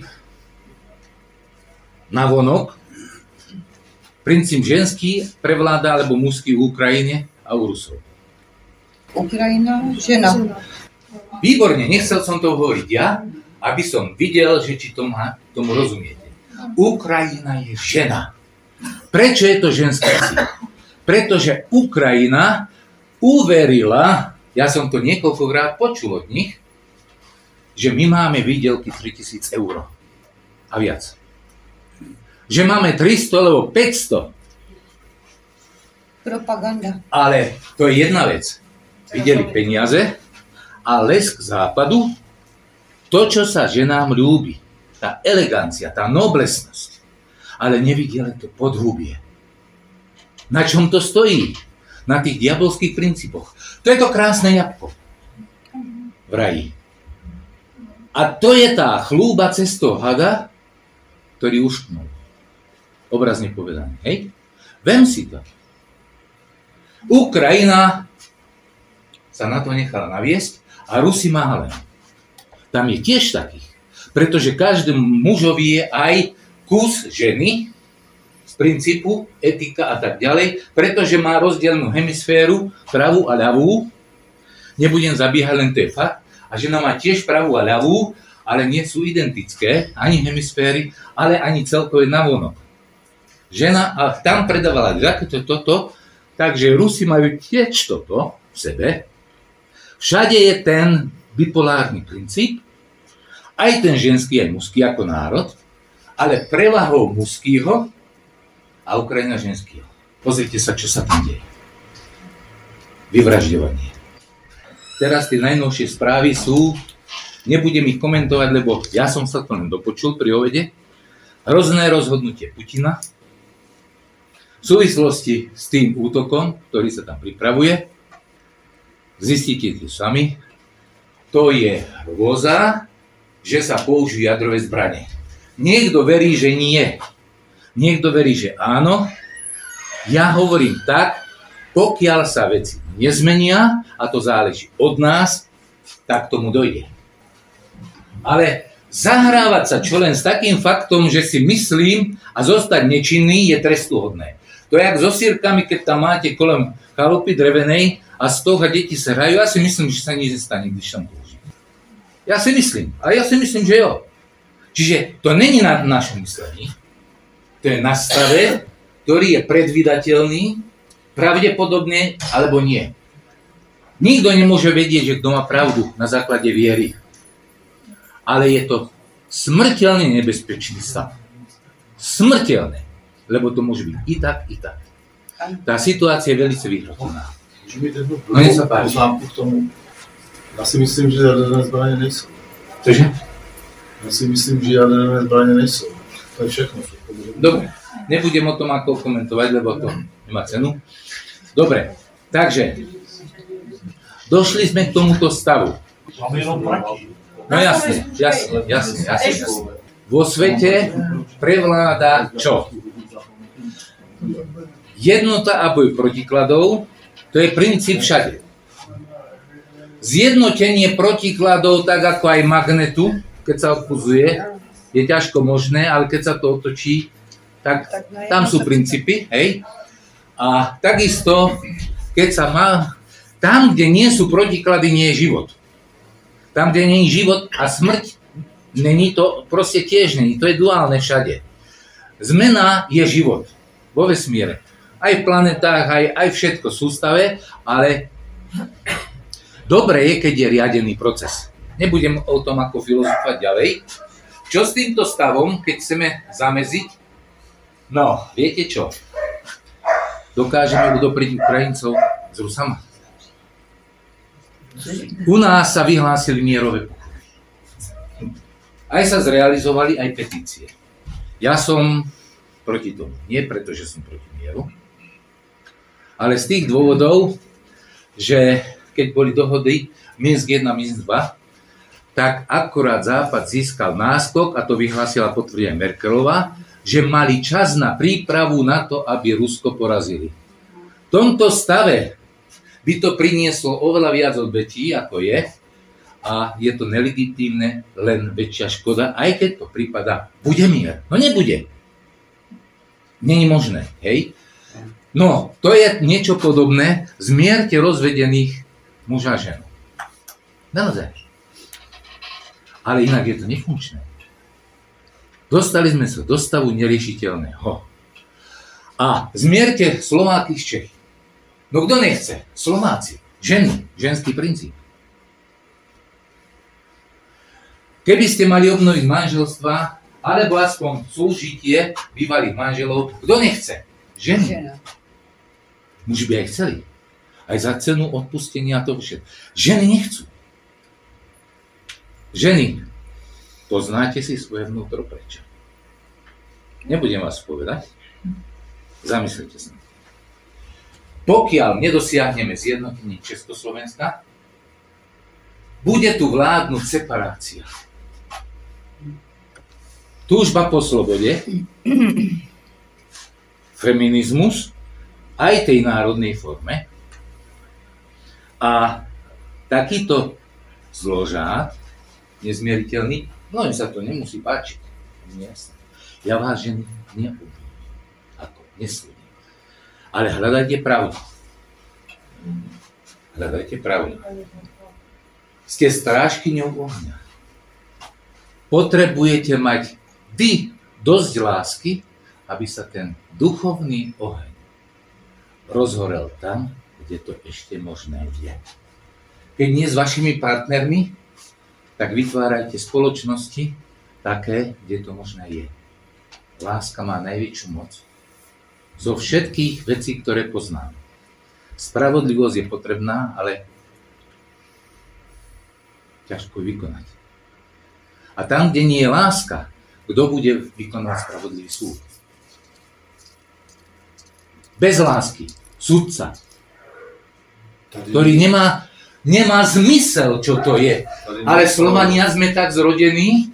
na vonok, princíp ženský prevláda alebo mužský v Ukrajine a u Rusov? Ukrajina, žena. Výborne, nechcel som to hovoriť ja, aby som videl, že či tomu, tomu rozumiete. Ukrajina je žena. Prečo je to ženský cíl? Pretože Ukrajina uverila, ja som to niekoľkokrát počul od nich, že my máme výdelky tritisíc eur a viac. Že máme tristo alebo päťsto. Propaganda. Ale to je jedna vec. Videli peniaze a lesk západu, to, čo sa ženám ľúbi. Tá elegancia, tá noblesnosť. Ale nevideli to podhubie. Na čom to stojí? Na tých diabolských princípoch. To je to krásne jabko v raji. A to je tá chlúba cez toho hada, ktorý ušknul. Obrazne povedané. Hej? Vem si to. Ukrajina sa na to nechala naviesť a Rusi mále. Tam je tiež takých. Pretože každému mužovi je aj kus ženy z princípu, etika a tak ďalej, pretože má rozdielnú hemisféru, pravú a ľavú. Nebudem zabiehať, len to je fakt. A žena má tiež pravú a ľavú, ale nie sú identické, ani hemisféry, ale ani celkové navonok. Žena a tam predávala takéto toto, takže Rusi majú tiež toto v sebe. Všade je ten bipolárny princíp, aj ten ženský, aj mužský ako národ, ale prevahou mužského a Ukrajina ženského. Pozrite sa, čo sa tam deje. Vyvražďovanie. Teraz tie najnovšie správy sú, nebudem ich komentovať, lebo ja som sa to len dopočul pri obede, hrozné rozhodnutie Putina v súvislosti s tým útokom, ktorý sa tam pripravuje. Zistíte to sami. To je hrôza, že sa použijú jadrové zbrane. Niekto verí, že nie. Niekto verí, že áno. Ja hovorím tak, pokiaľ sa veci nezmenia, a to záleží od nás, tak tomu dojde. Ale zahrávať sa čo len s takým faktom, že si myslím a zostať nečinný je trestuhodné. To je jak so sírkami, keď tam máte kolem chalupy drevenej a z toho deti sa hrajú. Ja si myslím, že sa nič nestane, když tam použijú. Ja si myslím, ale ja si myslím, že jo. Čiže to není na našom myslení, to je na stave, ktorý je predvídateľný, pravdepodobne alebo nie. Nikto nemôže vedieť, že kto má pravdu na základe viery. Ale je to smrteľne nebezpečný stav. Smrteľné. Lebo to môže byť i tak, i tak. Tá situácia je veľmi vyhrotená. No nech sa páči. Poznámku k tomu. Já si myslím, že jaderné zbraně nejsou. Cože? Já si myslím, že jaderné zbraně nejsou. To je všechno. Dobre, nebudem o tom ako komentovať, lebo to nemá cenu. Dobre, takže došli sme k tomuto stavu. No jasne, jasne, jasne, jasne, jasne. Vo svete prevláda čo? Jednota a boj protikladov, to je princíp všade. Zjednotenie protikladov, tak ako aj magnetu, keď sa odpuzuje, je ťažko možné, ale keď sa to otočí, tak tam sú princípy, hej? A takisto, keď sa má, tam, kde nie sú protiklady, nie je život. Tam, kde nie je život a smrť, není to, proste tiež není, to je duálne všade. Zmena je život vo vesmíre. Aj v planetách, aj, aj všetko v sústave, ale dobre je, keď je riadený proces. Nebudem o tom ako filozofovať ďalej. Čo s týmto stavom, keď chceme zameziť? No, viete čo? Dokážeme udopriť Ukrajincov s Rusama. U nás sa vyhlásili mierové pochody. Aj sa zrealizovali aj petície. Ja som proti tomu. Nie preto, že som proti mieru, ale z tých dôvodov, že keď boli dohody Minsk jeden a Minsk dva, tak akurát Západ získal náskok, a to vyhlásila potvrdila Merkelová, že mali čas na prípravu na to, aby Rusko porazili. V tomto stave by to prinieslo oveľa viac odvetí, ako je, a je to nelegitímne, len väčšia škoda, aj keď to prípada, bude mier. No nebude. Není možné, hej? No, to je niečo podobné, zmierte rozvedených muža a ženu. Naozaj. Ale inak je to nefunkčné. Dostali sme sa do stavu neriešiteľného. A zmierte Slováky z Čechy. No kto nechce? Slováci. Ženy. Ženský princíp. Keby ste mali obnoviť manželstva, alebo aspoň súžitie bývalých manželov, kto nechce? Ženy. Muži by aj chceli. Aj za cenu odpustenia a to všetko. Ženy nechcú. Ženy, poznáte si svoje vnútro prečo. Nebudem vás povedať. Zamyslite sa. Pokiaľ nedosiahneme zjednotenie Československa, bude tu vládnuť separácia. Túžba po slobode, feminizmus, aj tej národnej forme. A takýto zložák, nezmieriteľný, no im sa to nemusí páčiť. Ja vás, ženy, neobviním. Ako nesúdim. Ale hľadajte pravdu. Hľadajte pravdu. Ste strážkyňou ohňa. Potrebujete mať vy dosť lásky, aby sa ten duchovný oheň rozhorel tam, kde to ešte možné je. Keď nie s vašimi partnermi, tak vytvárajte spoločnosti také, kde to možné je. Láska má najväčšiu moc zo všetkých vecí, ktoré poznám. Spravodlivosť je potrebná, ale ťažko ju vykonať. A tam, kde nie je láska, kto bude vykonať spravodlivý súd? Bez lásky. Sudca. Ktorý nemá, nemá zmysel, čo to je. Ale Slovania sme tak zrodení,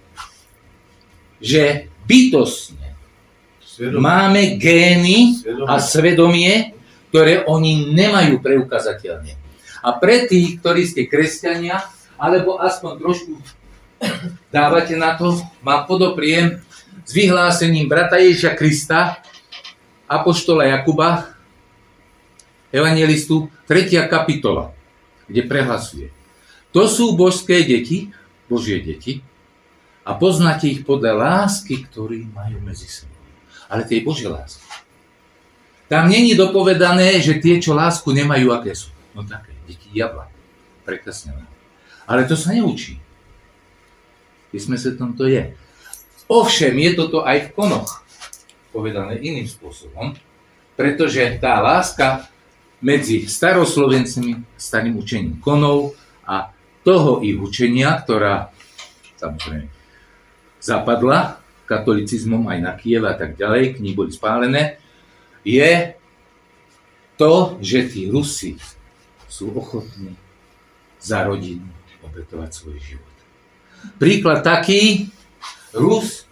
že bytostne máme gény a svedomie, ktoré oni nemajú preukazateľne. A pre tých, ktorí ste kresťania, alebo aspoň trošku dávate na to, mám podopriem s vyhlásením brata Ježiša Krista, apoštola Jakuba, evangelistu, tretia kapitola, kde prehlasuje. To sú božské deti, Božie deti, a poznáte ich podľa lásky, ktorú majú medzi sebou. Ale tej Božie lásky. Tam není dopovedané, že tie, čo lásku nemajú, aké sú. No také, deti diabla. Prekresnené. Ale to sa neučí. Písme svetom to je. Ovšem, je toto aj v konoch povedané iným spôsobom, pretože tá láska medzi staroslovencami, starým učením konov a toho ich učenia, ktorá samozrejme zapadla katolicizmom aj na Kieve a tak ďalej, knihy boli spálené, je to, že tí Rusi sú ochotní za rodinu obetovať svoj život. Príklad taký, Rus,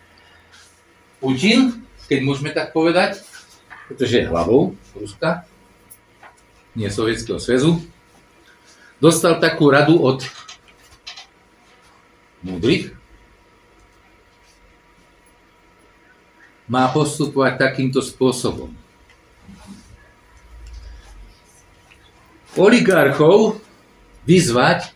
Putin, keď môžeme tak povedať, pretože je hlavou Ruska, nie Sovietskeho zväzu, dostal takú radu od múdrych, má postupovať takýmto spôsobom. Oligarchov vyzvať,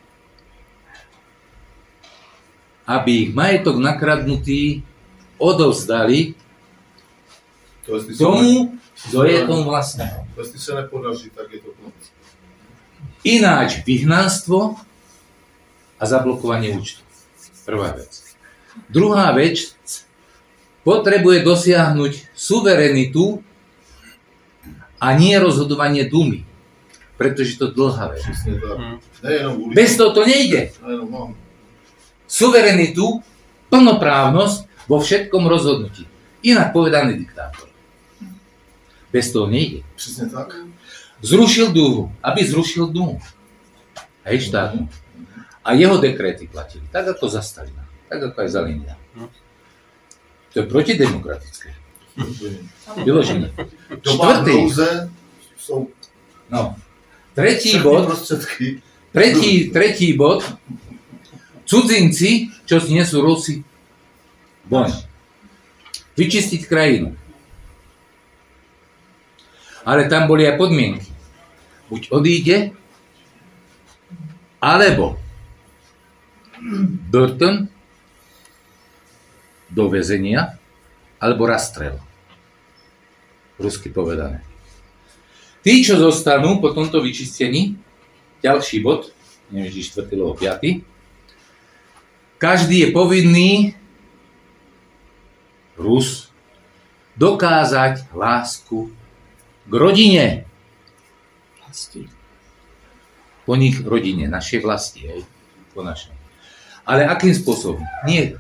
aby ich majetok nakradnutý odovzdali to tomu, kto je tomu vlastného. To jestli se nepodaří, tak je to konec. Ináč vyhnanstvo a zablokovanie účtu. Prvá vec. Druhá vec, potrebuje dosiahnuť suverenitu a nie rozhodovanie Dumy. Pretože to je dlhá vec. Bez toho to nejde. Suverenitu, plnoprávnosť vo všetkom rozhodnutí. Inak povedaný diktátor. Bez toho nejde. Přesně tak. Zrušil Dumu, aby zrušil Dumu. Hej, štátnu. A jeho dekréty platili. Tak ako za Stalina. Tak ako aj za Lenina. To je protidemokratické. Vyloženie. Čtvrtý. No. Tretí bod. Tretí, tretí bod. Cudzinci, čo znesú Rusi, von. Vyčistiť krajinu. Ale tam boli aj podmienky. Buď odíde, alebo Burton do väzenia, alebo rastrel. Rusky povedané. Tí, čo zostanú po tomto vyčistení, ďalší bod, neviem, či štvrtý, alebo piatý, každý je povinný Rus dokázať lásku k rodine. Po nich rodine, našej vlasti, hej, po našej. Ale akým spôsobom? Nie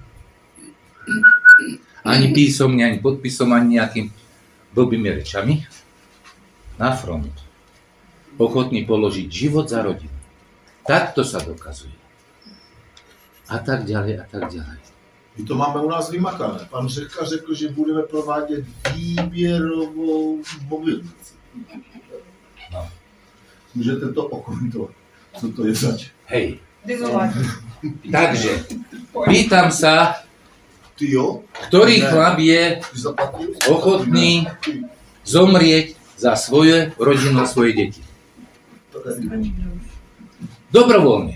ani písomne, ani podpisom, ani nejakým blbými rečami. Na front. Ochotný položiť život za rodinu. Takto sa dokazuje. A tak ďalej, a tak ďalej. My to máme u nás vymakané. Pan Řehka řekl, že budeme provádět výběrovou mobilizaci. No. Můžete to okomentovat, co to je zač? Hej. Takže, pýtam sa, ktorý chlap je ochotný zomrieť za svoje rodinu a svoje deti. Dobrovoľne.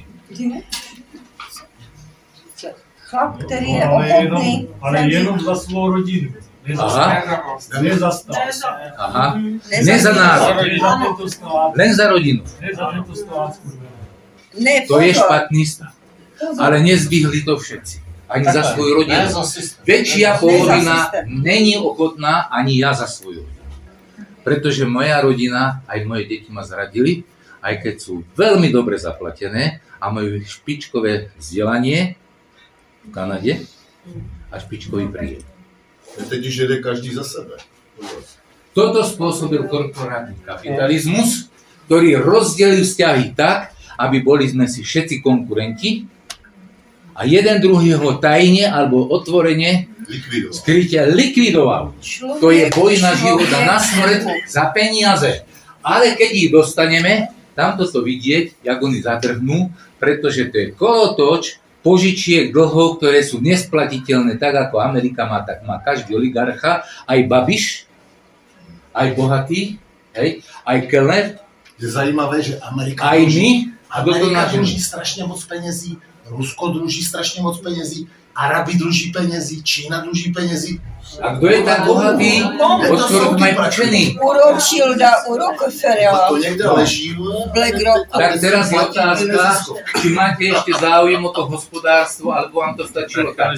Chlap, který je ochotný. Ale jenom za svou rodinu. Aha. Ne za stát. Aha. Ne za národ. Len za rodinu. Ne za tento stát. To je špatný stav. Ale nezvihli to všetci. Ani za svoju rodinu. Väčšia polovina není ochotná ani ja za svoju rodinu. Pretože moja rodina, aj moje deti ma zradili, aj keď sú veľmi dobre zaplatené a majú špičkové vzdelanie v Kanade a špičkový príjem. Teď už jede každý za sebe. Toto spôsobil korporátny kapitalizmus, ktorý rozdelil vzťahy tak, aby boli sme si všetci konkurenti a jeden druhého tajne alebo otvorene skryte likvidoval. To je boj na život a na smrť za peniaze. Ale keď ich dostaneme, tam toto vidieť, jak oni zadrhnú, pretože to je kolotoč požičiek, dlhov, ktoré sú nesplatiteľné, tak ako Amerika má, tak má každý oligarcha, aj Babiš, aj bohatý, hej, aj Kellner. Je zajímavé, že Amerika aj my, a Amerika dluží strašně moc penězí, Rusko dluží strašně moc penězí, Arabi dluží penězí, Čína dluží penězí. A kdo je tak bohatý? Od ktorého majú pčený. U Rothschilda, u Rockefellera. To někde leží. BlackRock. Tak teraz je otázka, či máte ešte záujem o to hospodárstvo, alebo vám to stačilo tak?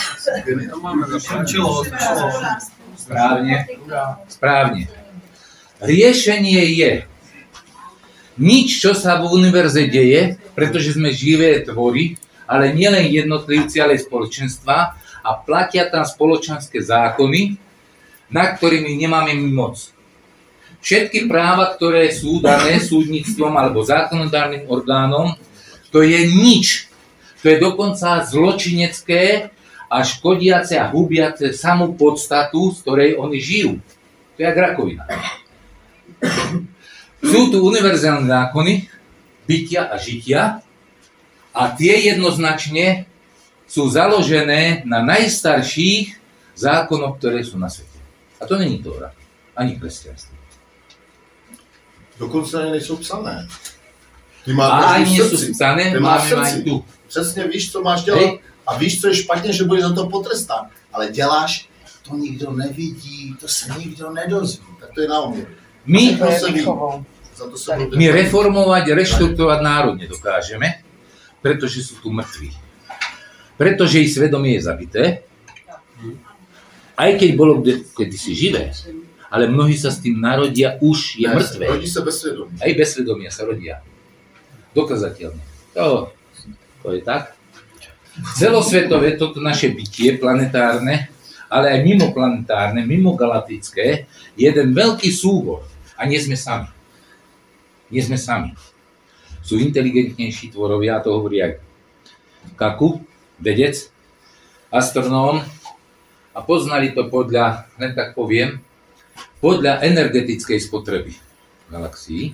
Správne. Správne. Riešenie je nič, čo sa v univerze deje, pretože sme živé tvory, ale nielen jednotlivci, ale aj spoločenstva a platia tam spoločenské zákony, na ktorými nemáme my moc. Všetky práva, ktoré sú dané súdnictvom alebo zákonodárnym orgánom, to je nič. To je dokonca zločinecké a škodiace a hubiace samú podstatu, z ktorej oni žijú. To je jak rakovina. Sú tu univerzálne zákony bytia a žitia a tie jednoznačne sú založené na najstarších zákonoch, ktoré sú na svete. A to není Tóra, ani kresťanstvo. Dokonce ani nejsou psané. Ty máš a ani v sú srdci. psané, Ty máš máme aj tu. Přesně víš, co máš dělat. Hej. A víš, co je špatně, že budeš za to potrestán. Ale děláš, to nikdo nevidí, to se nikdo nedozví. Tak to je na oměru. My, My reformovať, reštrukturovať národ nedokážeme, pretože sú tu mŕtvi. Pretože ich svedomie je zabité, aj keď bolo kedysi živé, ale mnohí sa s tým narodia, už je mŕtve. Rodí sa bez svedomia. Aj bez svedomia sa rodia. Dokazateľne. To, to je tak. Celosvetové toto naše bytie, planetárne, ale aj mimoplanetárne, mimogalaktické, je jeden veľký súbor. A nie sme sami. Nie sme sami. Sú inteligentnejší tvorovia, to hovorí aj Kaku, vedec, astronóm, a poznali to podľa, len tak poviem, podľa energetickej spotreby galaxií.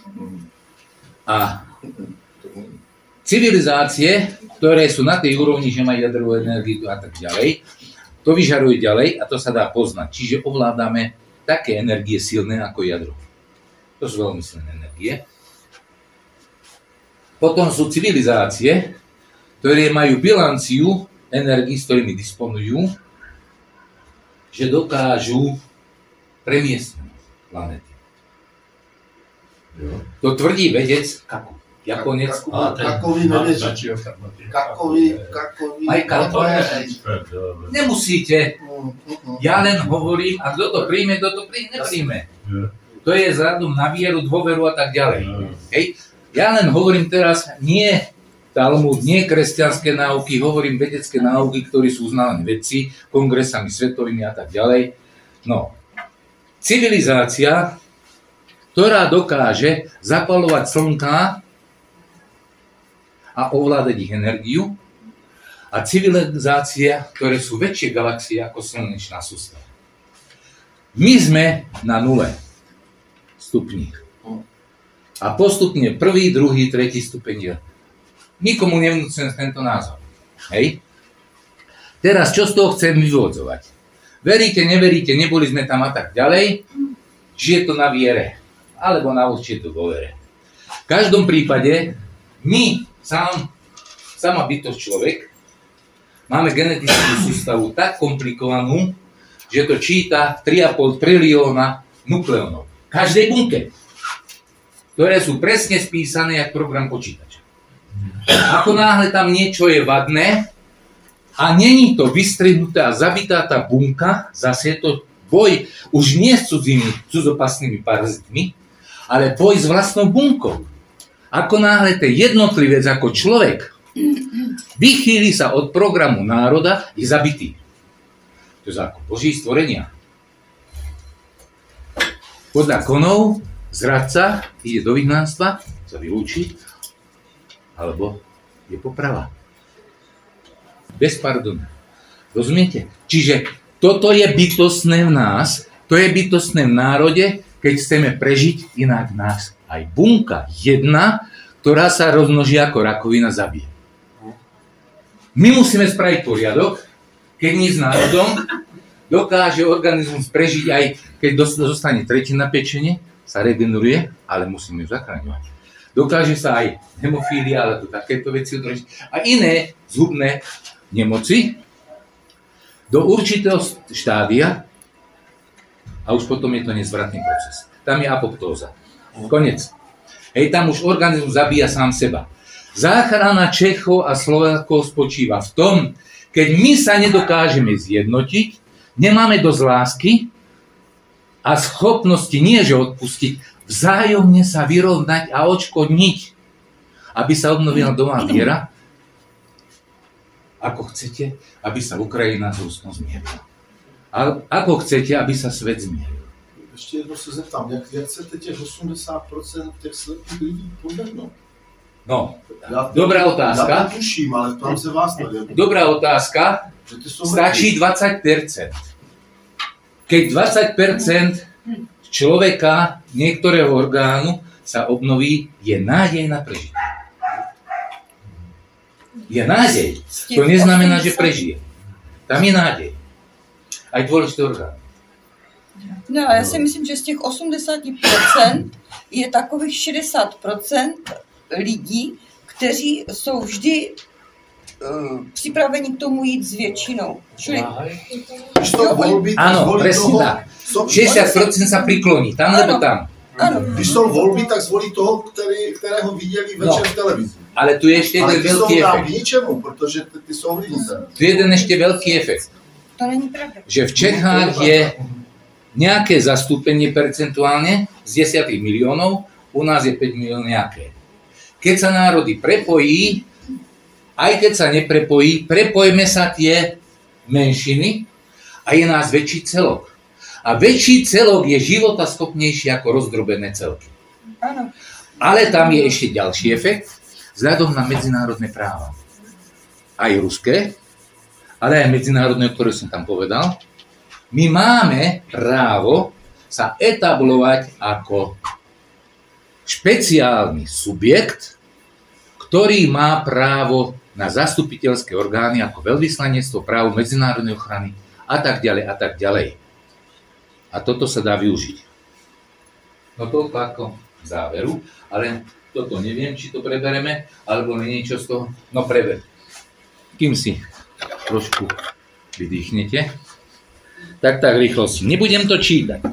A civilizácie, ktoré sú na tej úrovni, že majú jadrovú energiu a tak ďalej, to vyžaruje ďalej a to sa dá poznať. Čiže ovládame také energie silné ako jadro. To sú veľmi silné energie. Potom sú civilizácie, ktoré majú bilanciu energií, s ktorými disponujú, že dokážu premiestniť planety. To tvrdí vedec Kaku. Japonec. Kakovi nevěří. Kakovi, kakovi. Aj Kakovi. Nemusíte. Ja len hovorím, a kto to príjme, kto to príjme, nepríjme. To je vzhľadom na vieru, dôveru a tak ďalej. Hej. Ja len hovorím teraz nie Talmud, nie kresťanské náuky, hovorím vedecké náuky, ktorí sú uznaní vedci, kongresami svetovými a tak ďalej. No, civilizácia, ktorá dokáže zapaľovať slnka a ovládať ich energiu, a civilizácia, ktoré sú väčšie galaxie ako slnečná sústava. My sme na nule stupní. A postupne prvý, druhý, tretí stupeň je. Nikomu nevnúcem tento názor. Hej? Teraz, čo z toho chcem vyvodzovať? Veríte, neveríte, neboli sme tam a tak ďalej, či je to na viere, alebo na určite dôvere. V každom prípade, my, sám, sama bytosť človek, máme genetickú sústavu tak komplikovanú, že to číta tri a pol trilióna nukleónov. V každej bunke, ktoré sú presne spísané jak program počítača. Ako náhle tam niečo je vadné a není to vystrihnuté a zabitá tá bunka, zase je to boj už nie s cudzými, cudzopasnými parazitmi, ale boj s vlastnou bunkou. Ako náhle ten jednotlivec ako človek vychýli sa od programu národa, je zabitý. To je zákon Boží stvorenia. Podľa konov zradca ide do vyhnanstva, sa vylúči, alebo je poprava. Bez pardonu. Rozumiete? Čiže toto je bytostné v nás, to je bytostné v národe, keď chceme prežiť, inak nás aj bunka jedna, ktorá sa rozmnoží ako rakovina, zabije. My musíme spraviť poriadok, keď my s národom dokáže organizmus prežiť aj keď zostane tretina pečenie, sa regeneruje, ale musíme ju zachraňovať. Dokáže sa aj hemofília, alebo takéto veci udržiť a iné zhubné nemoci do určitého štádia a už potom je to nezvratný proces. Tam je apoptóza. Konec. Hej, tam už organizmus zabíja sám seba. Záchrana Čechov a Slovákov spočíva v tom, keď my sa nedokážeme zjednotiť, nemáme dosť lásky a schopnosti nie že odpustiť, vzájomne sa vyrovnať a odškodniť, aby sa obnovila doma viera. Ako chcete, aby sa Ukrajina s Ruskom zmierila. A ako chcete, aby sa svet zmieril. Ještě jedno se zeptám, jak, jak chcete těch osmdesát procent těch slepých lidí požadnout? No, ja dobrá otázka. Ja to tuším, ale tam se vás neviem. Dobrá otázka. Stačí dvadsať percent. Keď dvadsať percent človeka, niektorého orgánu sa obnoví, je nádej na prežitie. Je nádej. To neznamená, že prežije. Tam je nádej. Aj dôležitý orgán. No, já si myslím, že z těch osmdesát procent je takových šedesát procent lidí, kteří jsou vždy uh, připraveni k tomu jít s většinou. Čili... Áno, presne tak. šesťdesiat percent sa prikloní, tam nebo tam. Ano. Když jsou volby, tak zvolí toho, který, kterého viděli večer v televizi. Ale tu je ešte jeden veľký efekt. Ale ty jsou k ničemu, protože ty, ty jsou ovlivniteľné. Tu je jeden ešte veľký efekt. To není pravda. Že v Čechách je nejaké zastúpenie percentuálne z desať miliónov, u nás je päť miliónov nejaké. Keď sa národy prepojí, aj keď sa neprepojí, prepojme sa tie menšiny a je nás väčší celok. A väčší celok je životaschopnejší ako rozdrobené celky. Áno. Ale tam je ešte ďalší efekt, vzhľadom na medzinárodné práva. Aj ruské, ale aj medzinárodné, ktoré som tam povedal. My máme právo sa etablovať ako špeciálny subjekt, ktorý má právo na zastupiteľské orgány ako veľvyslanectvo, právo medzinárodnej ochrany a tak ďalej a tak ďalej. A toto sa dá využiť. No toľko ako v záveru, ale toto neviem, či to prebereme, alebo niečo z toho. No preber. Kým si trošku vydýchnete, tak tak rýchlosti. Nebudem to čítať.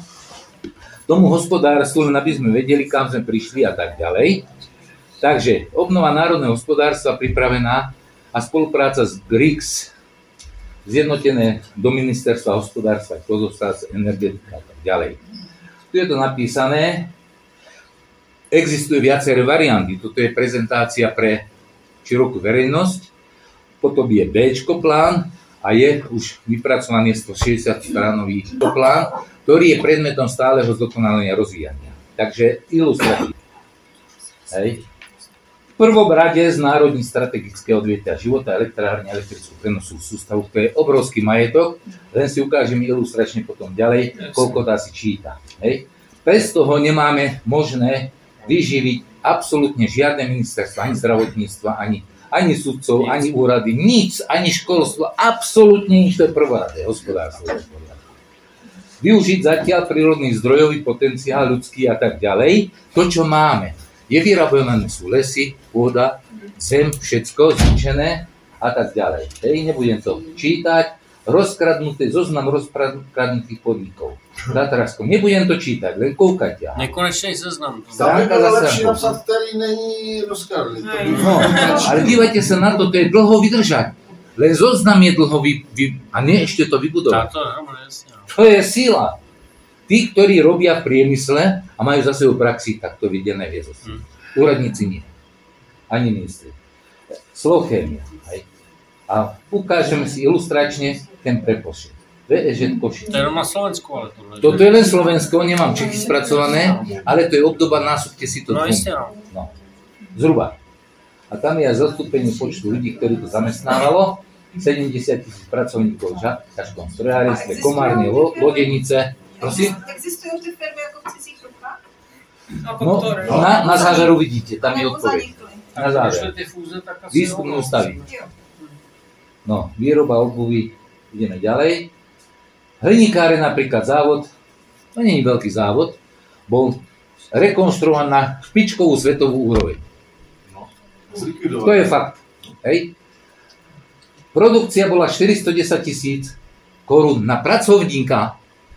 Tomu hospodárstvu, len aby sme vedeli, kam sme prišli a tak ďalej. Takže obnova národného hospodárstva pripravená a spolupráca s G R I C S, zjednotené do ministerstva hospodárstva, kozovstva, energetika a tak ďalej. Tu je to napísané, existuje viaceré varianty, toto je prezentácia pre širokú verejnosť, potom je Bčko plán a je už vypracovaný stošesťdesiat stránový plán, ktorý je predmetom stáleho zdokonalenia rozvíjania. Takže ilustratívne. Hej. V prvom rade z národní strategické odvietia života, elektrárne, elektrickú prenosovú sústavu, to je obrovský majetok, len si ukážem ilustračne potom ďalej, koľko dá si číta. Hej. Bez toho nemáme možné vyživiť absolútne žiadne ministerstvo, ani zdravotníctva, ani, ani sudcov, ani úrady, nič, ani školstvo, absolútne nič, to je prvoradé hospodárstvo. Využiť zatiaľ prírodný zdrojový potenciál ľudský a tak ďalej, to, čo máme. Je vyrábané sú lesy, pôda, zem, všetko zničené a tak ďalej. Hej, nebudem to čítať. Rozkradnuté, zoznam rozkradnutých podnikov. V Tatrarskom. Nebudem to čítať, len koukajte. Nekonečný zoznam. Tam by bylo lepší napsat, který není rozkradlý. No, ale dívajte sa na to, to je dlho vydržať. Len zoznam je dlho vy, vy, a nie ešte to vybudovať. To je sila. Tí, ktorí robia v priemysle a majú za sebou praxi, tak to vidia najviac. Hmm. Úradníci nie. Ani ministri. Slovchémia. A ukážeme si ilustračne ten prepočet. vé é žé Košice. To je na Slovensku, ale to Toto je len Slovensko, nemám Čechy spracované, ale to je obdoba, násobte si to. No isté, no. No. Zhruba. A tam je aj zastúpenie počtu ľudí, ktorí to zamestnávalo. sedemdesiat tisíc pracovníkov v ťažkom strojárenstve, komárne, lo, lodenice. Prosím? Existujú tie firmy ako v cizích rukách? No, na, na záveru vidíte, tam je odpoveď. Na záver. Výskumné ústavy. No, výroba obuvy, ideme ďalej. Hliníkáre napríklad závod, to nie je veľký závod, bol rekonštruovaný na špičkovú svetovú úroveň. To je fakt. Hej. Produkcia bola štyristodesať tisíc korún na pracovníka.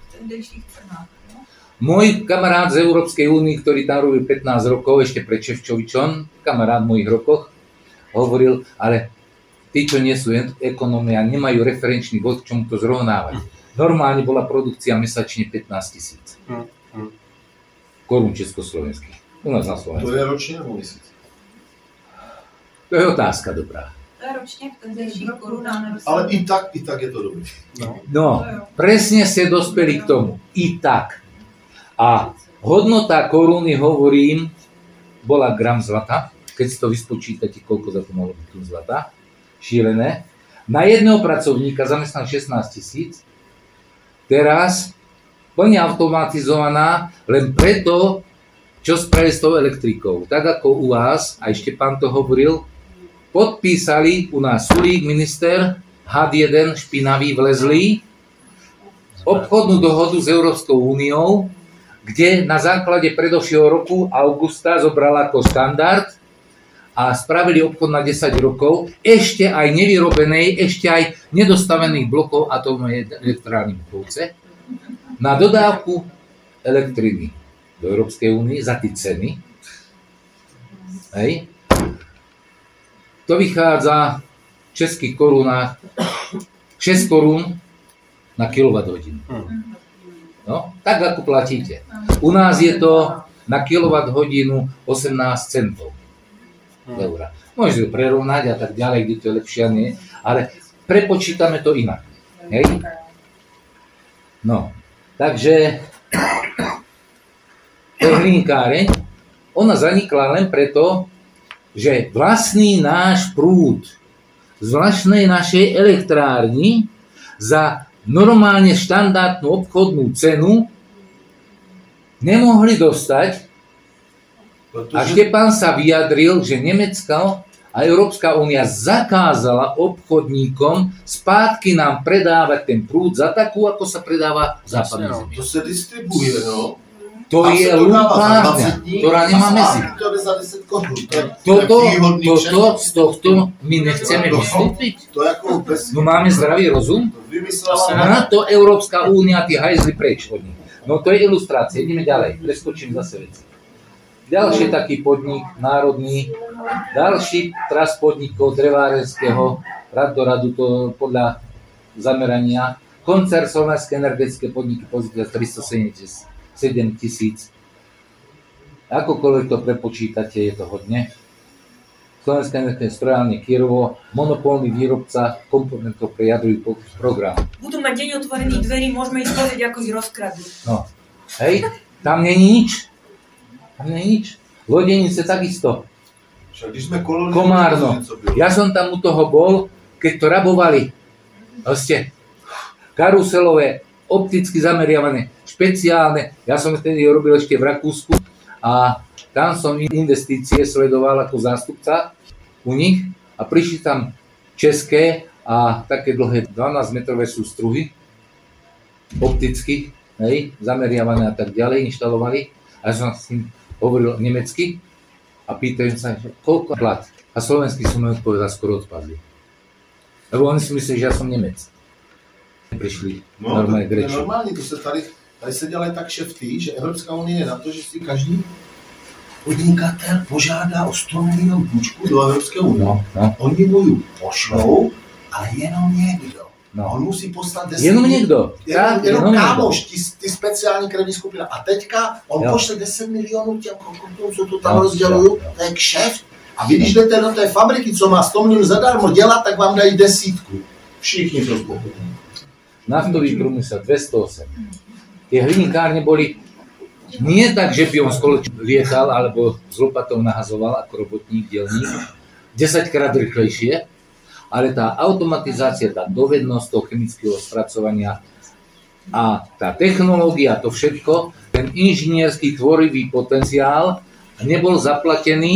Môj kamarát z Európskej únie, ktorý tam robil pätnásť rokov, ešte pred Šefčovičom, kamarát v mojich rokoch, hovoril, ale tí, čo nie sú ekonómia, nemajú referenčný bod, k čomu to zrovnávať. Normálne bola produkcia mesačne pätnásť tisíc korún československých. U nás na Slovensku. To je ročne alebo měsíc? To je otázka dobrá. To je ročně v tehdejších korunách. Ale i tak, i tak je to dobré. No, no presne ste dospeli k tomu. I tak. A hodnota koruny, hovorím, bola gram zlata. Keď si to vyspočítate, koľko za to malo byť tu zlata. Šílené. Na jedného pracovníka zamestnal šestnásť tisíc. Teraz plne automatizovaná len preto, čo spravili s tou elektrikou. Tak ako u vás, aj Štepán to hovoril, podpísali u nás Sulík, minister, had jeden, špinavý, vlezlý, obchodnú dohodu s Európskou úniou, kde na základe predošlého roku augusta zobrala ako štandard a spravili obchod na desať rokov, ešte aj nevyrobenej, ešte aj nedostavených blokov atómovej elektrárny v Bukovce na dodávku elektriny do Európskej únie za tie ceny. Hej. To vychádza v českých korunách šesť korún na kilowatthodinu. No, tak ako platíte. U nás je to na kilowatthodinu osemnásť centov. Dobre. Môžete to prerovnať a tak ďalej, kde to je lepšie a nie, ale prepočítame to inak. Hej? No, takže to je hliníkáreň, ona zanikla len preto, že vlastný náš prúd z vlastnej našej elektrárni za normálne štandardnú obchodnú cenu nemohli dostať. A Štepán sa vyjadril, že Nemecko a Európska únia zakázala obchodníkom spátky nám predávať ten prúd za takú, ako sa predáva v západnej zemi. To sa distribuje, no. To je lúpárňa, ktorá nemá medzi. Toto, toto, z tohto my nechceme vystúpiť. No máme zdravý rozum. Na to Európska únia tie hajzli preč od nich. No to je ilustrácia, ideme ďalej, preskočím zase veci. Ďalší taký podnik národný, ďalší tras podnikov drevárenského, rad do radu to podľa zamerania, koncern Slovenské energetické podniky pozícia tristosedemdesiatsedem tisíc. Akokoľvek to prepočítate, je to hodne. Slovenské energetické strojárne Kyrovo, monopolný výrobca komponentov pre jadrový program. Budú mať deň otvorených dverí, môžeme ísť pozrieť, ako ich rozkradli. No, hej, tam není nič. Tam není nič. Lodenice takisto. Komárno. Ja som tam u toho bol, keď to rabovali. Proste karuselové, opticky zameriavané, špeciálne. Ja som vtedy robil ešte v Rakúsku a tam som investície sledoval ako zástupca u nich a prišli tam české a také dlhé dvanásťmetrové sústruhy, opticky, hej, zameriavané a tak ďalej, inštalovali. A ja som s tým hovoril nemecky a pýtajú sa, koľko plat. A slovenský som mi odpovedal, skoro odpadli. Lebo oni si mysleli, že ja som Nemec. Prišli no, normálne to, to je Grečo. normálně, to se tady, tady se dělají tak šefty, že Evropská unie je na to, že si každý podnikatel požádá o sto milionů půjčku do Evropské unie. No, no. Oni mu ju pošlou, ale jenom někdo. No. On musí poslat deset Jenom někdo. Jenom, tak, jenom, jenom kámoš, ty, ty speciální kreditní skupina. A teďka on jo. pošle deset milionů těm konkurentům, co to tam no, rozdělují, to je kšeft. A vy, když jdete do té fabriky, co má sto milionů zadarmo dělat, tak vám dají desítku. Všichni to spokojení. Naftový průmysl dvestoosem. Tie hliníkárne boli nie tak, že by on skolo lietal alebo s lopatou nahazoval ako robotník, dielník, desaťkrát rýchlejšie, ale tá automatizácia, tá dovednosť toho chemického spracovania a tá technológia, to všetko, ten inžinierský tvorivý potenciál nebol zaplatený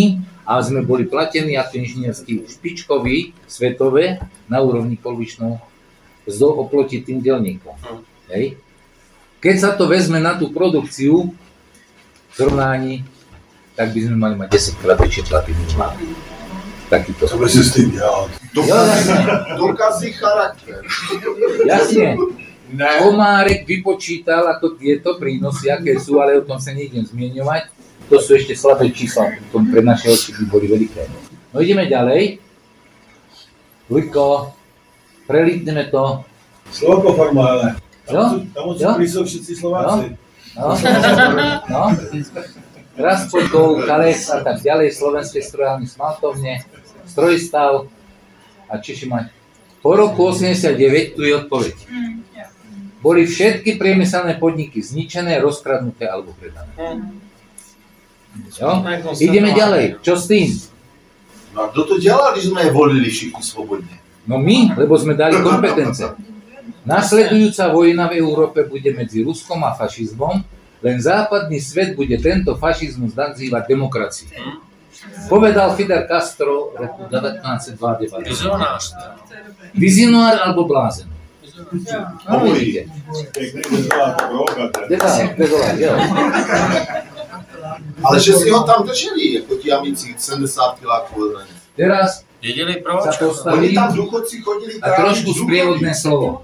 a sme boli platení ako inžinierskí špičkoví, svetové, na úrovni polovičnou mzdou oproti tým delníkom. Hej. Keď sa to vezme na tú produkciu v zrovnání, tak by sme mali mať desaťkrát väčšie platy minimálne. Takýto. To by si s tým dělal. Dokazí charakter. Jasne. Komárek vypočítal ako tieto prínosy, aké sú, ale o tom sa nejdem zmieňovať. To sú ešte slabé čísla, v tom pre naše oči by boli veľké. No ideme ďalej. Vliko, prelítneme to. Slovko formálne. Jo? Tam odsúpli sú všetci Slováci. No, no. Raspodkov, Kales a tak ďalej, slovenské strojárne, smaltovne, strojstav a Češi mať. Po roku osemdesiatdeväť tu je odpoveď. Boli všetky priemyselné podniky zničené, rozkradnuté alebo predané. Jo? Ideme ďalej. Čo s tým? No a kto to dělal, když sme je volili všichni svobodne? No my, lebo sme dali kompetence. Nasledujúca vojna v Európe bude medzi Ruskom a fašizmom, len západný svet bude tento fašizmus nazývať demokraciou. Povedal Fidel Castro v roku devätnásť dvadsaťdeväť. Vizionář. Vizionár alebo blázen? No, vidíte. Dezolát, jo. Ale že si ho tam drželi, jako ti amici, sedemdesiat kilákov. Teraz Jedili sa proč? postavili Oni tam dôchodci chodili a trošku sprievodné slovo.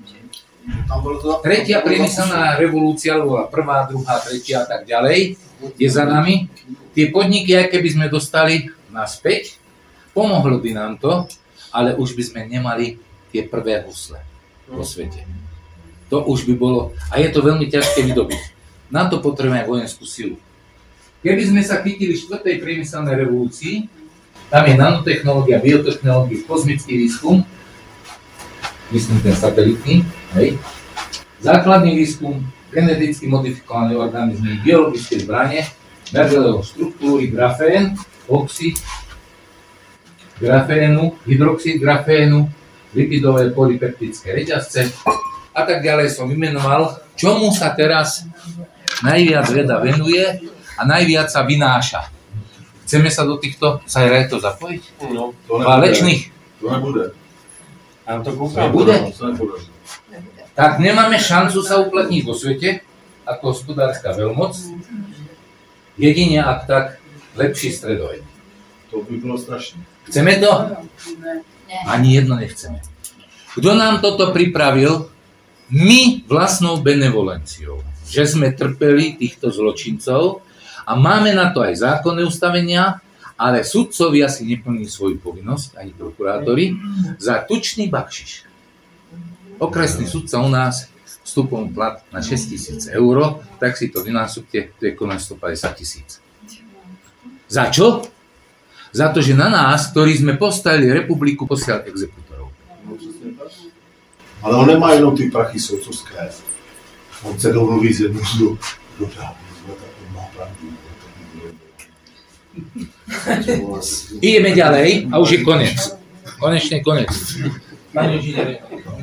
Tretia priemyselná revolúcia, bola prvá, druhá, tretia a tak ďalej, je za nami. Tie podniky, aj keby sme dostali naspäť, pomohlo by nám to, ale už by sme nemali tie prvé husle vo svete. To už by bolo, a je to veľmi ťažké vydobiť. Na to potrebujeme vojenskú silu. Keby sme sa chytili štvrtej priemyselnej revolúcii, tam je nanotechnológia, biotechnológia, kozmický výskum, myslím ten satelitný, hej. Základný výskum, geneticky modifikované organizmy, biologické zbranie, Mendelejevo štruktúry, grafén, oxid, grafénu, hydroxid grafénu, lipidové polypeptické reťazce a tak ďalej som vymenoval, čomu sa teraz najviac veda venuje a najviac sa vynáša. Chceme sa do týchto sajrajtov zapojiť? No, to Válečných? To nebude. Nám to kúkam. Nebude? To nebude. Tak nemáme šancu sa uplatniť vo svete ako hospodárska veľmoc, jedine ak tak lepší stredovek. To by bolo strašné. Chceme to? Ani jedno nechceme. Kto nám toto pripravil? My vlastnou benevolenciou. Že sme trpeli týchto zločincov a máme na to aj zákonné ustavenia, ale sudcovia si neplní svoju povinnosť, ani prokurátori, za tučný bakšiš. Okresný sudca u nás vstupom plat na šesťtisíc eur, tak si to vynásobte, to je konec stopäťdesiat tisíc. Za čo? Za to, že na nás, ktorí sme postavili republiku, posielať exekutorov. Ale on nemá jenom ty prachy soudcovské. On se domluví z jednu do, do dávy. Má pravdu. Ideme ďalej a už je koniec. Konečne koniec. Pani inžinieri,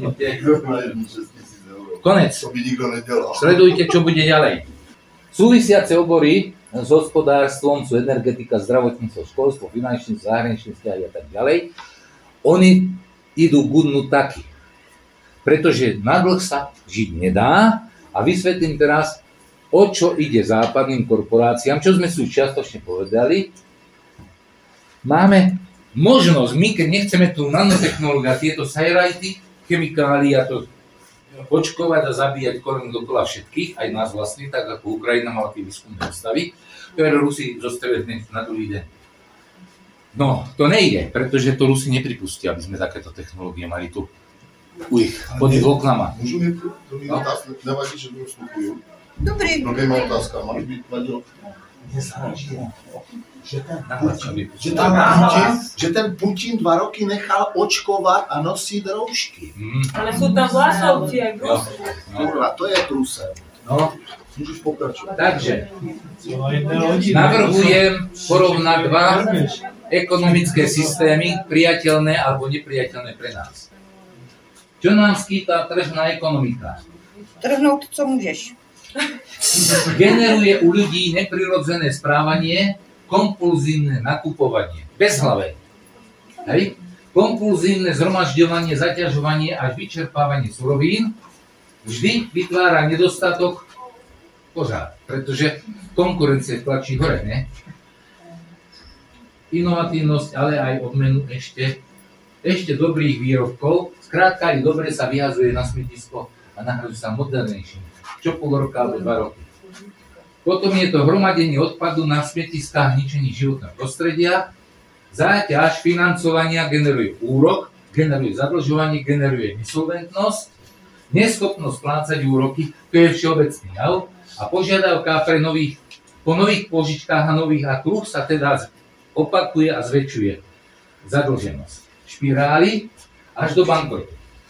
konec. Sledujte, čo bude ďalej. Súvisiace obory s hospodárstvom sú energetika, zdravotníctvo, školstvo, finančníctvo, zahraničné vzťahy a tak ďalej. Oni idú budnúť taký. Pretože na dlh sa žiť nedá a vysvetlím teraz, o čo ide západným korporáciám, čo sme si už čiastočne povedali. Máme možnosť, my keď nechceme tú nanotechnológiu a tieto sajrajty, chemikálie a to počkovať a zabíjať korenu dokola všetkých, aj nás vlastní, tak ako Ukrajina mala tie výskumné ústavy, ktoré Rusi zostreli hneď na druhý deň. No, to nejde, pretože to Rusi nepripustia, aby sme takéto technológie mali tu u ich, pod ich oknama. Môžu mi druhý no? otázka, nevadí, že mi vstupujú. Dobrý. Druhýma otázkama, by vadilo. Že ten, že, ten Putin, že ten Putin dva roky nechal očkovať a nosiť roušky. Mm. Ale sú tam vlasovci aj v Rusku. Kurva, to je trúse. No. Môžeš pokračovať. Takže, navrhujem porovnať dva ekonomické systémy, priateľné alebo nepriateľné pre nás. Čo nám skýta tržná ekonomika? Trhnout, co môžeš. Generuje u ľudí neprirodzené správanie, kompulzívne nakupovanie, bezhlavé. Hej? Kompulzívne zhromažďovanie, zaťažovanie až vyčerpávanie surovín vždy vytvára nedostatok požár, pretože konkurencia tlačí hore, ne? Inovatívnosť, ale aj odmenu ešte, ešte dobrých výrobkov. Skrátka, aj dobre sa vyhazuje na smetisko a nahraduje sa modernejším. Čo pol roka alebo dva roky. Potom je to hromadenie odpadu na smetiskách, ničení životného prostredia. Záťaž financovania generuje úrok, generuje zadlžovanie, generuje insolventnosť, neschopnosť splácať úroky, to je všeobecný jav, a požiadavka pre nových, po nových požičkách a nových a kruh sa teda opakuje a zväčšuje zadlženosť. Špirály až do bankrotu.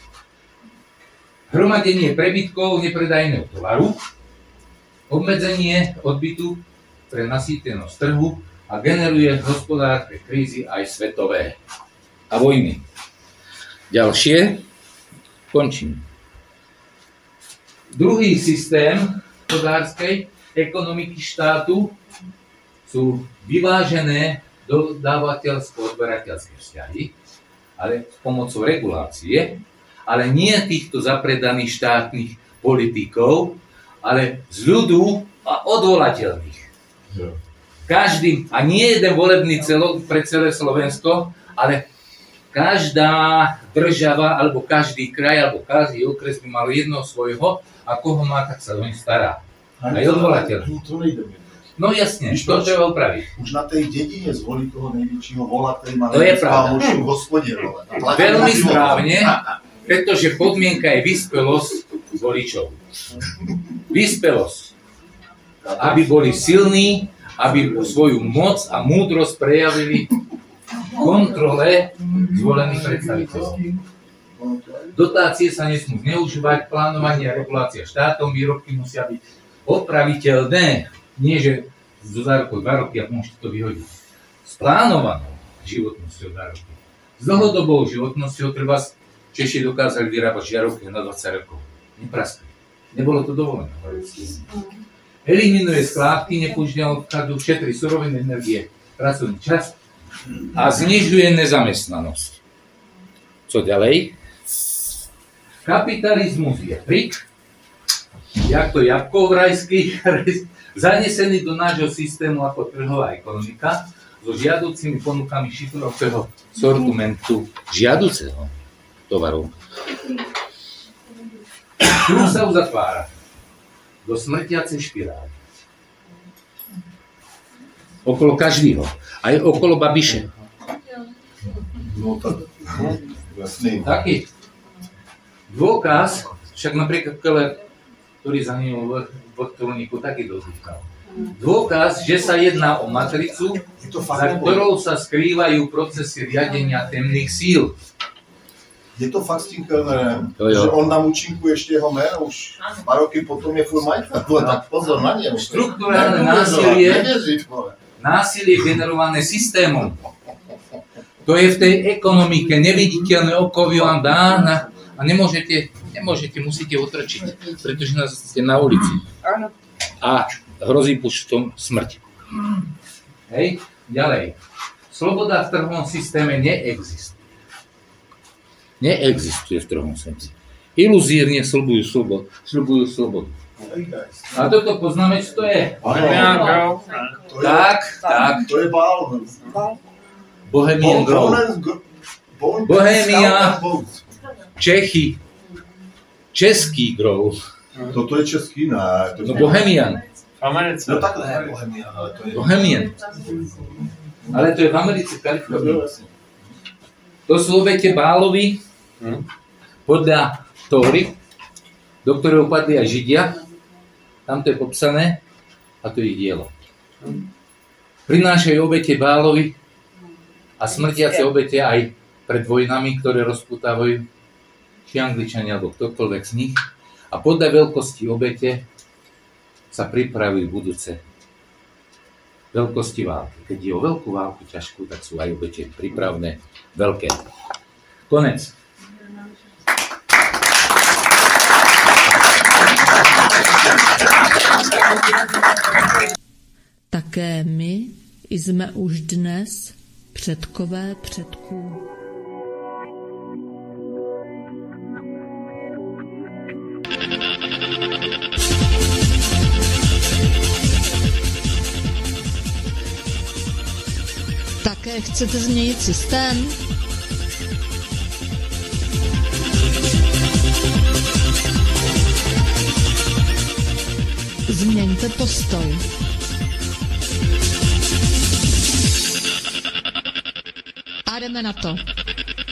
Hromadenie prebytkov nepredajného tovaru, obmedzenie odbytu pre nasýtenosť trhu a generuje hospodárske krízy aj svetové a vojny. Ďalšie, končím. Druhý systém hospodárskej ekonomiky štátu sú vyvážené dodávateľsko-odberateľské vzťahy, ale s pomocou regulácie, ale nie týchto zapredaných štátnych politikov, ale z ľudu a odvolateľných. Každý, a nie jeden volebný celok pre celé Slovensko, ale každá država, alebo každý kraj, alebo každý okres by mal jednoho svojho, a koho má, tak sa do nich stará. A je odvolateľný. To nejde mi. No jasne, to treba upraviť. Už na tej dedine zvolí toho největšího vola, ktorý má to je pravda. v hospodě. Veľmi správne, pretože podmienka je vyspelosť voličov. Vyspelosť. Aby boli silní, aby svoju moc a múdrosť prejavili v kontrole zvolených predstaviteľov. Dotácie sa nesmú zneužívať, plánovanie a regulácia štátom, výrobky musia byť opraviteľné. Nie, že zo zárokov dva roky a môžete to vyhodiť. S plánovanou životnosťou dva roky. S dlhodobou životnosťou treba Češi dokázali vyrábať žiarovky na dvadsať rokov. Nepraskli. Nebolo to dovolené. Eliminuje skládky, nepoužiteľného odpadu, šetrí surovené energie, pracovný čas a znižuje nezamestnanosť. Co ďalej? Kapitalizmus je trik, jak to jabko v rajský, zanesený do nášho systému ako trhová ekonomika so žiaducimi ponukami širokého sortimentu žiaduceho tovaru. Kruh sa uzatvára do smrtiacej špirály. Okolo každého. Aj okolo Babiše. No tak, jasný. Taký dôkaz, však napríklad Keller, ktorý zahynul v vrtuľníku, taký dozývkal. Dôkaz, že sa jedná o matricu, za ktorou sa skrývajú procesy riadenia temných síl. Je to fakt s tím Kellnerem, že on nám účinkuje ještě jeho jméno, už dva roky potom je full majtka, tak pozor na něm. Štruktúrálne násilie, násilie generované systémom. To je v tej ekonomike, neviditeľné oko vám dá na, a nemôžete, nemôžete, musíte otrčiť, pretože nás ste na ulici. A hrozí puštom smrť. Hej, ďalej. Sloboda v trhovom systéme neexistuje. Neexistuje v trhovom systéme. Iluzírne sľubujú slobodu. Sľubujú slobodu. A toto poznáme, čo to je? Tak, tak. To je bál. Bohemian Grove. Bohemia, Čechy, Český Grove. Toto je český, ne. No Bohemian. V Americe. No tak ne, Bohemian, ale to je... Bohemian. Ale to je v Americe, v Kalifornii. To sú obete Bálovi, podľa Tóry, do ktorého padli aj Židia. Tam to je popsané a to je ich dielo. Prinášajú obete Bálovi a smrtiace obete aj pred vojnami, ktoré rozputávajú či Angličania alebo ktokoľvek z nich. A podľa veľkosti obete sa pripravujú budúce veľkosti války. Keď je o veľkú válku ťažkú, tak sú aj obete prípravné veľké. Konec. Také my jsme už dnes předkové předků. Také chcete změnit systém? Změňte postoj. A jdeme na to.